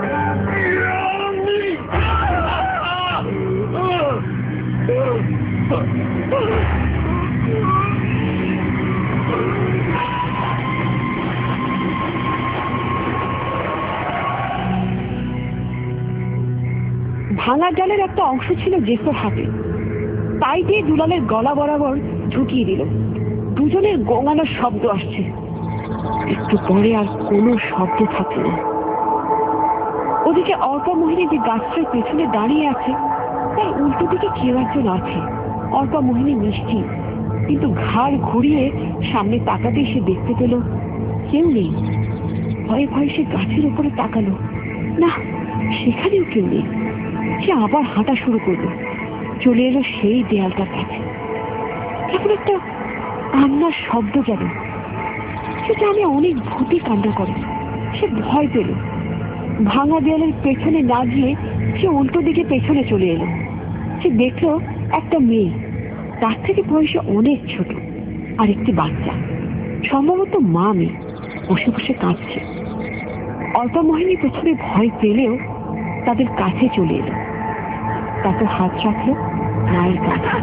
ভাঙা ডালের একটা অংশ ছিল জেসোর হাতে, তাই দিয়ে দুলালের গলা বরাবর ঢুকিয়ে দিল। দুজনের গোঙানোর শব্দ আসছে। একটু পরে আর কোনো শব্দ থাকলো না। ওদিকে অর্পা মোহিনী যে গাছটার পেছনে দাঁড়িয়ে আছে, তার উল্টো দিকে কেউ একজন আছে। অর্পা মোহিনী মিষ্টি, কিন্তু ঘাড় ঘুরিয়ে সামনে তাকাতে সে দেখতে পেল কেউ নেই। ভয়ে ভয়ে সে গাছের উপরে তাকালো, না সেখানেও কেউ নেই। সে আবার হাঁটা শুরু করলো, চলে এলো সেই দেয়ালটার কাছে। এখন একটা কান্নার শব্দ যেন, সেটা আমি অনেক ভূতি কান্না করে। সে ভয় পেল। ভাঙা দেয়ালের পেছনে না গিয়ে সে উল্টো দিকে পেছনে চলে এলো। সে দেখলো একটা মেয়ে, তার থেকে বয়সে অনেক ছোট, আর একটি বাচ্চা, সম্ভবত মা মেয়ে, বসে বসে কাঁদছে। অর্পা মোহিনী প্রথমে ভয় পেলেও তাদের কাছে চলে এলো, তারপর হাত রাখলো মায়ের কাছে।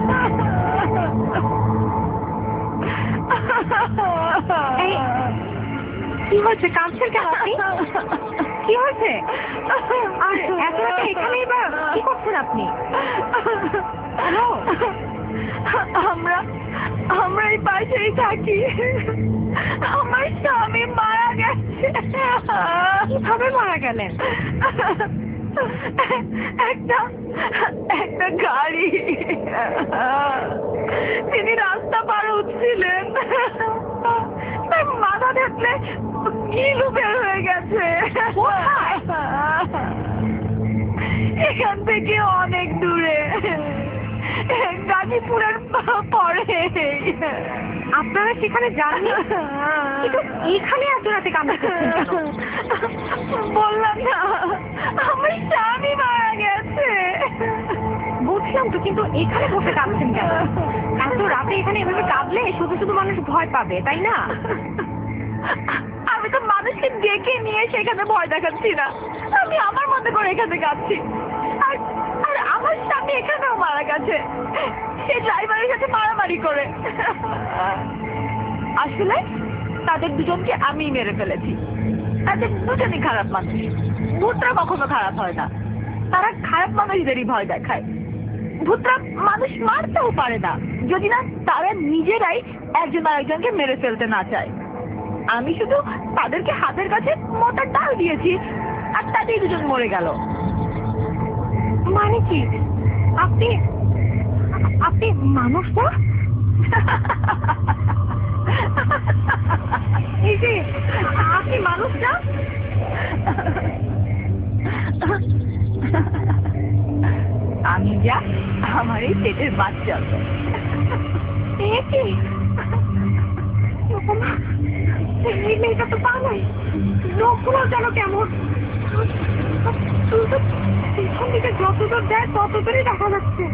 কি হয়েছে? কাঁদছেন কেন আপনি? কি হয়েছে? আর এত রাতে এখানে এবার কি করছেন আপনি? আমরা এই পাশেই থাকি। আমার স্বামী মারা গেছে। কিভাবে মারা গেলেন? একটা গাড়ি, তিনি রাস্তা পার হচ্ছিলেন, তাই মাথা দেখলে কিলু বের হয়ে গেছে। এখান থেকে অনেক দূরে, গাজীপুরের পরে। আপনারা সেখানে যাননি, কিন্তু এখানে এত রাতে কান্না করছেন কেন? বললাম না আমার স্বামী মারা গেছে। বুঝলাম তো, কিন্তু এখানে বসে কাঁদছেন কেন? এত রাতে এখানে এভাবে কাঁদলে শুধু শুধু মানুষ ভয় পাবে, তাই না? আমি তো মানুষকে ডেকে নিয়ে সেখানে ভয় দেখাচ্ছি না, আমি আমার মধ্যে করে এখানে কাঁদছি। আর আমার স্বামী এখানেও মারা গেছে, সে ড্রাইভারের সাথে মারামারি করে। আসলে তাদের দুজনকে আমি মেরে ফেলেছি। তাদের দুজনই খারাপ মানুষ। ভূতরা কখনো খারাপ হয় না, তারা খারাপ মানুষদেরই ভয় দেখায়। ভূতরা মানুষ মারতেও পারে না যদি না তারা নিজেরাই একজন আরেকজনকে মেরে ফেলতে না চায়। আমি শুধু তাদেরকে হাতের কাছে মোটা ডাল দিয়েছি, আর তাতেই দুজন মরে গেল। মানে কি? আপনি মানুষ না? এই যে আপনি মানুষ না? আমি যা আমার এই পেটের বাচ্চা। কই, লোকগুলো যেন কেমন। পেছন দিকে যত দূর যায় তত দূরই দেখা যাচ্ছে।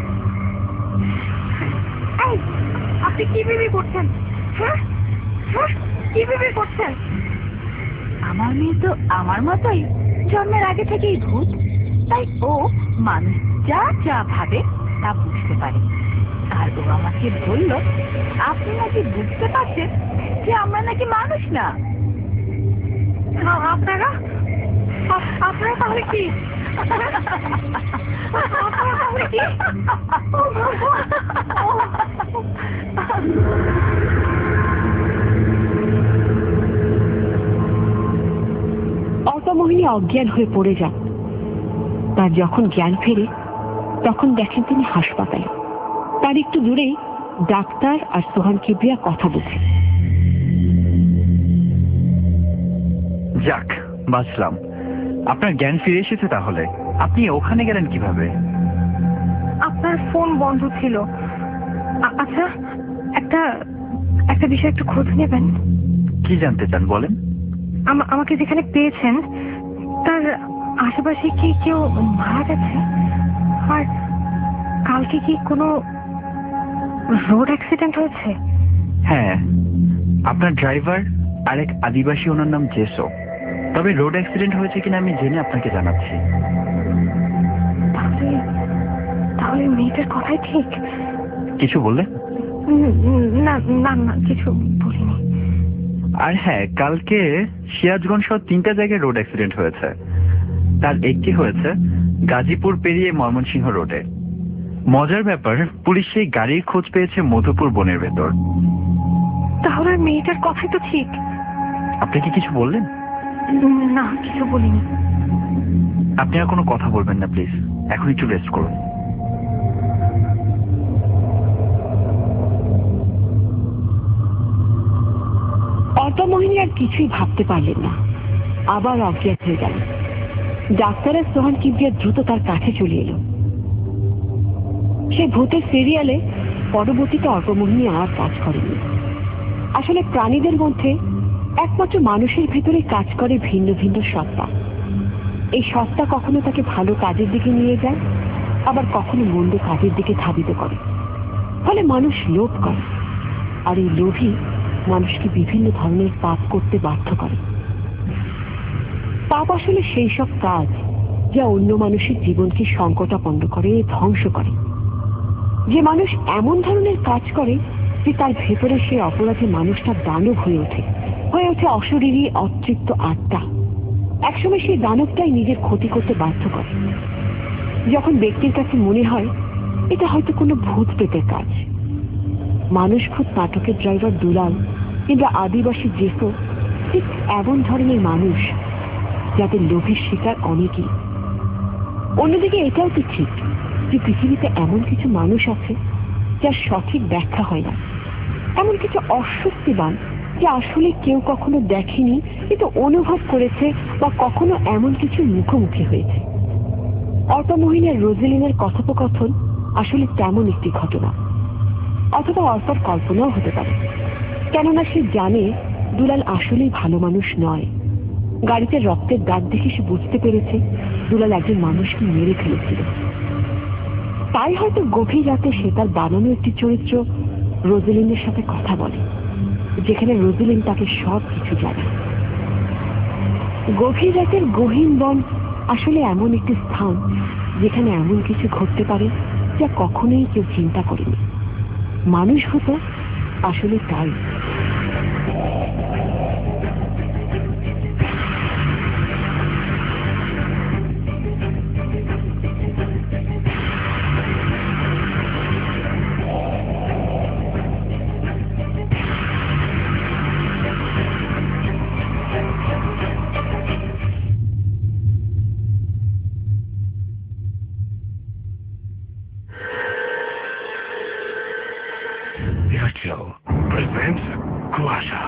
এই, আপনি কি বিবি করছেন? হ্যাঁ হ্যাঁ, কি বিবি করছেন? আমার মেয়ে তো আমার মতোই জন্মের আগে থেকেই ভূত, তাই ও মানুষ যা যা ভাবে তা বুঝতে পারে। আর ও আমাকে বলল, আপনি নাকি বুঝতে পারছেন যে আমরা নাকি মানুষ না। আপনারা আপনারা তাহলে কি? আপনারা তাহলে কি? অল্পমোহিনী অজ্ঞান হয়ে পড়ে যান। তার যখন জ্ঞান ফেরে তখন দেখেন তিনি হাসপাতালে। তার একটু দূরেই ডাক্তার আর সোহান কিবরিয়া কথা বলছেন। যাক, বাঁচলাম। আপনার জ্ঞান ফিরে এসেছে তাহলে? আপনি ওখানে গেলেন কিভাবে? আপনার ফোন বন্ধ ছিল। আচ্ছা, একটা একটা বিষয় একটু খোঁজ নেবেন। কি জানতে চান বলেন। আমাকে যেখানে পেয়েছেন তার আশেপাশে কি কেউ মারা গেছে? আর কালকে কি কোনো রোড অ্যাক্সিডেন্ট হয়েছে? হ্যাঁ, আপনার ড্রাইভার আরেক আদিবাসী, ওনার নাম জেসো। তবে রোড অ্যাক্সিডেন্ট হয়েছে কিনা আমি জেনে আপনাকে জানাচ্ছি। তাহলে মেয়েটার কথাই ঠিক? কিছু বললেন? না না না, কিছু বলিনি। আর হ্যাঁ, কালকে সিরাজগঞ্জ সহ 3টা জায়গায় রোড অ্যাক্সিডেন্ট হয়েছে। তার একটি হয়েছে গাজীপুর পেরিয়ে ময়মনসিংহ রোডে। মজার ব্যাপার, পুলিশ সেই গাড়ির খোঁজ পেয়েছে মধুপুর বনের ভেতর। তাহলে মেয়েটার কথাই তো ঠিক। আপনি কি কিছু বললেন? না, কিছু বলিনি। আপনি আর কোনো কথা বলবেন না প্লিজ, এখন একটু রেস্ট করুন। অল্পমোহিনী আর কিছুই ভাবতে পারলেন না, আবার অজ্ঞান হয়ে গেল। ডাক্তারের সোহান কিবরিয়া দ্রুত তার কাছে চলে এলো। সে ভূতের সিরিয়ালে পরবর্তীতে অল্পমোহিনী আর কাজ করেনি। আসলে প্রাণীদের মধ্যে একমাত্র মানুষের ভিতরে কাজ করে ভিন্ন ভিন্ন সত্তা। এই সত্তা কখনো তাকে ভালো কাজের দিকে নিয়ে যায়, আবার কখনো মন্দ কাজের দিকে ধাবিত করে। ফলে মানুষ লোভ করে, আর এই লোভই মানুষকে বিভিন্ন ধরনের পাপ করতে বাধ্য করে। পাপ আসলে সেই সব কাজ যা অন্য মানুষের জীবনকে সংকটাপন্ন করে, ধ্বংস করে। যে মানুষ এমন ধরনের কাজ করে যে তার ভেতরে সে অপরাধী মানুষটা দানব হয়ে ওঠে অশরীরী অতৃপ্ত আত্মা। একসময় সেই দানবটাই নিজের ক্ষতি করতে বাধ্য করে। যখন ব্যক্তির কাছে মনে হয় এটা হয়তো কোনো ভূত পেতের কাজ। মানুষ ভূত নাটকের ড্রাইভার দুলাল কিংবা আদিবাসী জেসো ঠিক এমন ধরনের মানুষ যাদের লোভের শিকার অনেকেই। অন্যদিকে এটাও তো ঠিক যে পৃথিবীতে এমন কিছু মানুষ আছে যার সঠিক ব্যাখ্যা হয় না, এমন কিছু অস্বস্তিবান যে আসলে কেউ কখনো দেখেনি কিন্তু অনুভব করেছে, বা কখনো এমন কিছু মুখোমুখি হয়েছে। অল্পমোহিনী আর রোজেলিনের কথোপকথন আসলে তেমন একটি ঘটনা, অথবা অল্পর কল্পনাও হতে পারে। কেননা সে জানে দুলাল আসলেই ভালো মানুষ নয়। গাড়িতে রক্তের দাগ দেখে সে বুঝতে পেরেছে দুলাল একজন মানুষকে মেরে ফেলেছিল। তাই হয়তো গভীর রাতে সে তার বানানো একটি চরিত্র রোজেলিনের সাথে কথা বলে, যেখানে রোজেলিন তাকে সব কিছু জানে। গভীর রাতের গহীন বন আসলে এমন একটি স্থান যেখানে এমন কিছু ঘটতে পারে যা কখনোই কেউ চিন্তা করেনি। মানুষ হতো আসলে তাই। presents Kuasha.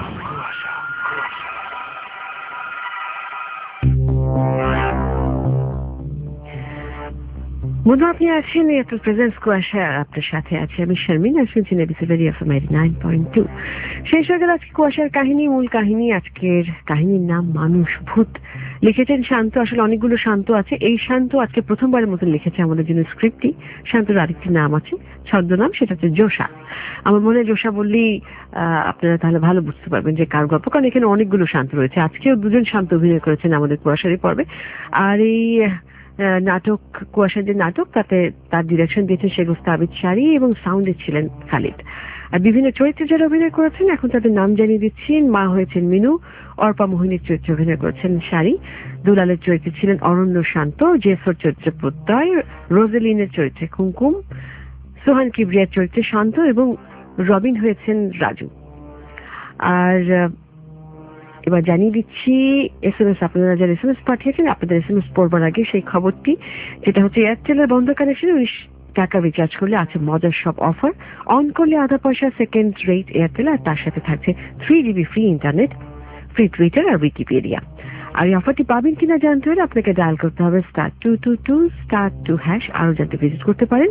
বন্ধু আপনি আছেন এত প্রেজেন্স কুয়াশা, আপনার সাথে আছে আমি শারমিন, আর শুনছেন এবিসি রেডিও এফএম 89.2। শেষ হয়ে গেল আজকে কুয়াশার কাহিনী। মূল কাহিনী, আজকের কাহিনীর নাম মানুষ ভূত। লিখেছেন শান্ত। আসলে অনেকগুলো শান্ত আছে, এই শান্ত আজকে প্রথমবারের মতো লিখেছে আমাদের জন্য স্ক্রিপ্টটি। শান্তর আরেকটি নাম আছে, ছদ্মনাম, সেটা হচ্ছে জোসা। আমার মনে হয় জোসা বললেই আপনারা তাহলে ভালো বুঝতে পারবেন যে কার গল্প, কারণ এখানে অনেকগুলো শান্ত রয়েছে। আজকেও দুজন শান্ত অভিনয় করেছেন আমাদের কুয়াশারই পর্বে। আর এই নাটক কুয়াশার যে নাটক, তাতে তার ডিরেকশন দিয়েছেন শেগুস্তা আবিদ শাড়ি এবং সাউন্ডে ছিলেন খালিদ। আর বিভিন্ন চরিত্রে যারা অভিনয় করেছেন এখন তাদের নাম জানিয়ে দিচ্ছি। মা হয়েছেন মিনু, অর্পা মোহিনীর চরিত্রে অভিনয় করেছেন শাড়ি, দুলালের চরিত্রে ছিলেন অরণ্য শান্ত, জেসর চরিত্রে প্রত্যয়, রোজেলিনের চরিত্রে কুমকুম, সোহান কিবরিয়ার চরিত্রে শান্ত এবং রবিন হয়েছেন রাজু। আর এবার জানিয়ে দিচ্ছি SMS, আপনারা যারা SMS পাঠিয়েছেন আপনাদের SMS পড়বার আগে সেই খবরটি, যেটা হচ্ছে এয়ারটেলের বন্ধ কানেকশনে 19 টাকা রিচার্জ করলে আছে মজার সব অফার। অন করলে আধা পয়সা সেকেন্ড রেট এয়ারটেল, আর তার সাথে থাকছে 3 GB free internet, free Twitter আর উইকিপিডিয়া। আর এই অফারটি পাবেন কিনা জানতে হলে আপনাকে ডায়াল করতে হবে *222*2#। আরো জানতে ভিজিট করতে পারেন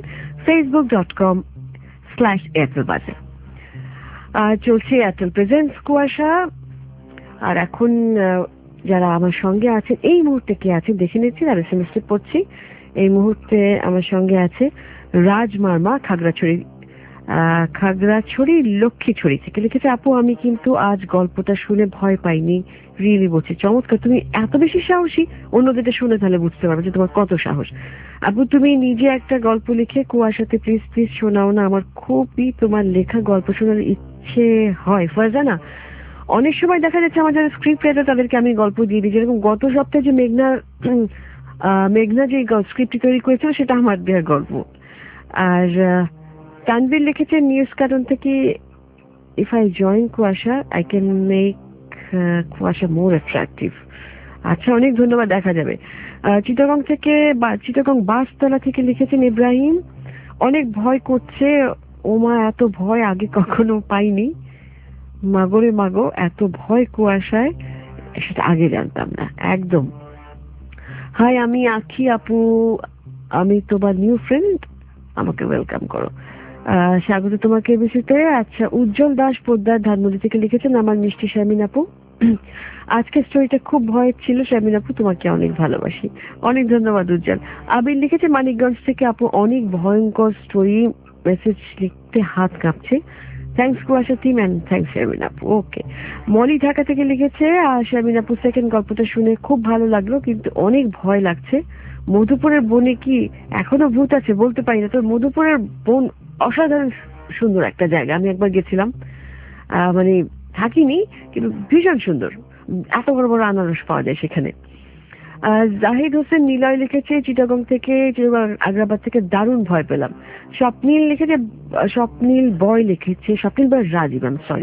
facebook.com/airtelbazaar। আর চলছে এয়ারটেল প্রেজেন্স কুয়াশা। আর এখন যারা আমার সঙ্গে আছেন এই মুহূর্তে কে আছেন দেখে নিচ্ছি, আর SMS পড়ছি। এই মুহূর্তে আমার সঙ্গে আছে রাজ মার্মা, খাগড়াছড়ি লক্ষ্মীছড়ি থেকে লিখেছে, আপু আমি কিন্তু আজ গল্পটা শুনে ভয় পাইনি, রিয়েলি বলছি চমৎকার। তুমি এত বেশি সাহসী, অন্যদের শুনে তাহলে বুঝতে পারবে যে তোমার কত সাহস। আপু তুমি নিজে একটা গল্প লিখে কুয়াশাতে প্লিজ প্লিজ শোনাও না, আমার খুবই তোমার লেখা গল্প শোনার ইচ্ছে হয়। ফারজানা, অনেক সময় দেখা যাচ্ছে আমার যারা স্ক্রিপ্ট রাইটার তাদেরকে আমি গল্প দিয়ে দিই, যেরকম গত সপ্তাহে যে মেঘনা যে স্ক্রিপ্টটি তৈরি করেছিল সেটা আমার দেওয়ার গল্প। আর তানভীর লিখেছে নিউজ কার্টুন থেকে, if I join Kuasha I can make Kuasha more attractive. আচ্ছা, অনেক ধন্যবাদ, দেখা যাবে। চিটাগং বাসতলা থেকে লিখেছেন ইব্রাহিম, অনেক ভয় করছে, ওমা এত ভয় আগে কখনো পাইনি, মাগরে মাগো এত ভয় কুয়াশায়, সেটা আগে জানতাম না একদম। হাই, আমি আখি আপু, আমি তোমার নিউ ফ্রেন্ড, আমাকে ওয়েলকাম করো, স্বাগত তোমাকে এবিসিতে। আচ্ছা, উজ্জ্বল দাস পোদ্দার ধানমন্ডি থেকে লিখেছেন, আমার মিষ্টি শারমিন আপু, আজকের স্টোরিটা খুব ভয়ের ছিল, শারমিন আপু তোমাকে অনেক ভালোবাসি। অনেক ধন্যবাদ উজ্জ্বল। আবির লিখেছে মানিকগঞ্জ থেকে, আপু অনেক ভয়ঙ্কর স্টোরি, মেসেজ লিখতে হাত কাঁপছে, থ্যাংকস কুয়াশা টিম অ্যান্ড থ্যাংকস শারমিন আপু। ওকে। মলি ঢাকা থেকে লিখেছে, আর শারমিন আপু সেকেন্ড গল্পটা শুনে খুব ভালো লাগলো, কিন্তু অনেক ভয় লাগছে। মধুপুরের বনে কি এখনো ভূত আছে বলতে পারি না, তো মধুপুরের বন অসাধারণ সুন্দর একটা জায়গা, আমি একবার গেছিলাম, মানে থাকিনি কিন্তু ভীষণ সুন্দর, এত বড় বড় আনারস পাওয়া যায় সেখানে। জাহিদ হোসেন নিলয় লিখেছে চিটাগং থেকে, আগ্রাবাদ থেকে, দারুণ ভয় পেলাম। স্বপ্নীল লিখেছে, স্বপ্নীল বয় লিখেছে, স্বপ্নীল বয় রাজীব, সরি,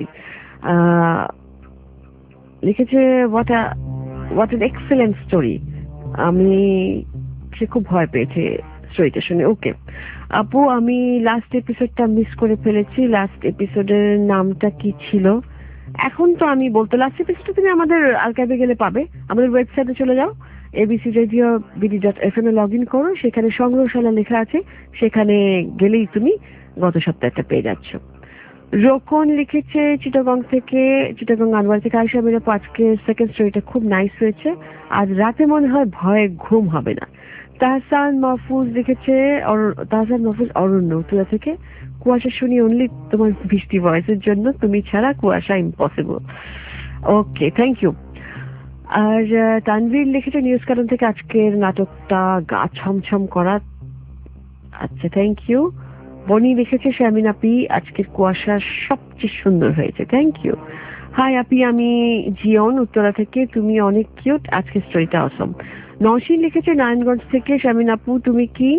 লিখেছে হোয়াট অ্যান এক্সেলেন্ট স্টোরি, আমি সে খুব ভয় পেয়েছে স্টোরিটা শুনে। ওকে আপু, আমি লাস্ট এপিসোডটা মিস করে ফেলেছি, লাস্ট এপিসোডের নামটা কি ছিল এখন তো আমি বলতে, লাস্ট এপিসোডটা তুমি আমাদের আর্কাইভে গেলে পাবে, আমাদের ওয়েবসাইটে চলে যাও, abcradio.bd.fm এ লগ ইন করো, সেখানে সংগ্রহশালা লেখা আছে, সেখানে গেলেই তুমি গত সপ্তাহটা পেয়ে যাচ্ছ। রোকন লিখেছে চিটাগং আনোয়ার থেকে, আয়শা মেরা আজকে সেকেন্ড স্টোরিটা খুব নাইস হয়েছে, আজ রাতে মনে হয় ভয়ে ঘুম হবে না। তাহসান মাহফুজ লিখেছে, তাহসান মাহফুজ অরণ্য তুলা থেকে, কুয়াশা শুনি অনলি তোমার বৃষ্টি ভয়েসের জন্য, তুমি ছাড়া Kuasha impossible. Okay, thank you. আর তানভীর লিখেছে নিউজ কারণ থেকে, আজকের নাটকটা গা ছমছম করা। আচ্ছা, থ্যাংক ইউ। বনি লিখেছে, শারমিন আপি আজকের কুয়াশা সবচেয়ে সুন্দর হয়েছে, থ্যাংক ইউ। হাই আপি, আমি জিয়ন উত্তরা থেকে, তুমি অনেক কিউট, আজকের স্টোরিটা অসম। নওশিন লিখেছে নারায়ণগঞ্জ থেকে, শারমিন আপু তুমি কি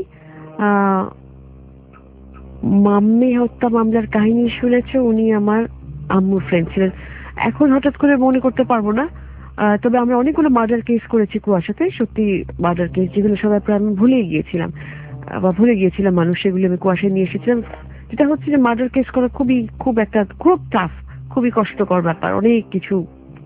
মাম্মি হত্যা মামলার কাহিনী শুনেছ? উনি আমার আম্মুর ফ্রেন্ড ছিলেন, এখন হঠাৎ করে মনে করতে পারবো না, তবে আমরা অনেকগুলো মার্ডার কেস করেছি কুয়াশাতে, সত্যি মার্ডার কেস যেগুলো সবাই প্রায় আমি ভুলে গিয়েছিলাম মানুষ, সেগুলো আমি কুয়াশায় নিয়ে এসেছিলাম। যেটা হচ্ছে যে মার্ডার কেস করা খুব টাফ, খুবই কষ্টকর ব্যাপার, অনেক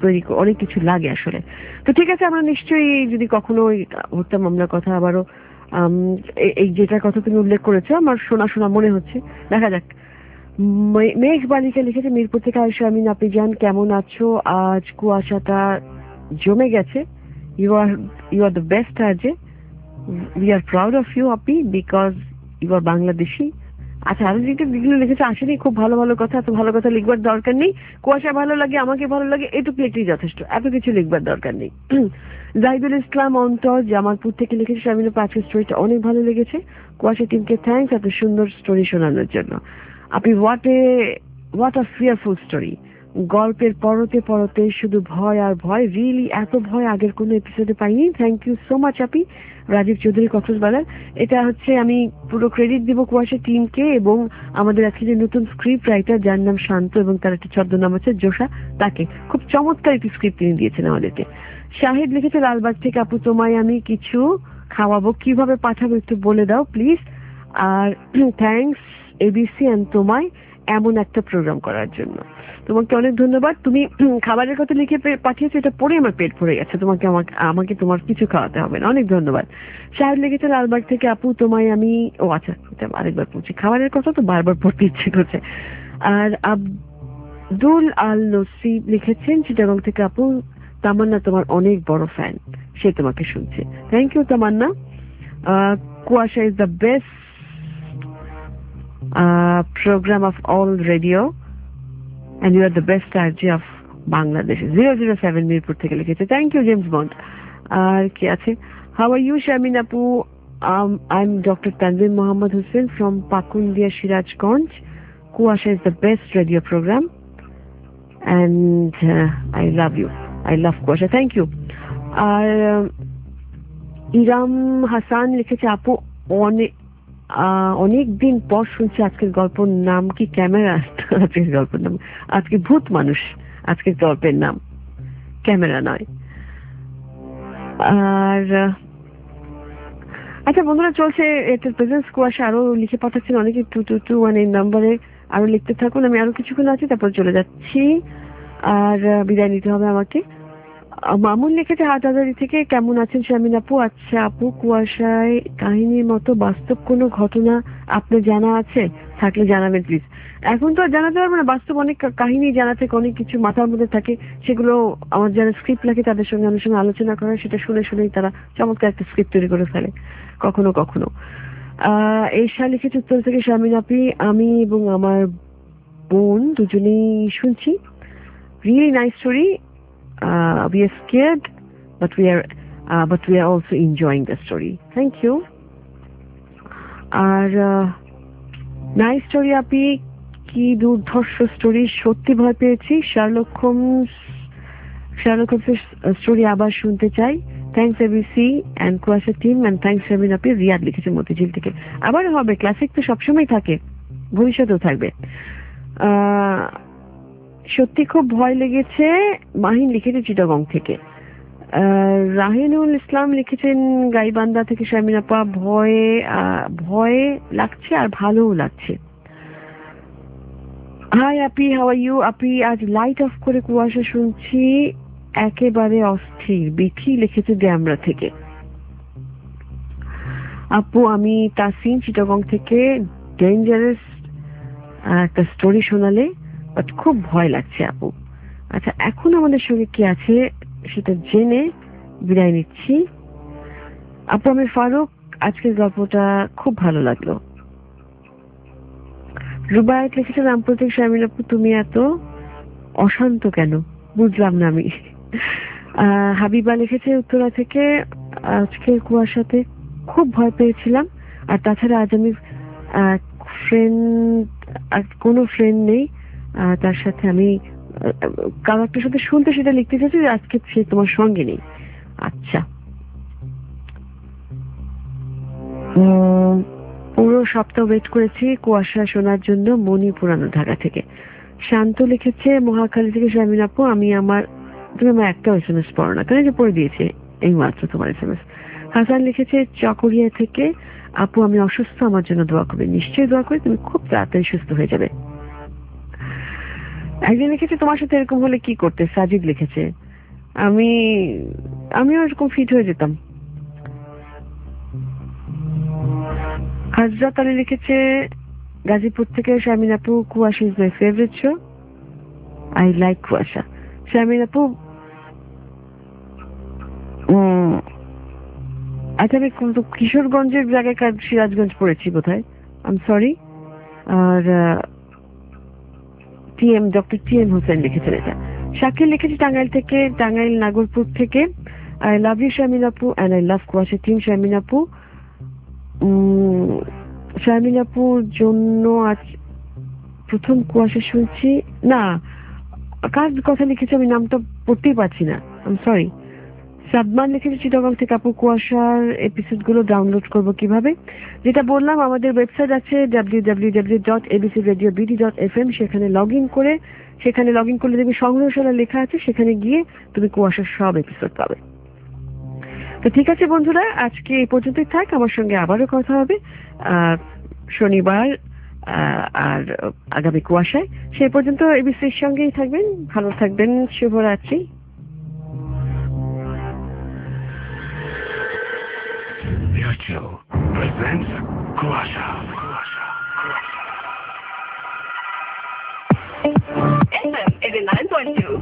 কিছু লাগে আসলে। তো ঠিক আছে, আমরা নিশ্চয়ই যদি কখনো হত্যা মামলার কথা আবারও এই যেটার কথা তুমি উল্লেখ করেছো আমার শোনা শোনা মনে হচ্ছে, দেখা যাক। মেঘ বালিকা লিখেছে মিরপুর থেকে, আয়েশা আমিন আপনি জান কেমন আছো? আজ কুয়াশাটা জমে গেছে। ইউ আর দ্য বেস্ট আজে, we are proud of you আপি বিকজ ইউ আর বাংলাদেশি। আচ্ছা, আরো যেগুলো লিখেছে আসলেই খুব ভালো ভালো কথা, এত ভালো কথা লিখবার দরকার নেই। কুয়াশা ভালো লাগে, আমাকে ভালো লাগে, এটুকু লিখলেই যথেষ্ট, এত কিছু লিখবার দরকার নেই। জাহিদুল ইসলাম অন্তর জামালপুর থেকে লিখেছে স্বামীর আজকের স্টোরিটা অনেক ভালো লেগেছে। কুয়াশা টিমকে থ্যাঙ্কস এত সুন্দর স্টোরি শোনানোর জন্য। আপনি হোয়াট আ ফিয়ারফুল স্টোরি। গল্পের পরতে পরতে শুধু ভয় আর ভয়, রিয়েলি এত ভয় আগের কোনো এপিসোডে পাইনি। থ্যাংক ইউ সো মাচ আপি। রাজীব চৌধুরী কক্সবাজার। এটা হচ্ছে আমি পুরো ক্রেডিট দিব কুয়াশা টিমকে এবং আমাদের আজকে যে নতুন স্ক্রিপ্ট রাইটার যার নাম শান্ত এবং তার একটা ছদ্মনাম আছে জোসা, তাকে খুব চমৎকার একটি স্ক্রিপ্ট তিনি দিয়েছেন আমাদেরকে। শাহিদ লিখেছে লালবাগ থেকে, আপু তোমায় আমি কিছু খাওয়াবো, কিভাবে পাঠাবো একটু বলে দাও প্লিজ। আর থ্যাংকস এবিসি অ্যান্ড তোমায় এমন একটা প্রোগ্রাম করার জন্য। তোমাকে অনেক ধন্যবাদ। তুমি খাবারের কথা লিখে পাঠিয়েছো, এটা পড়ে আমার পেট ভরে গেছে। আমাকে তোমার কিছু খাওয়াতে হবে না। অনেক ধন্যবাদ। শাহিদ লিখেছে লালবাগ থেকে, আপু তোমায় আমি, ও আচ্ছা এটা আরেকবার পড়ছি, খাবারের কথা তো বারবার পড়তে ইচ্ছে করছে। আর আব্দুল আল নসিব লিখেছেন চিটাগং থেকে, আপু তামান্না তোমার অনেক বড় ফ্যান, সে তোমাকে শুনছে। Thank you Tamanna. Kuasha is the best program of all radio and you are the best RJ of Bangladesh. 007 Mirpur থেকে লিখেছে। Thank you James Bond. আর কি আছে? হাউ আর ইউ শারমিন আপু? I'm Dr. Tanvir Mohammad Hussain from Pakundia, Sirajganj. Kuasha is the best radio program and I love you. I love Kuasha. Thank you. আর ইরাম হাসান লিখেছে, আপু অনেক দিন পর শুনছি আজকের গল্পের নাম কি ক্যামেরা? আজকের গল্পের নাম আজকে ভূত মানুষ, আজকের গল্পের নাম ক্যামেরা নয়। আর আচ্ছা বন্ধুরা, চলছে এটার প্রেজেন্স কুয়াশা, আরো লিখে পাঠাচ্ছেন অনেকে 2221 এই নাম্বারে, আরো লিখতে থাকুন। আমি আরো কিছুক্ষণ আছি, তারপর চলে যাচ্ছি আর বিদায় নিতে হবে আমাকে। মামুন লিখেছে হাটহাজারী থেকে, কেমন আছেন শারমিন আপু? আচ্ছা আপু, কুয়াশায় কাহিনীর মতো বাস্তব কোনো ঘটনা আপনার জানা আছে? থাকলে জানাবেন প্লিজ। এখন তো আর জানাতে পারবো না, বাস্তব অনেক কাহিনী জানা থাকে, অনেক কিছু মাথার মধ্যে থাকে, সেগুলো আমার যারা স্ক্রিপ্ট লেখে তাদের সঙ্গে অনেক সময় আলোচনা করা, সেটা শুনে শুনেই তারা চমৎকার একটা স্ক্রিপ্ট তৈরি করে ফেলে কখনো কখনো। এশা লিখেছে উত্তর থেকে, শারমিন আপি আমি এবং আমার বোন দুজনেই শুনছি, really nice story. We are scared, but we are also enjoying the story. Thank you. আর নাইস স্টোরি আপনি, কি দুর্ধর্ষ স্টোরি, সত্যি ভয় পেয়েছি। শার্লক হোমসের স্টোরি আবার শুনতে চাই। Thanks ABC and Kuasha team and thanks Sharmin আপনি। রিয়াদ লিখেছে মতিঝিল থেকে। আবার হবে, ক্লাসিক তো সবসময় থাকে, ভবিষ্যতেও থাকবে। সত্যি খুব ভয় লেগেছে। মাহিন লিখেছে চিটাগং থেকে। রাহিনুল ইসলাম লিখেছেন গাইবান্ধা থেকে, শারমিন আপা ভয়ে লাগছে আর ভালোও লাগছে। High Api, how are you আপি? আজ লাইট অফ করে কুয়াশা শুনছি, একেবারে অস্থির। বিথি লিখেছে ড্যামরা থেকে। আপু আমি তাসিন চিটাগং থেকে, ডেঞ্জারাস একটা স্টোরি শোনালে, বাট খুব ভয় লাগছে আপু। আচ্ছা, এখন আমাদের সঙ্গে কি আছে সেটা জেনে বিদায় নিচ্ছি। আপু আমি ফারুক, আজকের গল্পটা খুব ভালো লাগলো। রুবায়ত লিখেছে রামপুর থেকে, শারমিন আপু তুমি এত অশান্ত কেন? বুঝলাম না আমি। হাবিবা লিখেছে উত্তরা থেকে, আজকের কুয়াশাতে খুব ভয় পেয়েছিলাম, আর তাছাড়া আজ আমি কোনো ফ্রেন্ড নেই, তার সাথে আমি কারো একটা সাথে শুনতে, সেটা লিখতে চাইছি যে আজকে সে তোমার সঙ্গে নেই। আচ্ছা, পুরো সপ্তাহ ওয়েট করেছি কুয়াশা শোনার জন্য। মনি পুরানো ঢাকা থেকে। শান্ত লিখেছে মহাখালী থেকে, শারমিন আপু তুমি আমার একটা SMS পড়ো না, কেন যে পড়ে দিয়েছে এই মাত্র তোমার SMS। হাসান লিখেছে চকরিয়া থেকে, আপু আমি অসুস্থ, আমার জন্য দোয়া করবে। নিশ্চয়ই দোয়া করি, তুমি খুব তাড়াতাড়ি সুস্থ হয়ে যাবে। একজন লিখেছে তোমার সাথে এরকম হলে কি করতে? সাজিদ লিখেছে আমিও এরকম ফিট হয়ে যেতাম। হজরত আলী লিখেছে গাজীপুর থেকে শামিন আপু, Kuasha is my favourite show, I like Kuasha. Shamin আপু আচ্ছা, আমি কিশোরগঞ্জের জায়গায় সিরাজগঞ্জ পড়েছি বোধহয়, আই এম সরি। আর টিএম ডক্টর টিএম হোসেন লিখেছেন এটা। শাকিল লিখেছে টাঙ্গাইল থেকে, টাঙ্গাইল নাগরপুর থেকে, আই লাভ ইউ শামিন আপু অ্যান্ড আই লাভ কুয়াশা টিম। শামিন আপু, শামিন আপুর জন্য আজ প্রথম কুয়াশা শুনছি না, কার কথা লিখেছে আমি নামটা পড়তেই পারছি না, আই এম সরি। সাদমান লিখেছে চিটাগং থেকে, আপু কুয়াশার এপিসোড গুলো ডাউনলোড করবো কিভাবে? যেটা বললাম, আমাদের ওয়েবসাইট আছে www.abcradiobd.fm, সেখানে লগ ইন করলে দেখবি সংগ্রহশালা লেখা আছে, সেখানে গিয়ে তুমি কুয়াশার সব এপিসোড পাবে। তো ঠিক আছে বন্ধুরা, আজকে এই পর্যন্তই থাক, আমার সঙ্গে আবারও কথা হবে শনিবার আর আগামী কুয়াশায়। সেই পর্যন্ত এবিসির সঙ্গেই থাকবেন, ভালো থাকবেন, শুভরাত্রি। presents Kuasha. FM 89.2